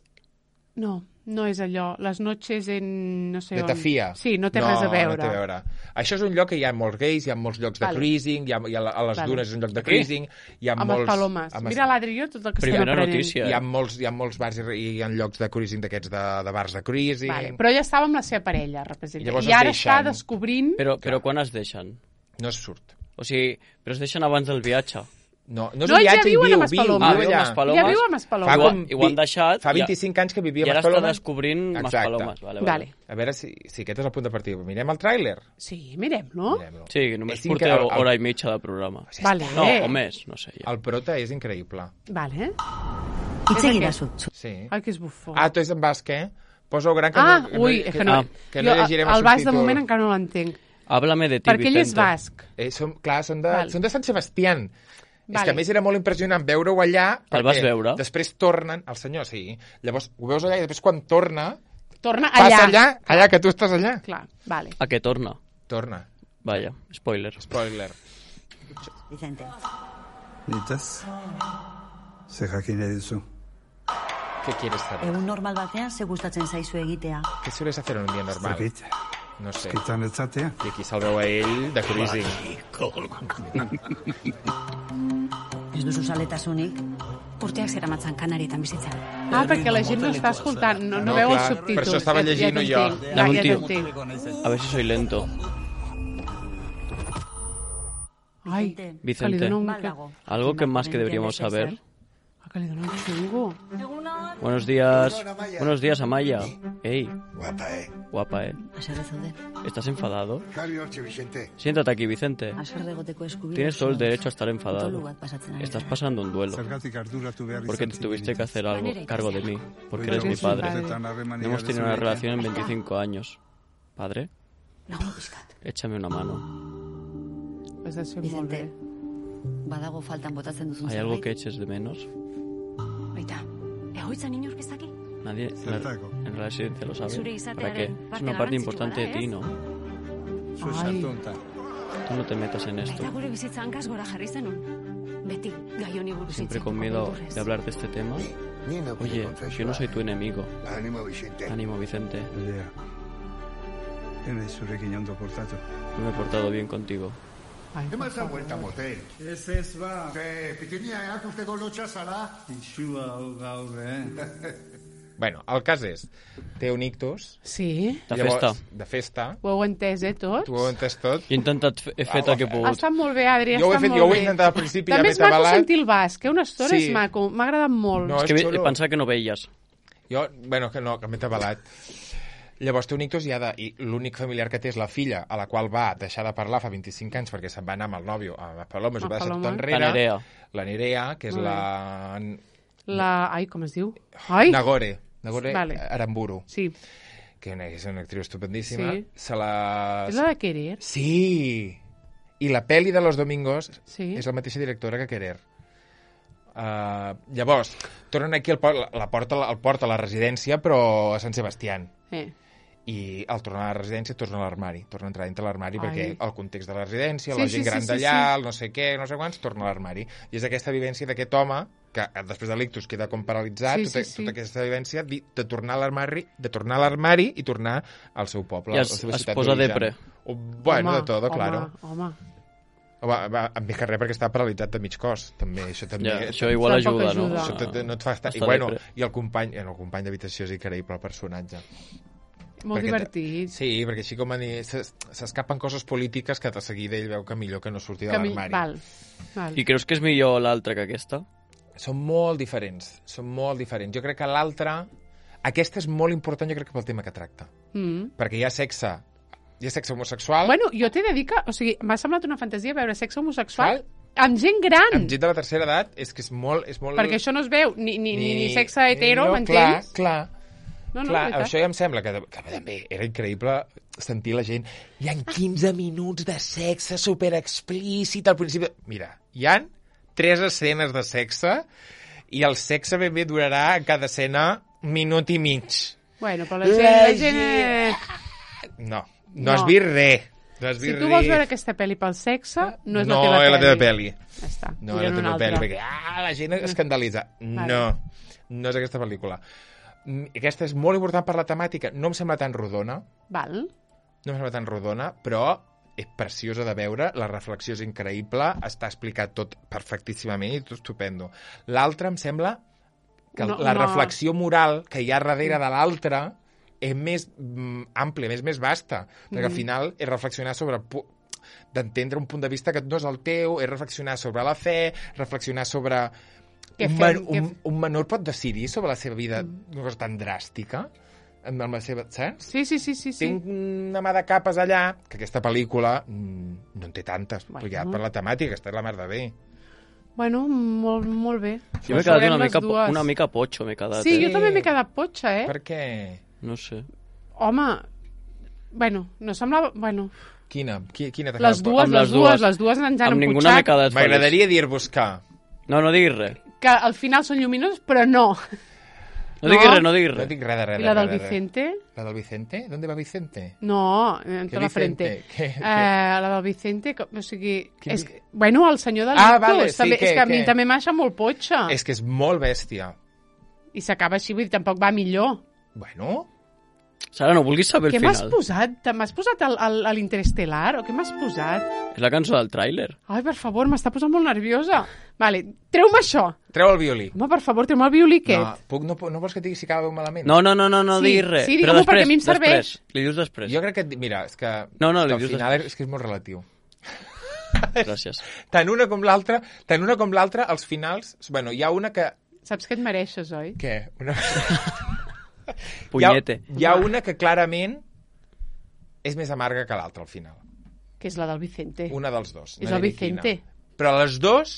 No és allò. Les noches en... no sé on. De Tafia. Sí, no té res a veure. No té a veure. Això és un lloc que hi ha molts gais, hi ha molts llocs de cruising, a les dunes és un lloc de cruising, hi ha molts... Maspalomas. Mira l'Adri, tot el que estem aprenent. Notícia. Hi ha molts bars i hi ha llocs de cruising d'aquests de bars de cruising. Vale. Però ella estava amb la seva parella, representa. I ara està descobrint... Però quan es deixen? No es surt. O sigui, però es deixen abans del viatge. No és un viatge, viu a Maspalomas. Ja viu a Maspalomas. I ho han deixat... Fa 25 anys que vivia a I Maspalomas. ara està descobrint Maspalomas. Vale. A veure si aquest és el punt de partida. Mirem el tràiler? Sí, mirem-lo. Sí, només porteu hora i mitja de programa. Vale. No, o més, no sé. El prota és increïble. Vale. Sí. Ai, que és bufó. Tu és en basc, Posa-ho gran que no llegirem el subtítol. El basc de moment encara no l'entenc. Háblame de ti, perquè ell és basc. Són de Sant Sebastián. És que a més era molt impressionant veure-ho allà. El vas veure? Després tornen, el senyor, sí. Llavors ho veus allà i després quan torna allà. Passa allà que tu estàs allà. Clar, vale. A què torna? Torna. Vaya, spoiler. Vicente. Nitaz, ze jakin duzu. ¿Qué quieres saber? Egun normal batean ze gustatzen zaizu egitea? ¿Qué sueles hacer en un día normal? No sé. Skitan etzatea? I aquí se'l veu a ell de cruising. Ez duzu zaletasunik? Urteak zeramatzan Kanarietan bizitzen. Perquè la gent no està escoltant, no veu els subtítols. Per això estava llegint-ho jo. A ver si soy lento. Ay, Vicente, algo que más que deberíamos saber Que li dona un xungo. Buenos días. Buenos días, Amaya. Ey. Guapa, Haserre zaude. ¿Estás enfadado? Vicente. Siéntate aquí, Vicente. Haserre goteko eskubidea. Tienes todo el derecho a estar enfadado. Tolu bat pasatzen ari Estás zara. pasando un duelo. Porque te tuviste que hacer algo cargo de mí. Porque eres mi padre. No hemos tenido una relación en 25 años. ¿Padre? Échame una mano. Has de ser molt bé. Vicente, badago faltan botatzen duzun ¿Hay algo que eches de menos? Baita, egoitzan inork ez daki? Nadie en la residencia lo sabe. Zure ¿Para qué? izatearen Es parte una parte garrantzitsua importante de da, ti, ez? ¿no? Ai, Tú no te metas en esto. Baita gure bizitza hankaz gora jarri zenun. Beti, gai honi buruz Siempre hitzeko con miedo konturrez. de hablar de este tema. Oye, yo no soy tu enemigo. Ánimo, Vicente. Ánimo, Vicente. Bidea. Ene zurekin ondo portatu. No me he portado bien contigo. ai, ¿Qué más ha vuelta, motel? Ez ba. Pitinia, erakusteko lotxa zara? Ixua hau gaur, Bueno, el cas és, té un ictus. Sí, De festa. De festa. ho heu entès, tots? Tu ho he entès tot. He intentat fer el que he Ha pogut. estat molt bé, Adri, ha Jo ho he estat fet, molt jo ho he bé. intentat al principi, ja També m'he és maco atabalat. sentir el basc, una estona Sí. és maco, m'ha agradat molt. No, És que és xulo. pensava que no veies. Jo, bueno, que no, que m'he tabalat. Llavors té un ictus i l'únic familiar que té és la filla, a la qual va deixar de parlar fa 25 anys perquè se'n va anar amb el nòvio a Paloma, s'ho va deixar tot Paloma. enrere. La Nerea. La Nerea, que és Ai, com es diu? Ai, Nagore Vale. Aramburu, sí, que és una actriu estupendíssima. Sí. Se la... és la de Querer. Sí! I la peli de Los Domingos Sí. és la mateixa directora que Querer. Llavors, tornen aquí, el porta a la residència, però a Sant Sebastián. I al tornar a la residència torna a l'armari, torna a entrar dintre l'armari perquè el context de la residència, la gent gran d'allà, el no sé què, no sé quants, torna a l'armari. I és aquesta vivència d'aquest home que després de l'ictus queda com paralitzat, tota aquesta vivència de tornar a l'armari i tornar al seu poble, I a la seva es ciutat posa d'origen. depre. Bueno, de tot, claro. Home. Més que res perquè està paralitzat de mig cos, també. Això també... Ja, això igual ajuda, no? Això no et fa estar... I el company d'habitació és increïble, el personatge. Molt divertit. Sí, perquè així com s'escapen coses polítiques que de seguida ell veu que millor que no surti de l'armari. Val. I creus que és millor l'altra que aquesta? Són molt diferents. Jo crec que l'altra... Aquesta és molt important, jo crec que pel tema que tracta. Perquè hi ha sexe homosexual. Bueno, jo t'he de dir que... O sigui, m'ha semblat una fantasia veure sexe homosexual amb gent gran. Amb gent de la tercera edat, és que és molt... Perquè això no es veu ni sexe hetero, m'entens? Clar. No, clar, això ja em sembla que també era increïble sentir la gent. Hi ha 15 minuts de sexe superexplícit al principi. Mira, hi han 3 escenes de sexe i el sexe ben bé durarà en cada escena minut i mig. Bueno, però la gent... No has vist res. Si tu vols veure aquesta pel·li pel sexe, no és la teva pel·li. Ja està. No és la teva pel·li, perquè la gent escandalitza. No és aquesta pel·lícula. Aquesta és molt important per la temàtica. No em sembla tan rodona. Val. No em sembla tan rodona, però és preciosa de veure, la reflexió és increïble, està explicat tot perfectíssimament i tot estupendo. L'altra em sembla que la reflexió moral que hi ha darrere de l'altra és més àmplia, més vasta, perquè al final és reflexionar sobre d'entendre un punt de vista que no és el teu, és reflexionar sobre la fe, reflexionar sobre... Un menor pot decidir sobre la seva vida una cosa tan dràstica, amb la seva... Saps? Sí. Té una mà de capes allà, que aquesta pel·lícula no en té tantes, ja per la temàtica, està la mar de bé. Bueno, molt bé. Jo m'he quedat una mica potxo, m'he quedat. Sí, jo també m'he quedat potxa, Per què? No sé. Home, bueno, no semblava... Bueno... Quina t'ha quedat? Les dues ens han emputxat. Amb ninguna m'he quedat feliç. M'agradaria dir-vos que... No diguis res. Que al final són lluminosos, però no. No diguis res. No dic res de res. I la del Vicente? ¿La del Vicente? ¿Dónde va Vicente? No, entre la frente. La del Vicente, o sigui... El senyor del Lictus. Vale, sí, és que a mi també m'ha deixat molt potxa. És que és molt bèstia. I s'acaba així, vull dir, tampoc va millor. Bueno... Sara, no vulguis saber el final. Què m'has posat? M'has posat a l'Interestel·lar? O què m'has posat? És la cançó del tràiler. Ai, per favor, m'està posant molt nerviosa. Vale, treu-me això. Treu el violí. Home, per favor, treu-me el violí aquest. No vols que et digui si acaba malament? No diguis res. Sí, digue-m'ho perquè a mi em serveix. Li dius després. Jo crec que... Mira, és que... No, li dius després. És que és molt relatiu. Gràcies. Tant una com l'altra, els finals... Bueno, hi ha una que Saps què et mereixes, oi? Què? Punyete. Hi ha una que clarament és més amarga que l'altra, al final. Que és la del Vicente. Una dels dos. És el Vicente. Però les dos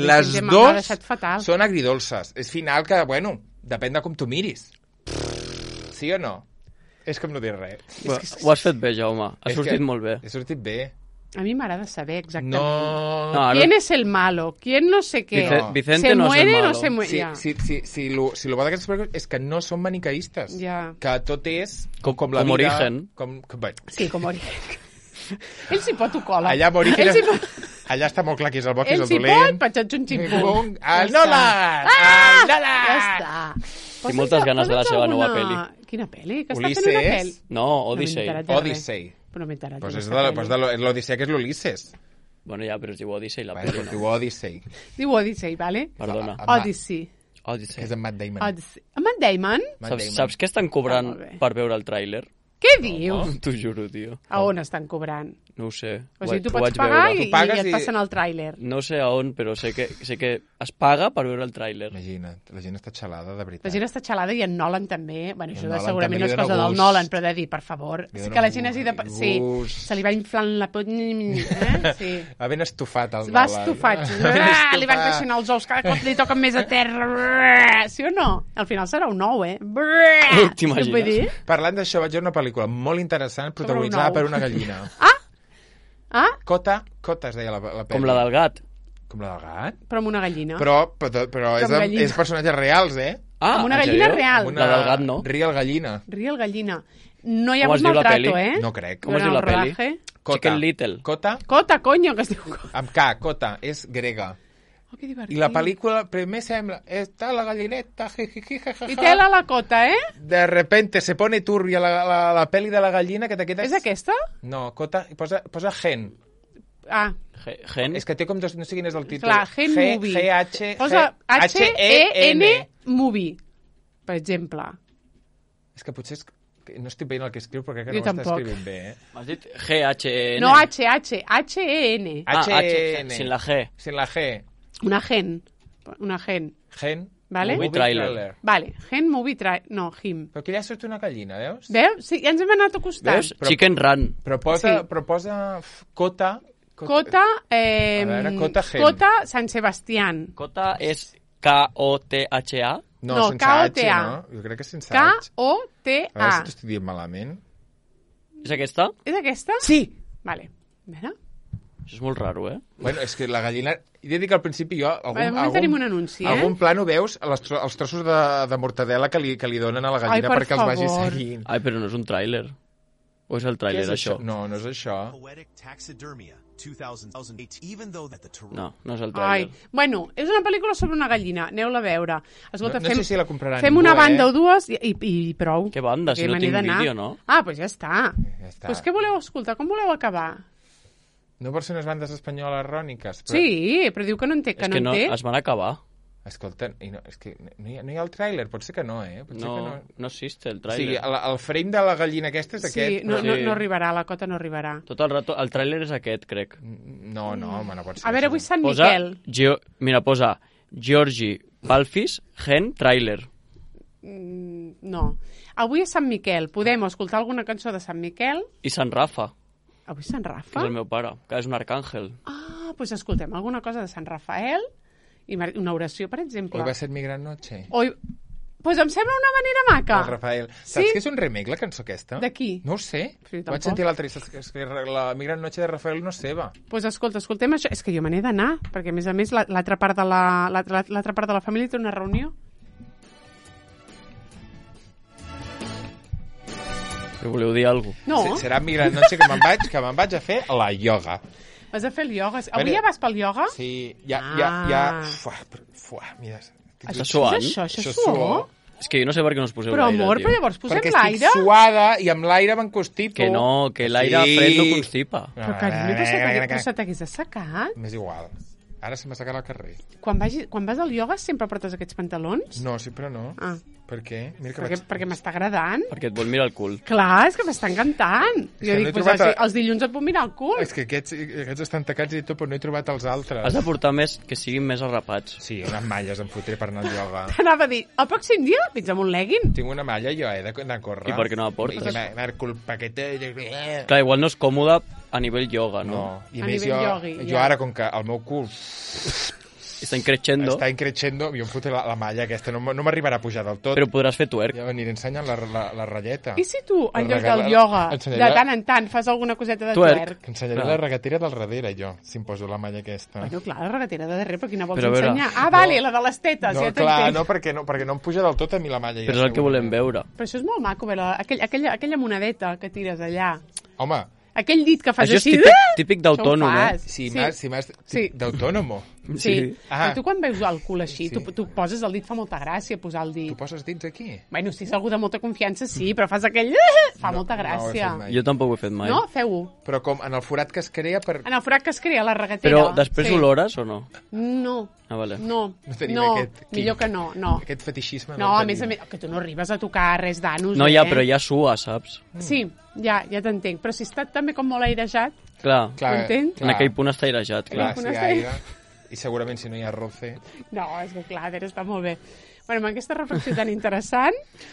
són agridolces. És final que, bueno, depèn de com tu miris. Sí o no? És com no dir res. Ho has fet bé, Jaume. Ha sortit molt bé. Ha sortit bé. A mi m'agrada saber exactament. No. ¿Quién es el malo? ¿Quién no sé qué? Vicente ¿Se no muere es el malo? o no se muere? Si lo bo d'aquestes pel·lícules és que no són maniqueistes. Que tot és com la vida. Com origen. Sí, com origen. Ell s'hi pot, ho cola. Allà origen... Allà està molt clar qui és el bo, qui és el dolent. Ell s'hi pot, patxat un ximpum. El Nolan! El Nolan! Ja està. Tinc moltes ganes de la seva nova pel·li. Quina pel·li? Que està fent una pel·li? No, Odyssey. Odyssey. Però m'he enterat. Pues és l'Odissea, que és l'Ulisses. Bueno, ja, però es diu Odyssey, la pel·li. Diu Odyssey. Diu Odyssey, vale? Perdona. Odyssey. És en Matt Damon. Matt Damon? Saps què estan cobrant per veure el tràiler? Què dius? T'ho juro, tio. A on estan cobrant? No ho sé. O sigui, tu pots pagar i et passen el tràiler. No sé a on, però sé que es paga per veure el tràiler. Imagina't, la gent està xalada, de veritat. La gent està xalada i en Nolan també. Bueno, això segurament no és cosa del Nolan, però de dir, per favor, sí que la gent hagi de... Sí, se li va inflant la pot... Sí. Va ben estufat, el Nolan. Va estufat. Li van creixent els ous, cada cop li toquen més a terra. Sí o no? Al final serà un 9, eh? T'imagines? Parlant d'això, vaig veure una pel·lícula molt interessant protagonitzada per una gallina. Cota es deia la pel·li. Com la del gat. Com la del gat? Però amb una gallina. Però és personatges reals, eh? Amb una gallina real. La del gat no. Real gallina. Real gallina. No hi ha hagut maltrato, eh? No crec. Com es diu la pel·li? Chicken Little. Cota, coño, que es diu Cota. Amb K, Cota, és grega. Oh, que divertit. I la pel·lícula primer sembla, està la gallineta, jajaja. I té la cota, eh? De repente se pone turbia la pel·li de la gallina que te quedes... És aquesta? No, Cota, posa Gen. Gen? És que té com dos, no sé quin és el títol. Clar, Gen Movie. Posa H-E-N Movie, per exemple. És que potser no estic veient el que escriu, perquè crec que no ho està escrivint bé, eh? M'has dit G-H-E-N? No, H-H-E-N. H-E-N. Sin la G. Sin la G. Una gen. Gen. Vale? Movie trailer. Vale, gen movie trailer. No, him. Però que ja surt una gallina, veus? Veus? Sí, ja ens hem anat acostant. Veus? Chicken Run. Però posa Cota... Cota, a veure, Cota Gen. Cota San Sebastián. Cota és K-O-T-H-A? No, sense H, no? Jo crec que és sense H. K-O-T-A. A veure si t'ho estic dient malament. És aquesta? És aquesta? Sí! Vale. A veure... Això és molt raro, eh? Bueno, és que la gallina... He de dir que al principi jo... tenim un anunci, eh? Algun plano veus els trossos de mortadela que li donen a la gallina perquè els vagi seguint. Ai, però no és un tràiler. O és el tràiler, això? No, no és això. No, no és el tràiler. Bueno, és una pel·lícula sobre una gallina. Aneu-la a veure. Escolta, no sé si la compraran fem una banda o dues i prou. Què banda? Si no tinc vídeo, no? Ah, doncs ja està. Doncs què voleu escoltar? Com voleu acabar? No per ser unes bandes espanyoles ròniques. Però... Sí, però diu que no en té. És que no, es van acabar. Escolta, és que no hi ha el tràiler, pot ser que no, eh? No existe el tràiler. Sí, el frame de la gallina aquesta és aquest. Sí, no arribarà, la cota no arribarà. Tot el rato, el tràiler és aquest, crec. No, home, no pot ser. A veure, avui Sant Miquel. Mira, posa Georgi Balfis, Gen, tràiler. No. Avui és Sant Miquel. Podem escoltar alguna cançó de Sant Miquel. I Sant Rafa. Avui Sant Rafa? Que és el meu pare, que és un arcàngel. Ah, doncs escoltem alguna cosa de Sant Rafael i una oració, per exemple. Hoy va ser mi gran noche. Doncs em sembla una manera maca. El Rafael. Saps que és un remake, la cançó aquesta? De qui? No ho sé. Vaig sentir l'altre, la mi gran noche de Rafael no és seva. Doncs escolta, escoltem això. És que jo me n'he d'anar, perquè a més l'altra part de la família té una reunió. Que voleu dir alguna cosa? No. Serà mi gran noche que me'n vaig a fer la ioga. Vas a fer el ioga? Avui ja vas pel ioga? Sí, ja... Mira, està suant? Això és suor? És que jo no sé per què no us poseu l'aire, tio. Però amor, però llavors posem l'aire? Perquè estic suada i amb l'aire m'enconstipo. Que no, que l'aire fred no constipa. Però carinyo, però se t'hagués assecat? M'és igual. Ara se m'ha sacat al carrer. Quan vas al ioga sempre portes aquests pantalons? No, sempre no. Ah. Per què? Mira perquè m'està agradant. Perquè et vol mirar el cul. Clar, és que m'està encantant. Jo dic, els dilluns et puc mirar el cul. És que aquests estan tacats i tot, però no he trobat els altres. Has de portar més, que siguin més arrapats. Sí, unes malles em fotré per anar al ioga. T'anava a dir, el pròxim dia vins amb un legging. Tinc una malla jo, d'anar a córrer. I per què no la portes? I cul paquete... Clar, igual no és còmode a nivell ioga, no? No, i més jo ara, com que el meu cul... Està increixendo, jo em fotré la malla aquesta, no m'arribarà a pujar del tot. Però podràs fer twerk. Ja m'aniré ensenyant la ratlleta. I si tu, en lloc del ioga, de tant en tant, fas alguna coseta de twerk? Ensenyaré la regatera del darrere, jo, si em poso la malla aquesta. Bueno, clar, la regatera de darrere, però quina vols ensenyar? Ah, vale, la de les tetes, ja t'entenc. No, perquè no em puja del tot a mi la malla. Però és el que volem veure. Però això és molt maco, aquella monedeta que tires allà. Home... Aquell dit que fas així... Això és típic d'autònom, eh? Sí, d'autònomo. Sí. Però tu quan veus el cul així, tu poses el dit, fa molta gràcia posar el dit. Tu poses dits aquí? Bueno, si és algú de molta confiança, sí, però fas aquell... Fa molta gràcia. Jo tampoc ho he fet mai. No? Feu-ho. Però com, en el forat que es crea per... En el forat que es crea, la regatera. Però després olores o no? No. Ah, vale. No, millor que no. Aquest fetixisme no a més, que tu no arribes a tocar res d'anus. No, ja, però ja sua, saps? Sí, ja t'entenc. Però si està també com molt airejat, clar, m'entens? En aquell punt està airejat. Clar, si hi ha aire, i segurament si no hi ha roce... No, és que clar, està molt bé. Bueno, amb aquesta reflexió tan interessant,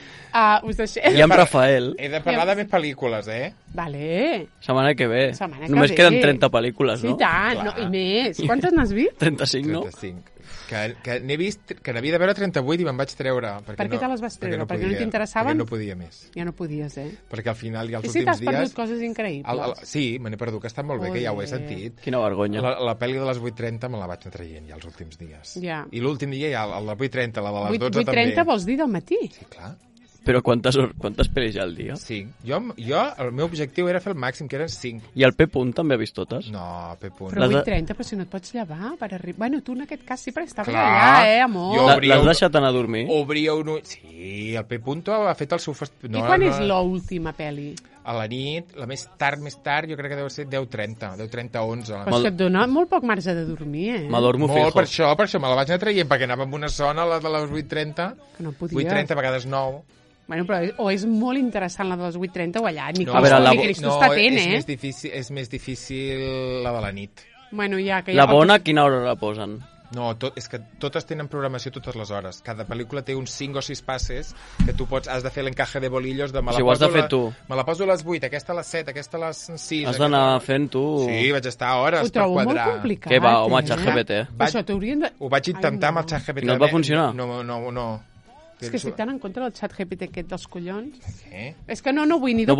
us deixem... I amb Rafael. He de parlar de més pel·lícules, Vale. Setmana que ve. Només queden 30 pel·lícules, no? Sí, tant, no, i més. Quantes n'has vist? 35, no? 35. Que n'he vist, que n'havia de veure 38 i me'n vaig treure. Per què te les vas treure? Perquè no t'interessaven? Perquè no podia més. Ja no podies, Perquè al final i als últims dies... I si t'has perdut coses increïbles? Sí, me n'he perdut, que està molt bé, que ja ho he sentit. Quina vergonya. La pel·li de les 8:30 me la vaig anar traient ja els últims dies. Ja. I l'últim dia ja, la de 8:30, la de les 12 també. 8:30 vols dir del matí? Sí, clar. Però quantes pel·lis hi ha al dia? 5. Jo, el meu objectiu era fer el màxim, que eren 5. I el P. també ha vist totes? No, P. Però 8:30, però si no et pots llevar per arribar... Bueno, tu en aquest cas sí, perquè estaves allà, amor. L'has deixat anar a dormir? Obria un... Sí, el P. ha fet el seu I quan és l'última pel·li? A la nit, la més tard, jo crec que deu ser 10:30, 10:30, 11. Però és que et dona molt poc marge de dormir, M'adormo fijo. Molt, per això me la vaig anar traient, perquè anava amb una zona, la de les 8:30. Que no podies. 8:30, a vegades 9. Bueno, però o és molt interessant la de les 8:30 o allà. Ni Cristo està atent, és més difícil la de la nit. Bueno, ja, que la bona, a quina hora la posen? No, és que totes tenen programació totes les hores. Cada pel·lícula té uns 5 o 6 passes que tu has de fer l'encaje de bolillos de ho has de fer tu. Me la poso a les 8, aquesta a les 7, aquesta a les 6. Has d'anar fent tu. Sí, vaig estar hores per quadrar. Ho trobo molt complicat. Què va, home, ChatGPT. Ho vaig intentar amb el ChatGPT. I no et va funcionar? No. És que estic tan en contra del ChatGPT aquest dels collons. Què? És que no vull ni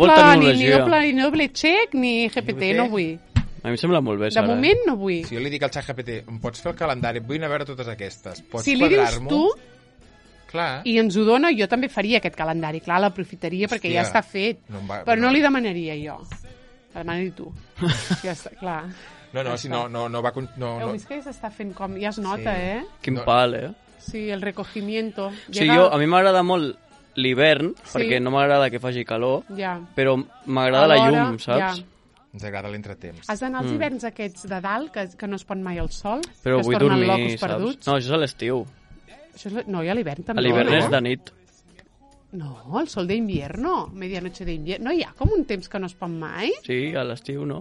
doble check ni GPT, no vull. A mi em sembla molt bé, Sara. De moment no vull. Si jo li dic al ChatGPT, em pots fer el calendari, vull anar a veure totes aquestes. Pots si li dius tu, clar. I ens ho dona, jo també faria aquest calendari. Clar, l'aprofitaria perquè ja està fet. Però no li demanaria jo. La demanaria tu. Ja està, clar. No, si no va... Heu vist que ja s'està fent com... Ja es nota, Quin pal, Sí, el recogimiento. Sí, a mi m'agrada molt l'hivern, perquè no m'agrada que faci calor, però m'agrada la llum, saps? Ens agrada l'entretemps. Has d'anar als hiverns aquests de dalt, que no es pot mai al sol? Però vull dormir, saps? Perduts. No, això és a l'estiu. No, i a l'hivern també. A l'hivern és de nit. No, el sol d'invierno, medianoche d'invierno. No hi ha com un temps que no es pot mai? Sí, a l'estiu no.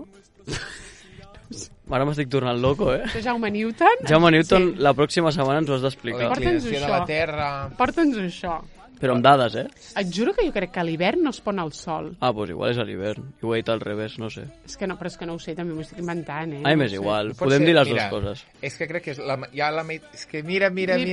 Ara m'estic tornant loco, Jaume Newton? Jaume Newton, la pròxima setmana ens ho has d'explicar. Porta'ns això. De la Terra. Porta'ns això. Però amb dades, Et juro que jo crec que a l'hivern no es pon al sol. Ah, doncs igual és a l'hivern. I ho he dit al revés, no sé. Però és que no ho sé, també m'ho estic inventant, Ai, m'és igual. Podem dir les dues coses. És que crec que és és que mira.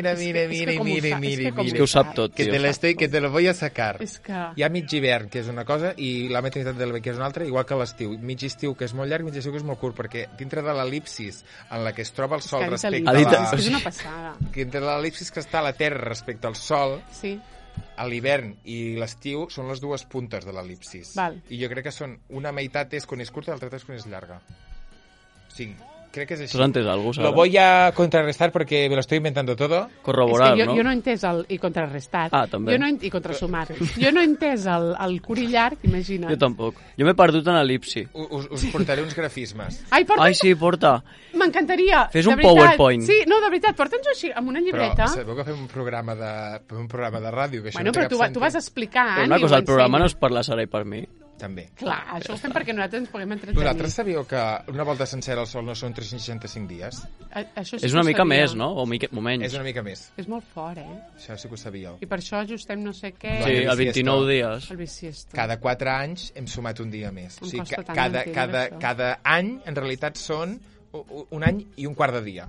És que ho sap tot, tio. Que te lo voy a sacar. És que... Hi ha mig hivern, que és una cosa, i la maternitat de l'hivern, que és una altra, igual que l'estiu. Mig estiu, que és molt llarg, mig estiu, que és molt curt, perquè dintre de l'elipsis en la que es troba el sol respecte a la... És una passada. Que entre l'elipsis que està a la Terra respecte al sol... Sí. A l'hivern i l'estiu són les dues puntes de l'elipsis. I jo crec que són una meitat és quan és curta i l'altra és quan és llarga. Sí. Crec que és així. ¿Tú has entès algo, Sara? Lo voy a contrarrestar porque me lo estoy inventando todo. Corroborar, és que no? Jo no he entès i contrarrestat. també. I contrasumar. Jo no he entès el curi llarg, imagina't. Jo tampoc. Jo m'he perdut en el·lipsi. Us portaré uns grafismes. Ai, sí, porta. M'encantaria. Fes un PowerPoint. Sí, no, de veritat, porta'ns així, amb una llibreta. Però sabeu que fem un programa de ràdio, que això bueno, no té però tu vas explicant. Però una cosa, el programa no és per la Sara i per mi. També. Clar, això ho fem perquè nosaltres ens puguem entretenir. Vosaltres sabíeu que una volta sencera al Sol no són 365 dies? Això sí és una mica més, no? O menys. És una mica més. És molt fort, Això sí que ho sabíeu. I per això ajustem no sé què... Sí, el 29 dies. El bisiesto. Cada 4 anys hem sumat un dia més. O sigui, cada any, en realitat, són un any i un quart de dia.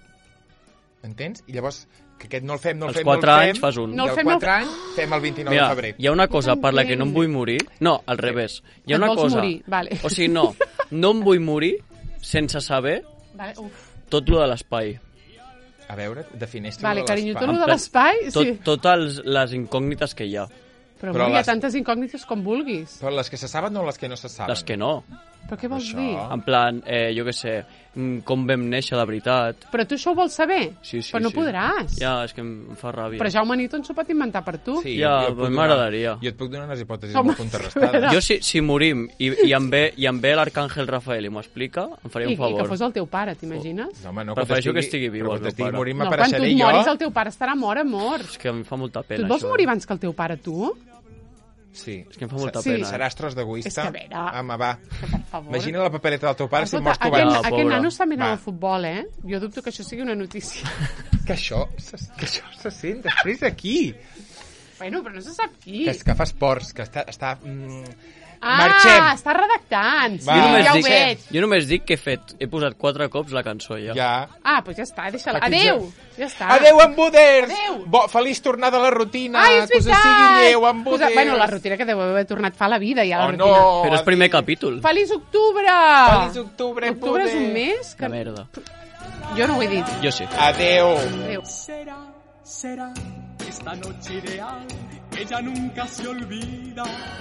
Entens? I llavors... que aquest no el fem, Els 4 anys fas un. I els 4 anys fem el 29 de febrer. Hi ha una cosa per la que no em vull morir. No, al revés. Hi ha una cosa... morir, vale. O sigui, no em vull morir sense saber tot lo de l'espai. A veure, defineix-te vale, lo de carinyo, tot lo de l'espai... Totes les incògnites que hi ha. Però hi ha tantes incògnites com vulguis. Però les que se saben o les que no se saben? Les que no. Però què vols dir? En plan, jo què sé, com vam néixer de veritat. Però tu això ho vols saber? Sí. Però no podràs. Ja, és que em fa ràbia. Però Jaume Newton s'ho pot inventar per tu. Sí, ja, m'agradaria. Jo et puc donar unes hipòtesis molt contrarrestades. Jo, si morim i em ve l'Arcàngel Rafael i m'ho explica, em faria un favor. I que fos el teu pare, t'imagines? No, home, no. Prefereixo que estigui viu el meu pare. Morint, no, quan tu et moris, el teu pare estarà mort, amor. És que em fa molta pena, tu et vols morir abans que el teu pare, tu? Sí. És que em fa molta pena. Seràs tros d'egoista. És que a veure... Home, va. Per favor. Imagina la papereta del teu pare si mors tu abans. Aquest nano està mirant el futbol, Jo dubto que això sigui una notícia. que això se sent després aquí. Bueno, però no se sap qui. Que fa esports, que està... Marxem! Està redactant! Sí, ja ho veig. Jo només dic que he posat 4 cops la cançó, ja. Doncs ja està, deixa-la. Adéu! Ja està. Adéu, embuders! Feliç tornada a la rutina! Ai, és veritat! Que us sigui lleu, embuders! Bueno, la rutina que deu haver tornat fa la vida, ja, la rutina. No! Però és primer capítol. Feliç octubre! Feliç octubre, Octubre és un mes que... La merda. Jo no ho he dit. Jo sí. Adéu! Adéu. Será esta noche ideal que ya nunca se olvida.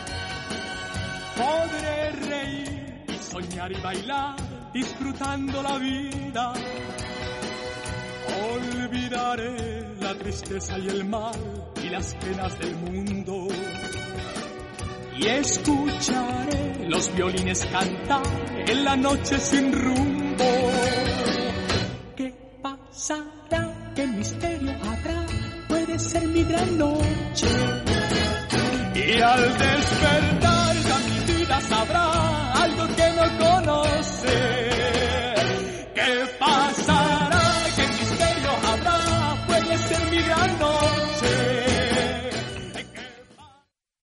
Podré reír, soñar y bailar, disfrutando la vida. Olvidaré la tristeza y el mal y las penas del mundo. Y escucharé los violines cantar en la noche sin rumbo. ¿Qué pasará? ¿Qué misterio habrá? Puede ser mi gran noche. Y al despertar